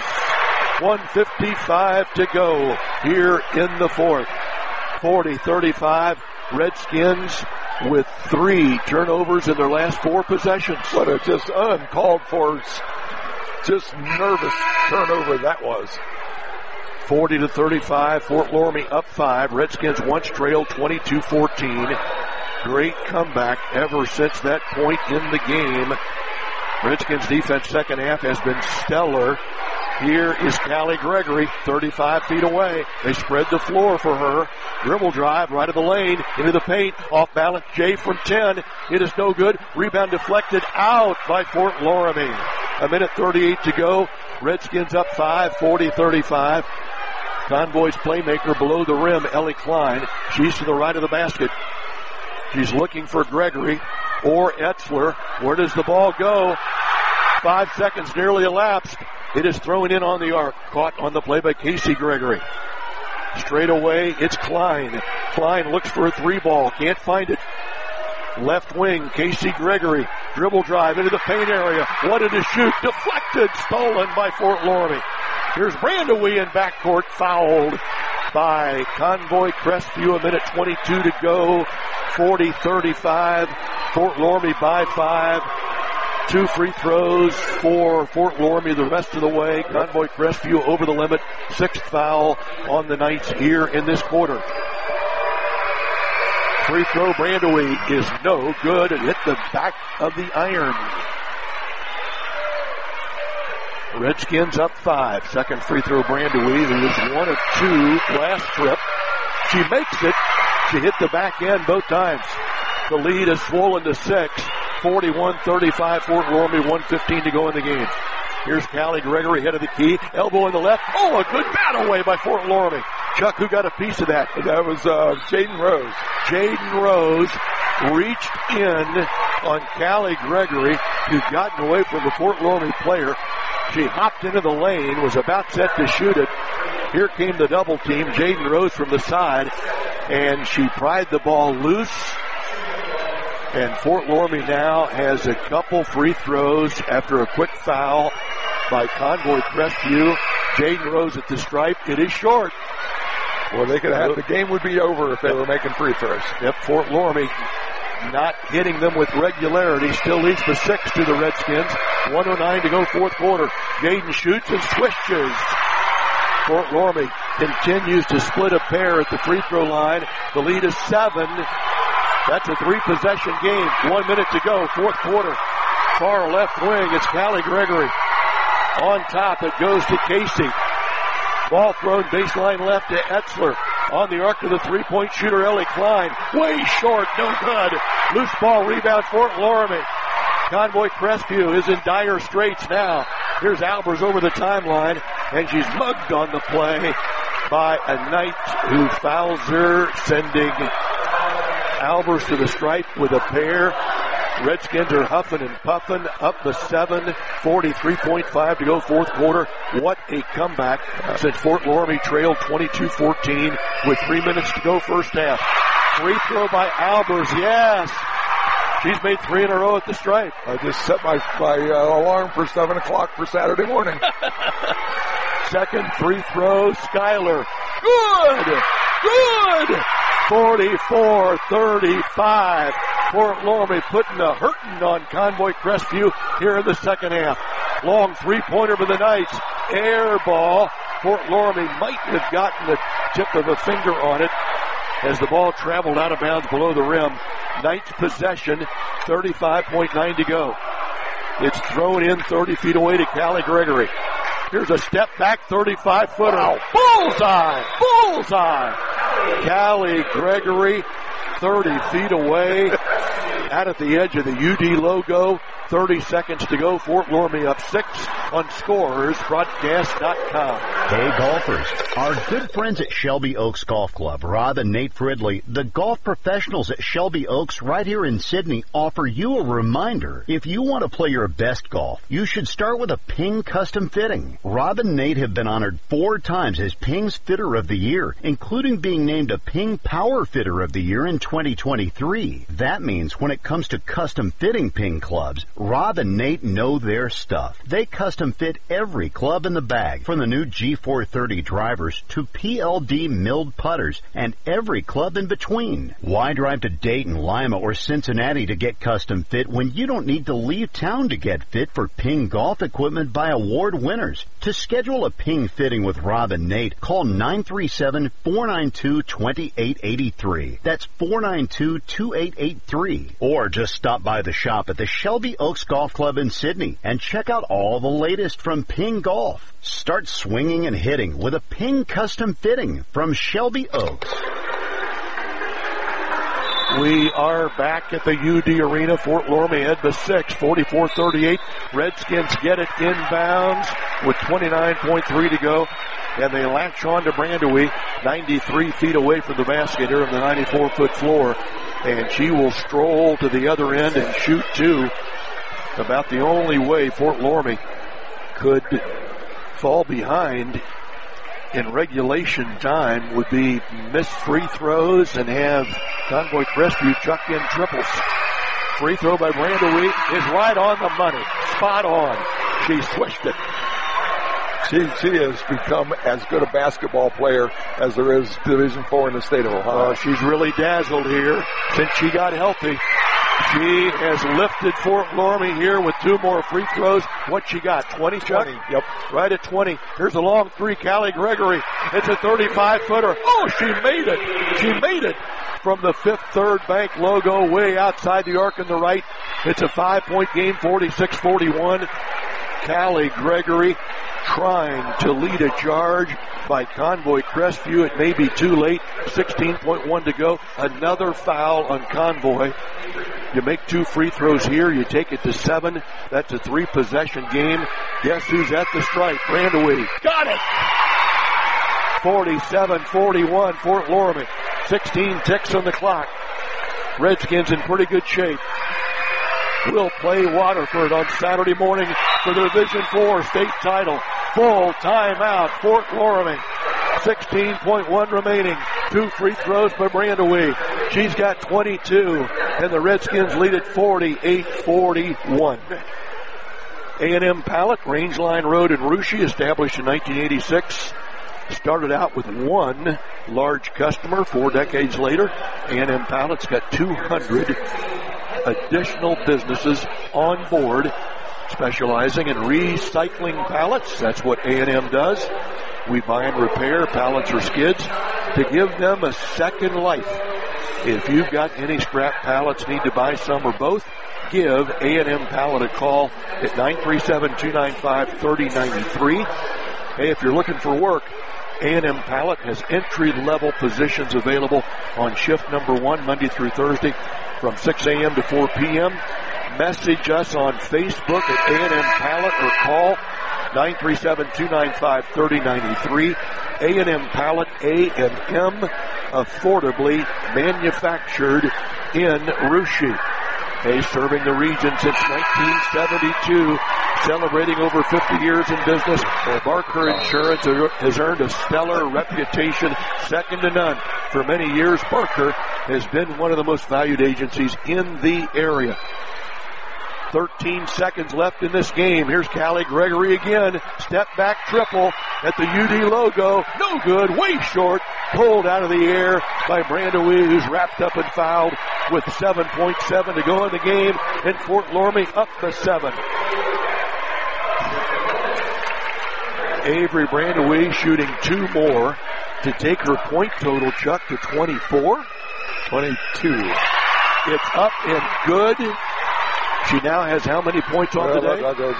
1:55 to go here in the fourth. 40-35. Redskins with 3 turnovers in their last 4 possessions. What a just uncalled for, just nervous turnover that was. 40-35, Fort Loramie up 5. Redskins once trailed 22-14. Great comeback ever since that point in the game. Redskins defense second half has been stellar. Here is Callie Gregory, 35 feet away. They spread the floor for her. Dribble drive right of the lane, into the paint, off balance, Jay from 10. It is no good. Rebound deflected out by Fort Loramie. 1:38 to go. Redskins up 5, 40-35. Convoy's playmaker below the rim, Ellie Klein. She's to the right of the basket. She's looking for Gregory or Etzler. Where does the ball go? 5 seconds nearly elapsed. It is thrown in on the arc. Caught on the play by Casey Gregory. Straight away, it's Klein. Klein looks for a 3 ball. Can't find it. Left wing, Casey Gregory. Dribble drive into the paint area. Wanted to shoot. Deflected. Stolen by Fort Loramie. Here's Brandewee in backcourt. Fouled by Convoy Crestview. 1:22 to go. 40-35. Fort Loramie by 5. 2 free throws for Fort Loramie the rest of the way. Convoy Crestview over the limit. 6th foul on the Knights here in this quarter. Free throw, Brandewee is no good. It hit the back of the iron. Redskins up 5. Second free throw, Brandewee, who was 1 of 2 last trip. She makes it. She hit the back end both times. The lead is swollen to 6. 41-35, Fort Loramie, 1:15 to go in the game. Here's Callie Gregory, head of the key, elbow in the left. Oh, a good bat away by Fort Loramie. Chuck, who got a piece of that? That was Jaden Rose. Jaden Rose reached in on Callie Gregory, who'd gotten away from the Fort Loramie player. She hopped into the lane, was about set to shoot it. Here came the double team, Jaden Rose from the side, and she pried the ball loose. And Fort Loramie now has a couple free throws after a quick foul by Convoy Crestview. Jaden Rose at the stripe. It is short. Well, they could have, the game would be over if they were making free throws. Yep, Fort Loramie not hitting them with regularity. Still leads by 6 to the Redskins. 1:09 to go, fourth quarter. Jaden shoots and swishes. Fort Loramie continues to split a pair at the free throw line. The lead is 7. That's a 3-possession game. 1 minute to go, fourth quarter. Far left wing, it's Callie Gregory. On top, it goes to Casey. Ball thrown baseline left to Etzler. On the arc of the three-point shooter, Ellie Klein. Way short, no good. Loose ball rebound, Fort Loramie. Convoy Crestview is in dire straits now. Here's Albers over the timeline, and she's mugged on the play by a Knight who fouls her, sending Albers to the stripe with a pair. Redskins are huffing and puffing, up the 7, 43.5 to go, fourth quarter. What a comeback since Fort Loramie trailed 22-14 with 3 minutes to go, first half. Free throw by Albers, yes. She's made 3 in a row at the stripe. I just set my alarm for 7 o'clock for Saturday morning. Second free throw, Schuyler. Good! 44-35. Fort Loramie putting a hurting on Convoy Crestview here in the second half. Long three-pointer for the Knights. Air ball. Fort Loramie might have gotten the tip of a finger on it as the ball traveled out of bounds below the rim. Knights possession, 35.9 to go. It's thrown in 30 feet away to Callie Gregory. Here's a step back 35-footer. Wow. Bullseye! Callie Gregory, 30 feet away, out at the edge of the UD logo. 30 seconds to go. Fort Loramie up 6 on ScorersBroadcast.com. Hey golfers, our good friends at Shelby Oaks Golf Club, Rob and Nate Fridley, the golf professionals at Shelby Oaks right here in Sydney, offer you a reminder. If you want to play your best golf, you should start with a Ping custom fitting. Rob and Nate have been honored 4 times as Ping's Fitter of the Year, including being named a Ping Power Fitter of the Year in 2023. That means when it comes to custom fitting Ping clubs, Rob and Nate know their stuff. They custom fit every club in the bag, from the new G430 drivers to PLD milled putters and every club in between. Why drive to Dayton, Lima, or Cincinnati to get custom fit when you don't need to leave town to get fit for Ping golf equipment by award winners? To schedule a Ping fitting with Rob and Nate, call 937-492-2883. That's 492-2883. Or just stop by the shop at the Shelby Oaks Golf Club in Sydney and check out all the latest from Ping Golf. Start swinging and hitting with a Ping custom fitting from Shelby Oaks. We are back at the UD Arena. Fort Loramie head to 6, 44-38. Redskins get it inbounds with 29.3 to go. And they latch on to Brandewie, 93 feet away from the basket here on the 94-foot floor. And she will stroll to the other end and shoot 2. About the only way Fort Loramie could fall behind in regulation time would be miss free throws and have Convoy Crestview chuck in triples. Free throw by Brandewie is right on the money. Spot on. She swished it. She has become as good a basketball player as there is Division IV in the state of Ohio. She's really dazzled here since she got healthy. She has lifted Fort Loramie here with 2 more free throws. What she got? 20, Chuck? 20. Yep. Right at 20. Here's a long 3, Callie Gregory. It's a 35-footer. Oh, she made it. She made it from the Fifth Third Bank logo way outside the arc on the right. It's a 5-point game, 46-41. Callie Gregory trying to lead a charge by Convoy Crestview. It may be too late. 16.1 to go. Another foul on Convoy. You make 2 free throws here. You take it to 7. That's a 3-possession game. Guess who's at the stripe? Brandewie. Got it! 47-41, Fort Loramie. 16 ticks on the clock. Redskins in pretty good shape. Will play Waterford on Saturday morning for their Division IV state title. Full timeout, Fort Loramie. 16.1 remaining. 2 free throws by Brandewie. She's got 22, and the Redskins lead at 48-41. A&M Pallet, Rangeline Road in Russia, established in 1986. started out with one large customer. 4 decades later, A&M Pallets got 200 additional businesses on board specializing in recycling pallets. That's what A&M does. We buy and repair pallets or skids to give them a second life. If you've got any scrap pallets, need to buy some or both, give A&M Pallet a call at 937-295-3093. Hey, if you're looking for work, A&M Pallet has entry-level positions available on shift number 1, Monday through Thursday, from 6 a.m. to 4 p.m. Message us on Facebook at A&M Pallet or call 937-295-3093. A&M Pallet, A&M, affordably manufactured in Russia. Hey, serving the region since 1972, celebrating over 50 years in business. Barker Insurance has earned a stellar reputation, second to none. For many years, Barker has been one of the most valued agencies in the area. 13 seconds left in this game. Here's Callie Gregory again. Step back triple at the UD logo. No good, way short. Pulled out of the air by Brandawee, who's wrapped up and fouled with 7.7 to go in the game. And Fort Loramie up to 7. Avery Brandawee shooting 2 more to take her point total, Chuck, to 24. 22. It's up and good. She now has how many points on today?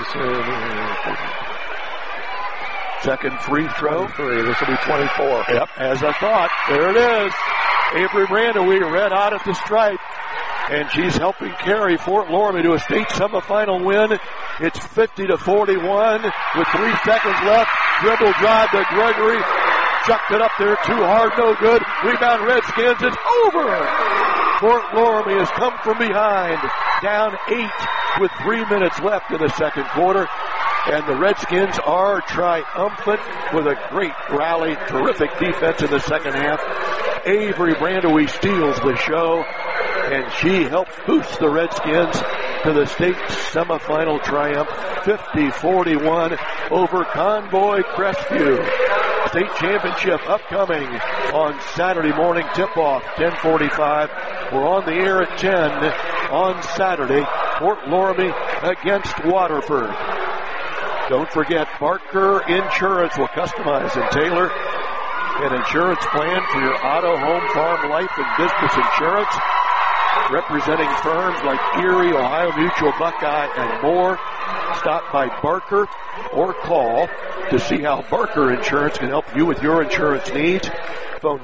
Second free throw. This will be 24. Yep, as I thought. There it is. Avery Brandawee red hot at the stripe. And she's helping carry Fort Loramie to a state semifinal win. It's 50-41 with 3 seconds left. Dribble drive to Gregory. Chucked it up there too hard, no good. Rebound Redskins. It's over. Fort Loramie has come from behind, down 8 with 3 minutes left in the second quarter. And the Redskins are triumphant with a great rally, terrific defense in the second half. Avery Brandawee steals the show, and she helps boost the Redskins to the state semifinal triumph, 50-41 over Convoy Crestview. State championship upcoming on Saturday morning, tip-off, 10:45. We're on the air at 10 on Saturday. Fort Loramie against Waterford. Don't forget, Barker Insurance will customize and tailor an insurance plan for your auto, home, farm, life, and business insurance. Representing firms like Erie, Ohio Mutual, Buckeye, and more. Stop by Barker or call to see how Barker Insurance can help you with your insurance needs. Phone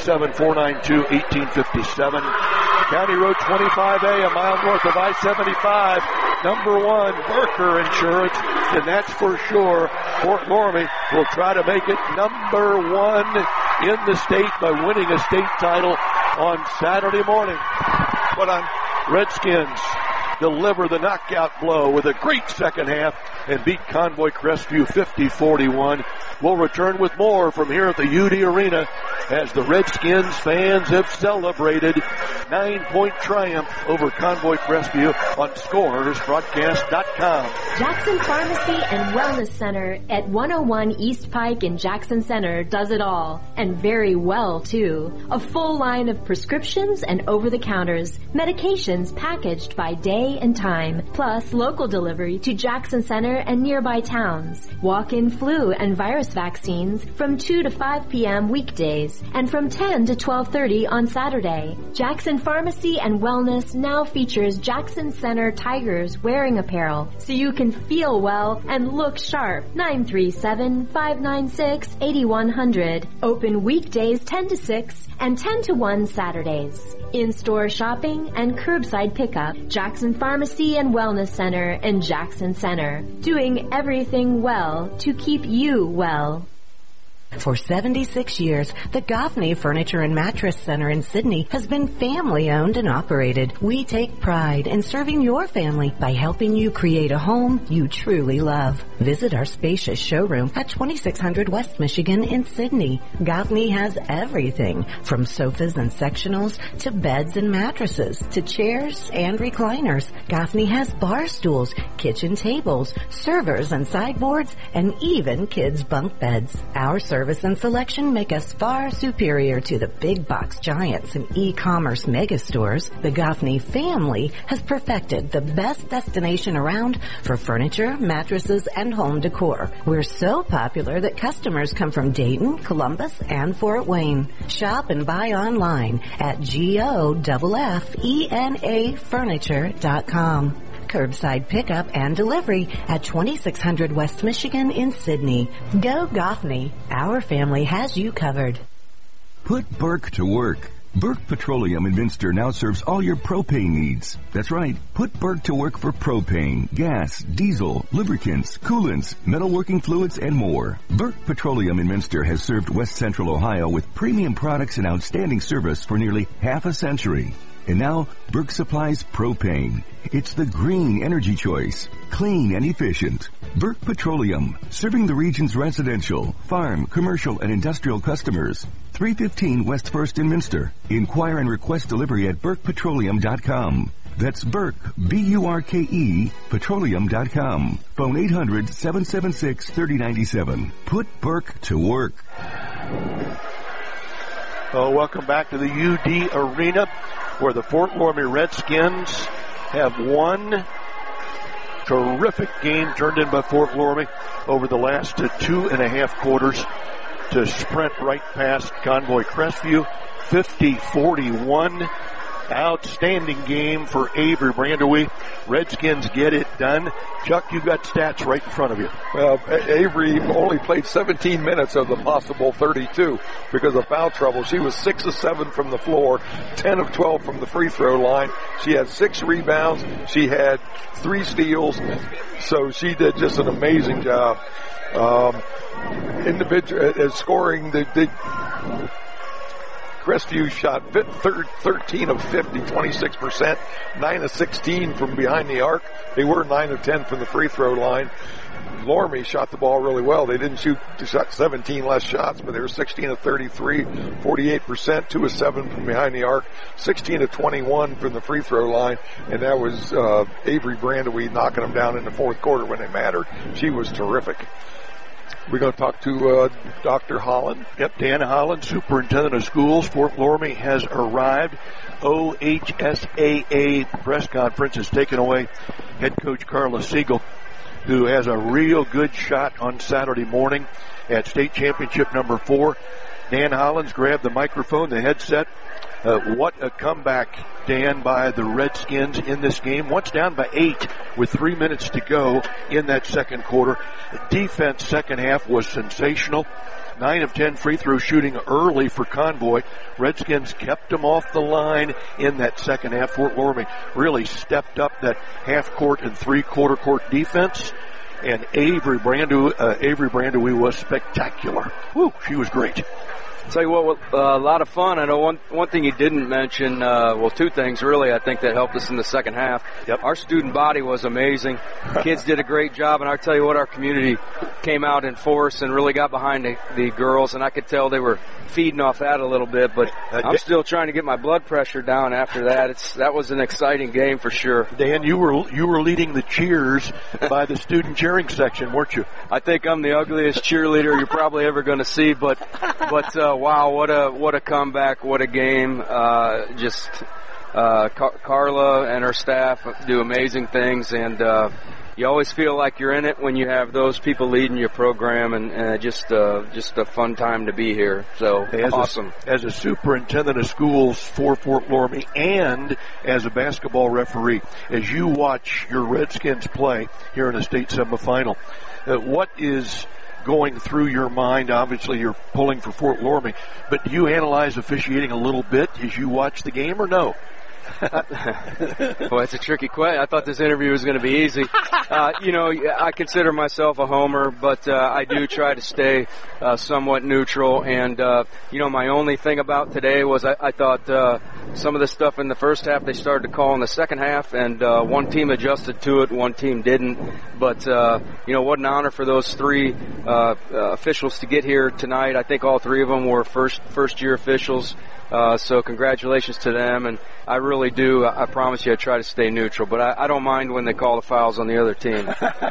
937-492-1857. County Road 25A, a mile north of I-75. Number 1, Barker Insurance, and that's for sure. Fort Loramie will try to make it number 1 in the state by winning a state title on Saturday morning. But on Redskins deliver the knockout blow with a great second half and beat Convoy Crestview 50-41. We'll return with more from here at the UD Arena as the Redskins fans have celebrated 9-point triumph over Convoy Crestview on ScoresBroadcast.com. Jackson Pharmacy and Wellness Center at 101 East Pike in Jackson Center does it all, and very well too. A full line of prescriptions and over-the-counters, medications packaged by day and time, plus local delivery to Jackson Center and nearby towns. Walk-in flu and virus vaccines from 2 to 5 p.m. weekdays and from 10 to 12:30 on Saturday. Jackson Pharmacy and Wellness now features Jackson Center Tigers wearing apparel so you can feel well and look sharp. 937-596-8100. Open weekdays 10 to 6 and 10 to 1 Saturdays. In-store shopping and curbside pickup. Jackson Pharmacy and Wellness Center in Jackson Center. Doing everything well to keep you well. For 76 years, the Goffney Furniture and Mattress Center in Sydney has been family-owned and operated. We take pride in serving your family by helping you create a home you truly love. Visit our spacious showroom at 2600 West Michigan in Sydney. Goffney has everything from sofas and sectionals to beds and mattresses to chairs and recliners. Goffney has bar stools, kitchen tables, servers and sideboards, and even kids' bunk beds. Our service service and selection make us far superior to the big box giants and e-commerce mega stores, the Goffney family has perfected the best destination around for furniture, mattresses, and home decor. We're so popular that customers come from Dayton, Columbus, and Fort Wayne. Shop and buy online at GOFFENAFurniture.com. Curbside pickup and delivery at 2600 West Michigan in Sydney. Go Goffney. Our family has you covered. Put Burke to work. Burke Petroleum in Minster now serves all your propane needs. That's right. Put Burke to work for propane, gas, diesel, lubricants, coolants, metalworking fluids, and more. Burke Petroleum in Minster has served West Central Ohio with premium products and outstanding service for nearly half a century. And now, Burke supplies propane. It's the green energy choice. Clean and efficient. Burke Petroleum, serving the region's residential, farm, commercial, and industrial customers. 315 West 1st in Minster. Inquire and request delivery at burkepetroleum.com. That's Burke, B-U-R-K-E, petroleum.com. Phone 800-776-3097. Put Burke to work. Welcome back to the UD Arena, where the Fort Loramie Redskins have won. Terrific game turned in by Fort Loramie over the last 2.5 quarters to sprint right past Convoy Crestview, 50-41. Outstanding game for Avery Brandewie. Redskins get it done. Chuck, you've got stats right in front of you. Well, Avery only played 17 minutes of the possible 32 because of foul trouble. She was 6 of 7 from the floor, 10 of 12 from the free throw line. She had 6 rebounds. She had 3 steals. So she did just an amazing job. Individual scoring the Crestview shot 13 of 50, 26%, 9 of 16 from behind the arc. They were 9 of 10 from the free throw line. Loramie shot the ball really well. They shot 17 less shots, but they were 16 of 33, 48%, 2 of 7 from behind the arc, 16 of 21 from the free throw line, and that was Avery Brandewie knocking them down in the fourth quarter when it mattered. She was terrific. We're going to talk to Dr. Holland. Yep, Dan Holland, Superintendent of Schools. Fort Loramie has arrived. OHSAA press conference has taken away head coach Carla Siegel, who has a real good shot on Saturday morning at state championship number 4. Dan Holland's grabbed the microphone, the headset. What a comeback, Dan, by the Redskins in this game. Once down by 8 with 3 minutes to go in that second quarter. Defense second half was sensational. 9 of 10 free throw shooting early for Convoy. Redskins kept them off the line in that second half. Fort Loramie really stepped up that half-court and three-quarter court defense. And Avery Brandewie was spectacular. Woo, she was great. Tell you what, a lot of fun. I know one thing you didn't mention, well, 2 things really, I think that helped us in the second half. Yep. Our student body was amazing. Kids did a great job, and I tell you what, our community came out in force and really got behind the girls, and I could tell they were feeding off that a little bit, but I'm still trying to get my blood pressure down after that. That was an exciting game for sure. Dan, you were leading the cheers by the student cheering section, weren't you? I think I'm the ugliest cheerleader you're probably ever going to see, but wow, what a comeback, what a game. Carla and her staff do amazing things, and you always feel like you're in it when you have those people leading your program, and just a fun time to be here. So awesome. As a superintendent of schools for Fort Loramie and as a basketball referee, as you watch your Redskins play here in a state semifinal, what is going through your mind? Obviously, you're pulling for Fort Loramie, but do you analyze officiating a little bit as you watch the game, or no? Well, it's a tricky question. I thought this interview was going to be easy. I consider myself a homer, but I do try to stay somewhat neutral. And my only thing about today was I thought some of the stuff in the first half they started to call in the second half, and one team adjusted to it, one team didn't. But, what an honor for those three officials to get here tonight. I think all three of them were first-year officials. So congratulations to them, and I really do. I promise you I try to stay neutral, but I don't mind when they call the fouls on the other team.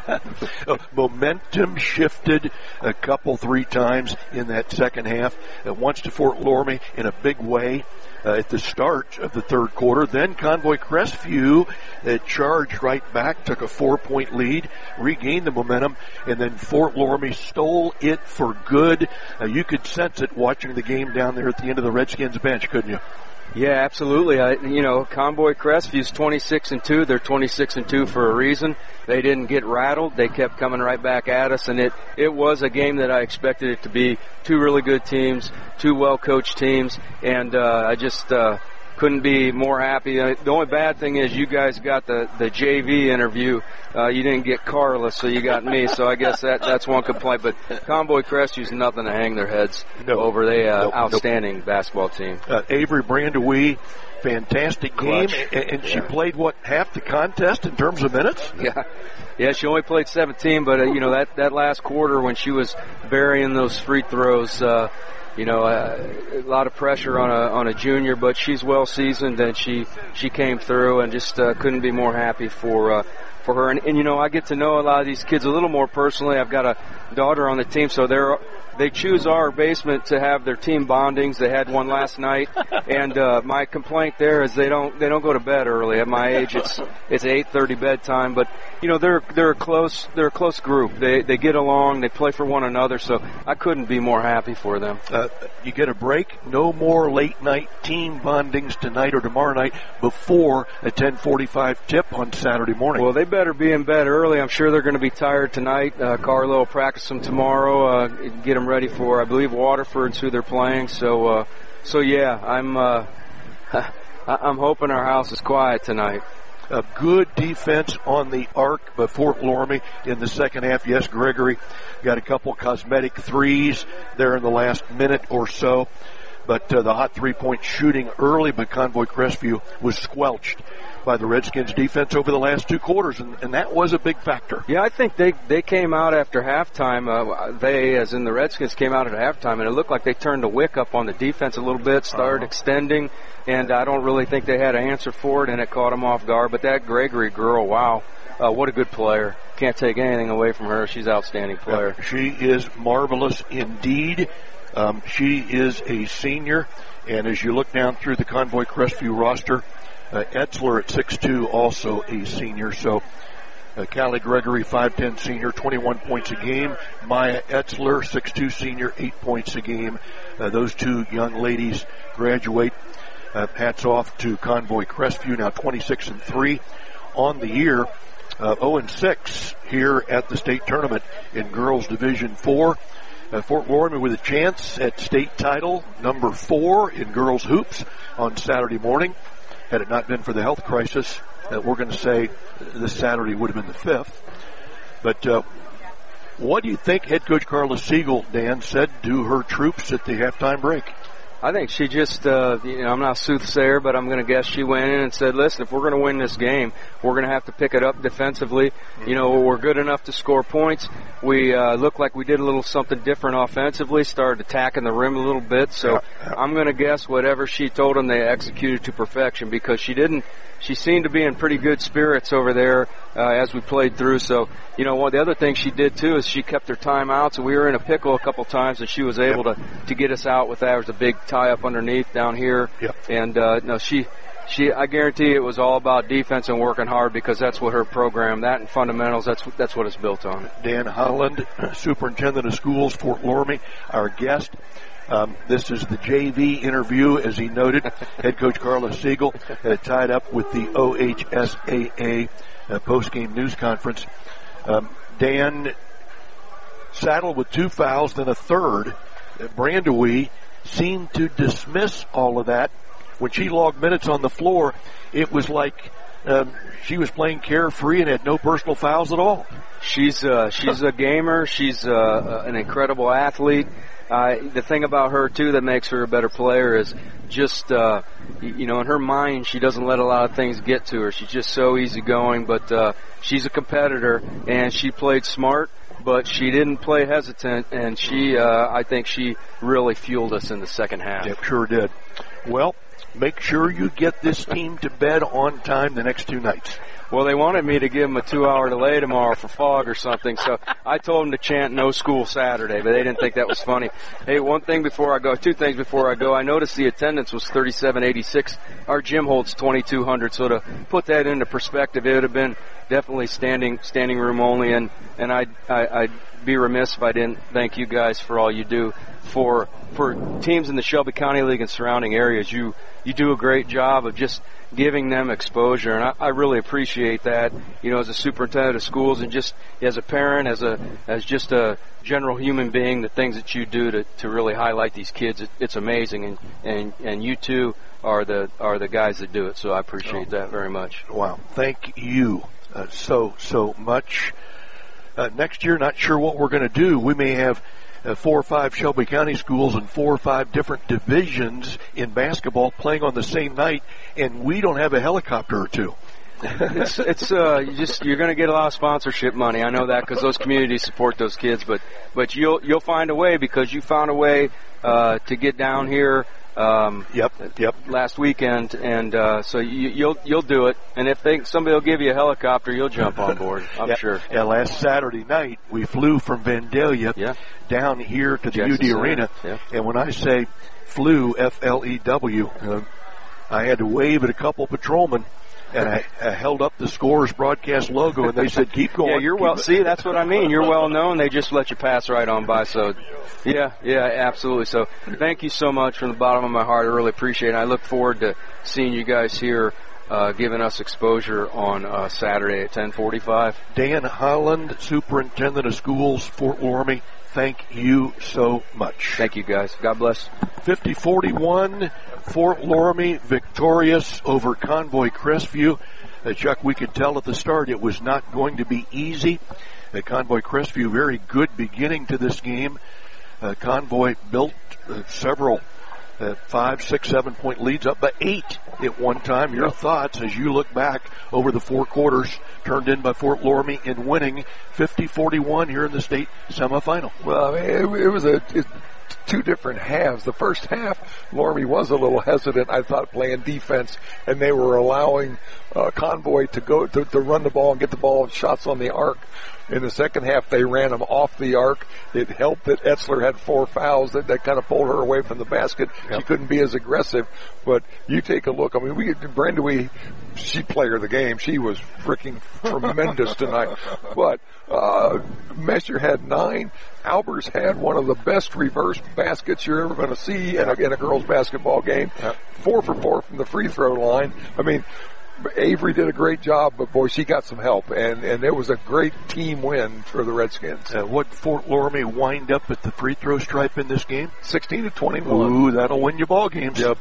Momentum shifted a couple, 3 times in that second half. Once to Fort Loramie in a big way at the start of the third quarter. Then Convoy Crestview charged right back, took a 4-point lead, regained the momentum, and then Fort Loramie stole it for good. You could sense it watching the game down there at the end of the Redskins bench, couldn't you? Yeah, absolutely. Convoy Crestview's 26-2. They're 26-2 for a reason. They didn't get rattled. They kept coming right back at us, and it was a game that I expected it to be. 2 really good teams, 2 well-coached teams, and I just couldn't be more happy. The only bad thing is you guys got the JV interview. You didn't get Carla, so you got me. So I guess that's one complaint. But Convoy Crestview's nothing to hang their heads over. They outstanding basketball team. Avery Brandewee, fantastic game, Clutch. and she played half the contest in terms of minutes. Yeah, she only played 17, but that last quarter when she was burying those free throws. A lot of pressure on a junior, but she's well seasoned, and she came through, and just couldn't be more happy for her. And I get to know a lot of these kids a little more personally. I've got a daughter on the team, so they choose our basement to have their team bondings. They had one last night, and my complaint there is they don't go to bed early. At my age, it's 8:30 bedtime. But they're a close group. They get along. They play for one another. So I couldn't be more happy for them. You get a break. No more late night team bondings tonight or tomorrow night before a 10:45 tip on Saturday morning. Well, they better be in bed early. I'm sure they're going to be tired tonight. Carlo will practice them tomorrow. Get them ready for, I believe, Waterford's who they're playing. So yeah, I'm hoping our house is quiet tonight. A good defense on the arc by Fort Loramie in the second half. Yes, Gregory got a couple cosmetic threes there in the last minute or so. But the hot 3-point shooting early by Convoy Crestview was squelched by the Redskins defense over the last 2 quarters, and that was a big factor. Yeah, I think they came out after halftime. They, as in the Redskins, came out at halftime, and it looked like they turned the wick up on the defense a little bit, started extending, and I don't really think they had an answer for it, and it caught them off guard. But that Gregory girl, wow, what a good player. Can't take anything away from her. She's an outstanding player. She is marvelous indeed. She is a senior, and as you look down through the Convoy Crestview roster, Etzler at 6'2", also a senior. So Callie Gregory, 5'10", senior, 21 points a game. Maya Etzler, 6'2", senior, 8 points a game. Those 2 young ladies graduate. Hats off to Convoy Crestview, now 26-3 on the year. 0-6 here at the state tournament in Girls Division 4. Fort Loramie with a chance at state title number 4 in girls hoops on Saturday morning. Had it not been for the health crisis, we're going to say this Saturday would have been the 5th. But what do you think head coach Carla Siegel, Dan, said to her troops at the halftime break? I think she just, I'm not a soothsayer, but I'm going to guess she went in and said, listen, if we're going to win this game, we're going to have to pick it up defensively. We're good enough to score points. We look like we did a little something different offensively, started attacking the rim a little bit. So I'm going to guess whatever she told them, they executed to perfection, because she seemed to be in pretty good spirits over there as we played through. So, one of the other things she did, too, is she kept her timeouts. And we were in a pickle a couple times, and she was able to get us out with that. There was a big tie-up underneath down here. And, I guarantee it was all about defense and working hard, because that's what her program, that and fundamentals, that's what it's built on. Dan Holland, Superintendent of Schools, Fort Loramie, our guest. This is the JV interview, as he noted. Head coach Carla Siegel tied up with the OHSAA post-game news conference. Dan saddled with 2 fouls, then a third. Brandewee seemed to dismiss all of that when she logged minutes on the floor, it was like she was playing carefree and had no personal fouls at all. She's a gamer. She's an incredible athlete. The thing about her, too, that makes her a better player is just, in her mind, she doesn't let a lot of things get to her. She's just so easygoing, but she's a competitor, and she played smart, but she didn't play hesitant, and I think she really fueled us in the second half. Yep, sure did. Well, make sure you get this team to bed on time the next 2 nights. Well, they wanted me to give them a 2-hour delay tomorrow for fog or something, so I told them to chant no school Saturday, but they didn't think that was funny. Hey, two things before I go. I noticed the attendance was 3,786. Our gym holds 2,200, so to put that into perspective, it would have been definitely standing room only, and I'd be remiss if I didn't thank you guys for all you do for teams in the Shelby County League and surrounding areas. You do a great job of just giving them exposure, and I really appreciate that, as a superintendent of schools and just as a parent, as just a general human being, the things that you do to really highlight these kids, it's amazing, and you two are the guys that do it, so I appreciate that very much. Wow, thank you so much. Next year, not sure what we're going to do. We may have 4 or 5 Shelby County schools and 4 or 5 different divisions in basketball playing on the same night, and we don't have a helicopter or two. You're going to get a lot of sponsorship money. I know that because those communities support those kids, but you'll find a way because you found a way to get down here. Yep. Last weekend, and so you'll do it. And if somebody will give you a helicopter, you'll jump on board. I'm sure. Yeah, last Saturday night we flew from Vandalia down here to the UD Arena, and when I say flew, F-L-E-W, I had to wave at a couple patrolmen. And I held up the Scores broadcast logo, and they said, keep going. Yeah, see, that's what I mean. You're well known. They just let you pass right on by. So, yeah, absolutely. So, thank you so much from the bottom of my heart. I really appreciate it. I look forward to seeing you guys here giving us exposure on Saturday at 10:45. Dan Holland, Superintendent of Schools, Fort Loramie, thank you so much. Thank you, guys. God bless. 50-41, Fort Loramie victorious over Convoy Crestview. Chuck, we could tell at the start it was not going to be easy. Convoy Crestview, very good beginning to this game. Convoy built several 5, 6, 7 point leads up by 8 at one time. Your thoughts as you look back over the 4 quarters turned in by Fort Loramie in winning 50-41 here in the state semifinal. Well, I mean, it was 2 different halves. The first half, Loramie was a little hesitant, I thought, playing defense, and they were allowing Convoy to go to run the ball and get the ball shots on the arc. In the second half, they ran them off the arc. It helped that Etzler had 4 fouls that kind of pulled her away from the basket. Yep. She couldn't be as aggressive. But you take a look. I mean, Brenda, she player of the game. She was freaking tremendous tonight. But Messer had 9. Albers had one of the best reverse baskets you're ever going to see in a girls' basketball game. 4 for 4 from the free throw line. I mean, Avery did a great job, but boy, she got some help, and it was a great team win for the Redskins. What Fort Loramie wind up at the free throw stripe in this game? 16-21. Ooh, that'll win you ball games. Yep.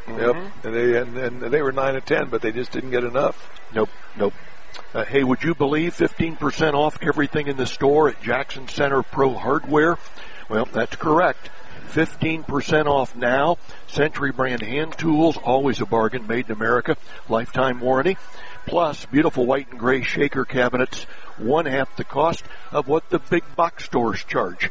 And they were 9-10, but they just didn't get enough. Nope. Hey, would you believe 15% off everything in the store at Jackson Center Pro Hardware? Well, that's correct. 15% off now. Century brand hand tools, always a bargain, made in America, lifetime warranty. Plus, beautiful white and gray shaker cabinets, 1/2 the cost of what the big box stores charge.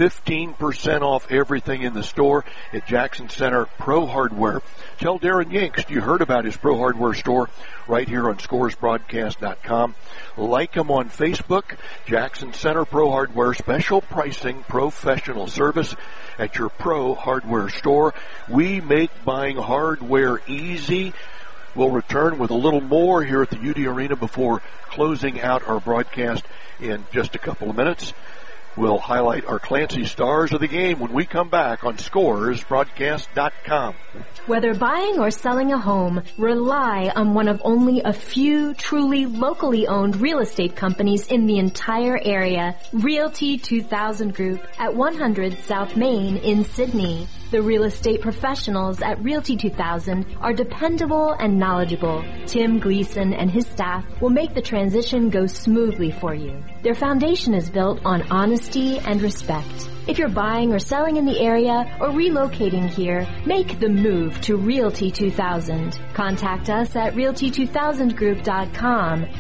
15% off everything in the store at Jackson Center Pro Hardware. Tell Darren Yanks you heard about his Pro Hardware store right here on scoresbroadcast.com. Like him on Facebook, Jackson Center Pro Hardware, special pricing, professional service at your Pro Hardware store. We make buying hardware easy. We'll return with a little more here at the UD Arena before closing out our broadcast in just a couple of minutes. We'll highlight our Clancy stars of the game when we come back on ScoresBroadcast.com. Whether buying or selling a home, rely on one of only a few truly locally owned real estate companies in the entire area. Realty 2000 Group at 100 South Main in Sydney. The real estate professionals at Realty 2000 are dependable and knowledgeable. Tim Gleason and his staff will make the transition go smoothly for you. Their foundation is built on honesty and respect. If you're buying or selling in the area or relocating here, make the move to Realty 2000. Contact us at realty2000group.com,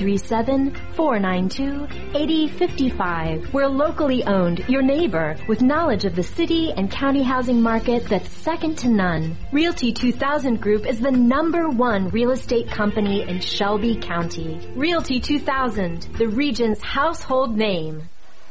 937-492-8055. We're locally owned, your neighbor, with knowledge of the city and county housing market that's second to none. Realty 2000 Group is the #1 real estate company in Shelby County. Realty 2000, the region's household name.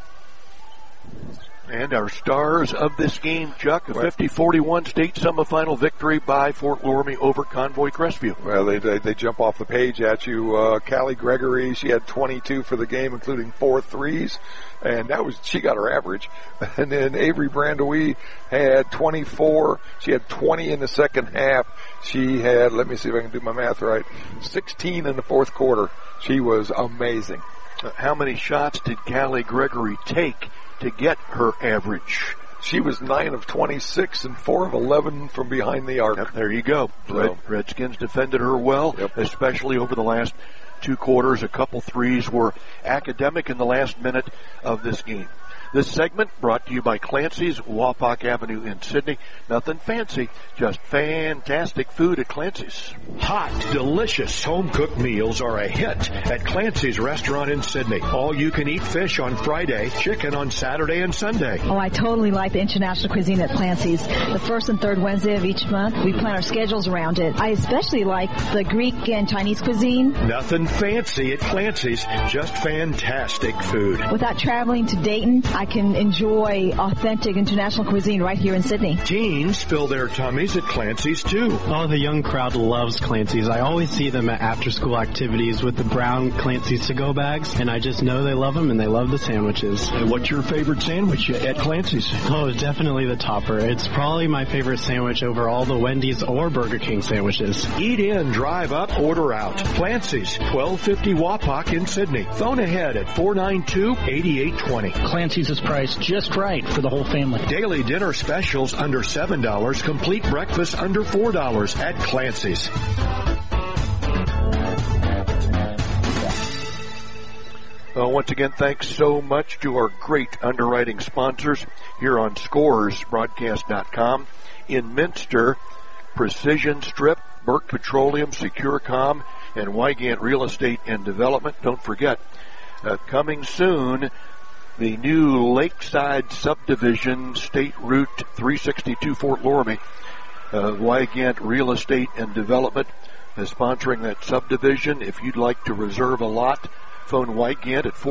And our stars of this game, Chuck, a 50-41 state semifinal victory by Fort Loramie over Convoy Crestview. Well, they jump off the page at you. Callie Gregory, she had 22 for the game, including 4 threes. And she got her average. And then Avery Brandowie had 24. She had 20 in the second half. She had, let me see if I can do my math right, 16 in the fourth quarter. She was amazing. How many shots did Callie Gregory take to get her average? She was 9 of 26 and 4 of 11 from behind the arc. Yep, there you go. Redskins defended her well, especially over the last 2 quarters. A couple threes were academic in the last minute of this game. This segment brought to you by Clancy's, Wapak Avenue in Sydney. Nothing fancy, just fantastic food at Clancy's. Hot, delicious home-cooked meals are a hit at Clancy's restaurant in Sydney. All-you-can-eat fish on Friday, chicken on Saturday and Sunday. Oh, I totally like the international cuisine at Clancy's. The first and third Wednesday of each month, we plan our schedules around it. I especially like the Greek and Chinese cuisine. Nothing fancy at Clancy's, just fantastic food. Without traveling to Dayton, I can enjoy authentic international cuisine right here in Sydney. Teens fill their tummies at Clancy's too. Oh, the young crowd loves Clancy's. I always see them at after-school activities with the brown Clancy's to-go bags, and I just know they love them and they love the sandwiches. And what's your favorite sandwich at Clancy's? Oh, definitely the topper. It's probably my favorite sandwich over all the Wendy's or Burger King sandwiches. Eat in, drive up, order out. Clancy's, 1250 Wapak in Sydney. Phone ahead at 492-8820. Clancy's is priced just right for the whole family. Daily dinner specials under $7, complete breakfast under $4 at Clancy's. Once again, thanks so much to our great underwriting sponsors here on ScoresBroadcast.com. In Minster, Precision Strip, Burke Petroleum, Securicom, and Wygant Real Estate and Development. Don't forget, coming soon, the new Lakeside Subdivision, State Route 362, Fort Loramie. Wygant Real Estate and Development is sponsoring that subdivision. If you'd like to reserve a lot, phone Wygant at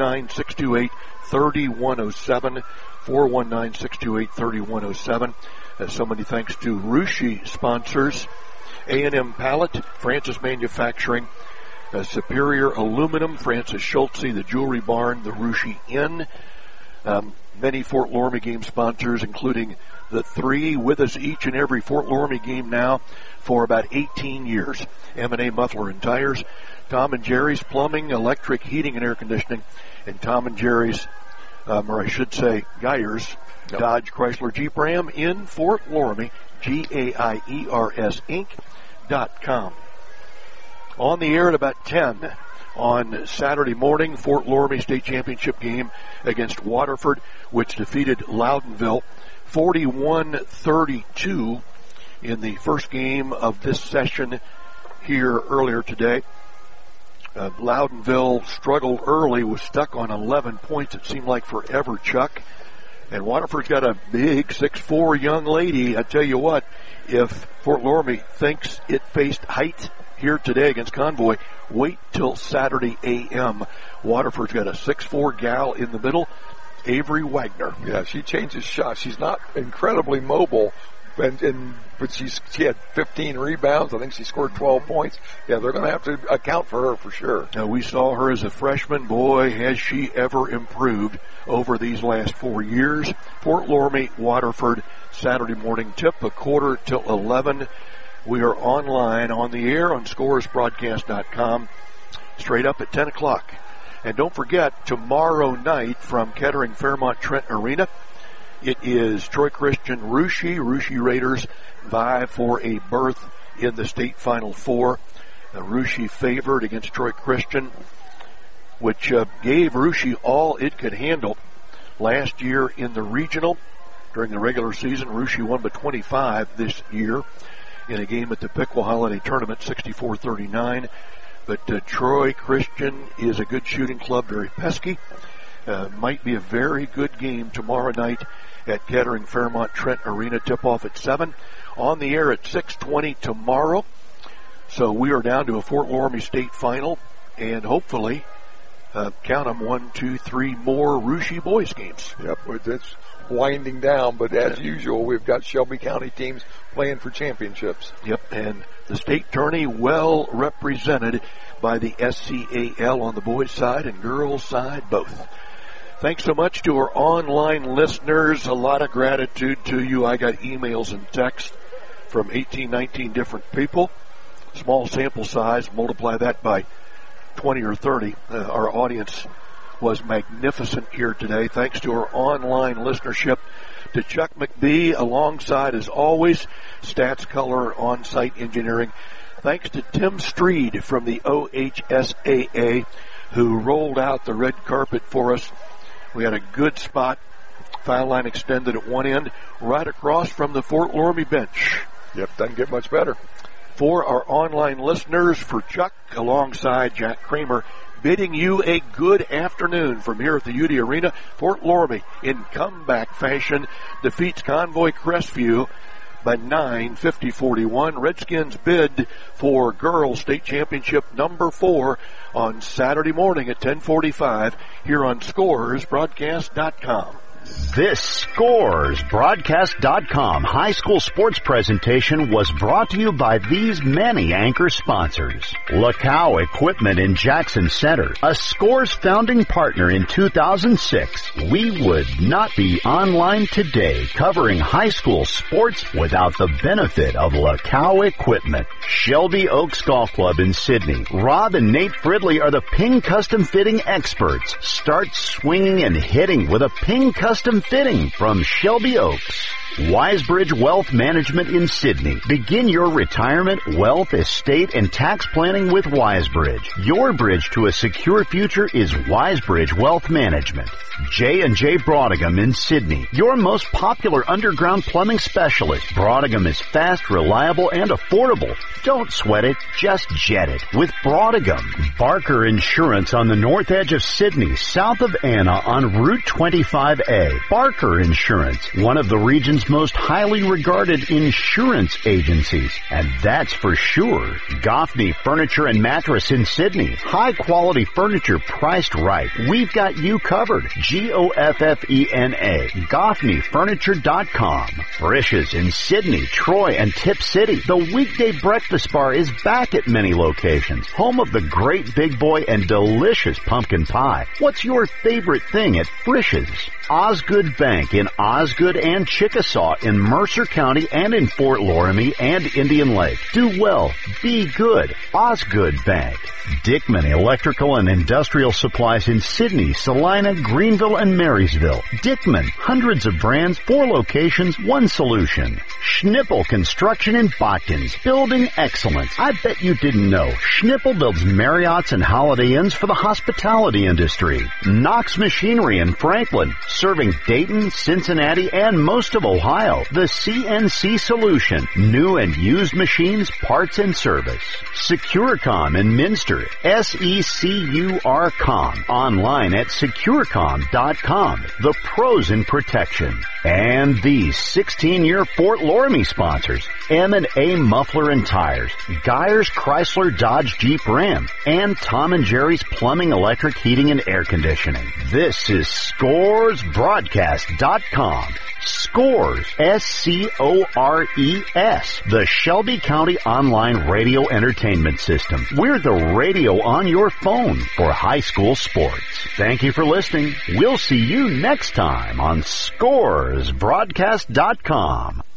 419-628-3107, 419-628-3107. So many thanks to Rushi sponsors, A&M Pallet, Francis Manufacturing, Superior Aluminum, Francis Schultze, the Jewelry Barn, the Rushi Inn. Many Fort Loramie game sponsors, including the 3 with us each and every Fort Loramie game now for about 18 years. M&A Muffler and Tires, Tom and Jerry's Plumbing, Electric, Heating, and Air Conditioning, and Tom and Jerry's, or I should say Geyers, Dodge, Chrysler, Jeep, Ram in Fort Loramie, GAIERS Inc.com. On the air at about 10 on Saturday morning, Fort Loramie State Championship game against Waterford, which defeated Loudonville 41-32 in the first game of this session here earlier today. Loudonville struggled early, was stuck on 11 points. It seemed like forever, Chuck. And Waterford's got a big 6'4" young lady. I tell you what, if Fort Loramie thinks it faced height here today against Convoy, wait till Saturday a.m. Waterford's got a 6'4" gal in the middle, Avery Wagner. Yeah, she changes shots. She's not incredibly mobile, but she had 15 rebounds. I think she scored 12 points. Yeah, they're going to have to account for her for sure. Now, we saw her as a freshman. Boy, has she ever improved over these last 4 years. Fort Loramie, Waterford, Saturday morning tip, 11:15. We are online on the air on scoresbroadcast.com straight up at 10 o'clock. And don't forget, tomorrow night from Kettering Fairmont Trent Arena, it is Troy Christian Russia. Russia Raiders vie for a berth in the state Final Four. Russia favored against Troy Christian, which gave Russia all it could handle last year in the regional. During the regular season, Russia won by 25 this year in a game at the Piqua Holiday Tournament, 64-39. But Troy Christian is a good shooting club, very pesky. Might be a very good game tomorrow night at Kettering Fairmont Trent Arena. Tip-off at 7. On the air at 6:20 tomorrow. So we are down to a Fort Loramie State Final, and hopefully, count them, 1, 2, 3 more Russia boys games. Yep, it's winding down, but as usual, we've got Shelby County teams playing for championships. Yep, and the state tourney well represented by the SCAL on the boys' side and girls' side both. Thanks so much to our online listeners. A lot of gratitude to you. I got emails and texts from 18, 19 different people. Small sample size, multiply that by 20 or 30. Our audience was magnificent here today. Thanks to our online listenership, to Chuck McBee alongside, as always, Stats Color On-Site Engineering. Thanks to Tim Streed from the OHSAA, who rolled out the red carpet for us. We had a good spot, foul line extended at one end, right across from the Fort Loramie bench. Yep, doesn't get much better. For our online listeners, for Chuck alongside Jack Kramer, bidding you a good afternoon from here at the UD Arena. Fort Loramie, in comeback fashion, defeats Convoy Crestview by 9, 50-41. Redskins bid for girls state championship number 4 on Saturday morning at 10:45 here on ScoresBroadcast.com. This ScoresBroadcast.com high school sports presentation was brought to you by these many anchor sponsors. Lacau Equipment in Jackson Center, a Scores founding partner in 2006. We would not be online today covering high school sports without the benefit of Lacau Equipment. Shelby Oaks Golf Club in Sydney. Rob and Nate Fridley are the Ping Custom Fitting experts. Start swinging and hitting with a Ping Custom Fitting from Shelby Oaks. Wisebridge Wealth Management in Sydney. Begin your retirement, wealth, estate, and tax planning with Wisebridge. Your bridge to a secure future is Wisebridge Wealth Management. J&J Brodingham in Sydney. Your most popular underground plumbing specialist. Brodingham is fast, reliable, and affordable. Don't sweat it, just jet it with Brodingham. Barker Insurance on the north edge of Sydney, south of Anna on Route 25A. Barker Insurance, one of the region's most highly regarded insurance agencies, and that's for sure. Goffney Furniture and Mattress in Sydney. High quality furniture priced right. We've got you covered. Goffena. GoffneyFurniture.com. Frisch's in Sydney, Troy, and Tip City. The weekday breakfast bar is back at many locations. Home of the great big boy and delicious pumpkin pie. What's your favorite thing at Frisch's? Osgood Bank in Osgood and Chickasaw, in Mercer County and in Fort Loramie and Indian Lake. Do well. Be good. Osgood Bank. Dickman Electrical and Industrial Supplies in Sydney, Salina, Greenville, and Marysville. Dickman. Hundreds of brands, 4 locations, 1 solution. Schnippel Construction in Botkins. Building excellence. I bet you didn't know. Schnippel builds Marriotts and Holiday Inns for the hospitality industry. Knox Machinery in Franklin. Serving Dayton, Cincinnati, and most of Ohio. The CNC Solution. New and used machines, parts, and service. Securicom in Minster. SECURCOM. Online at securecom.com. The pros in protection. And these 16-year Fort Loramie sponsors. M&A Muffler and Tires. Geyers Chrysler Dodge Jeep Ram. And Tom and Jerry's Plumbing, Electric, Heating, and Air Conditioning. This is ScoresBroadcast.com. Scores Scores, S-C-O-R-E-S, the Shelby County Online Radio Entertainment System. We're the radio on your phone for high school sports. Thank you for listening. We'll see you next time on ScoresBroadcast.com.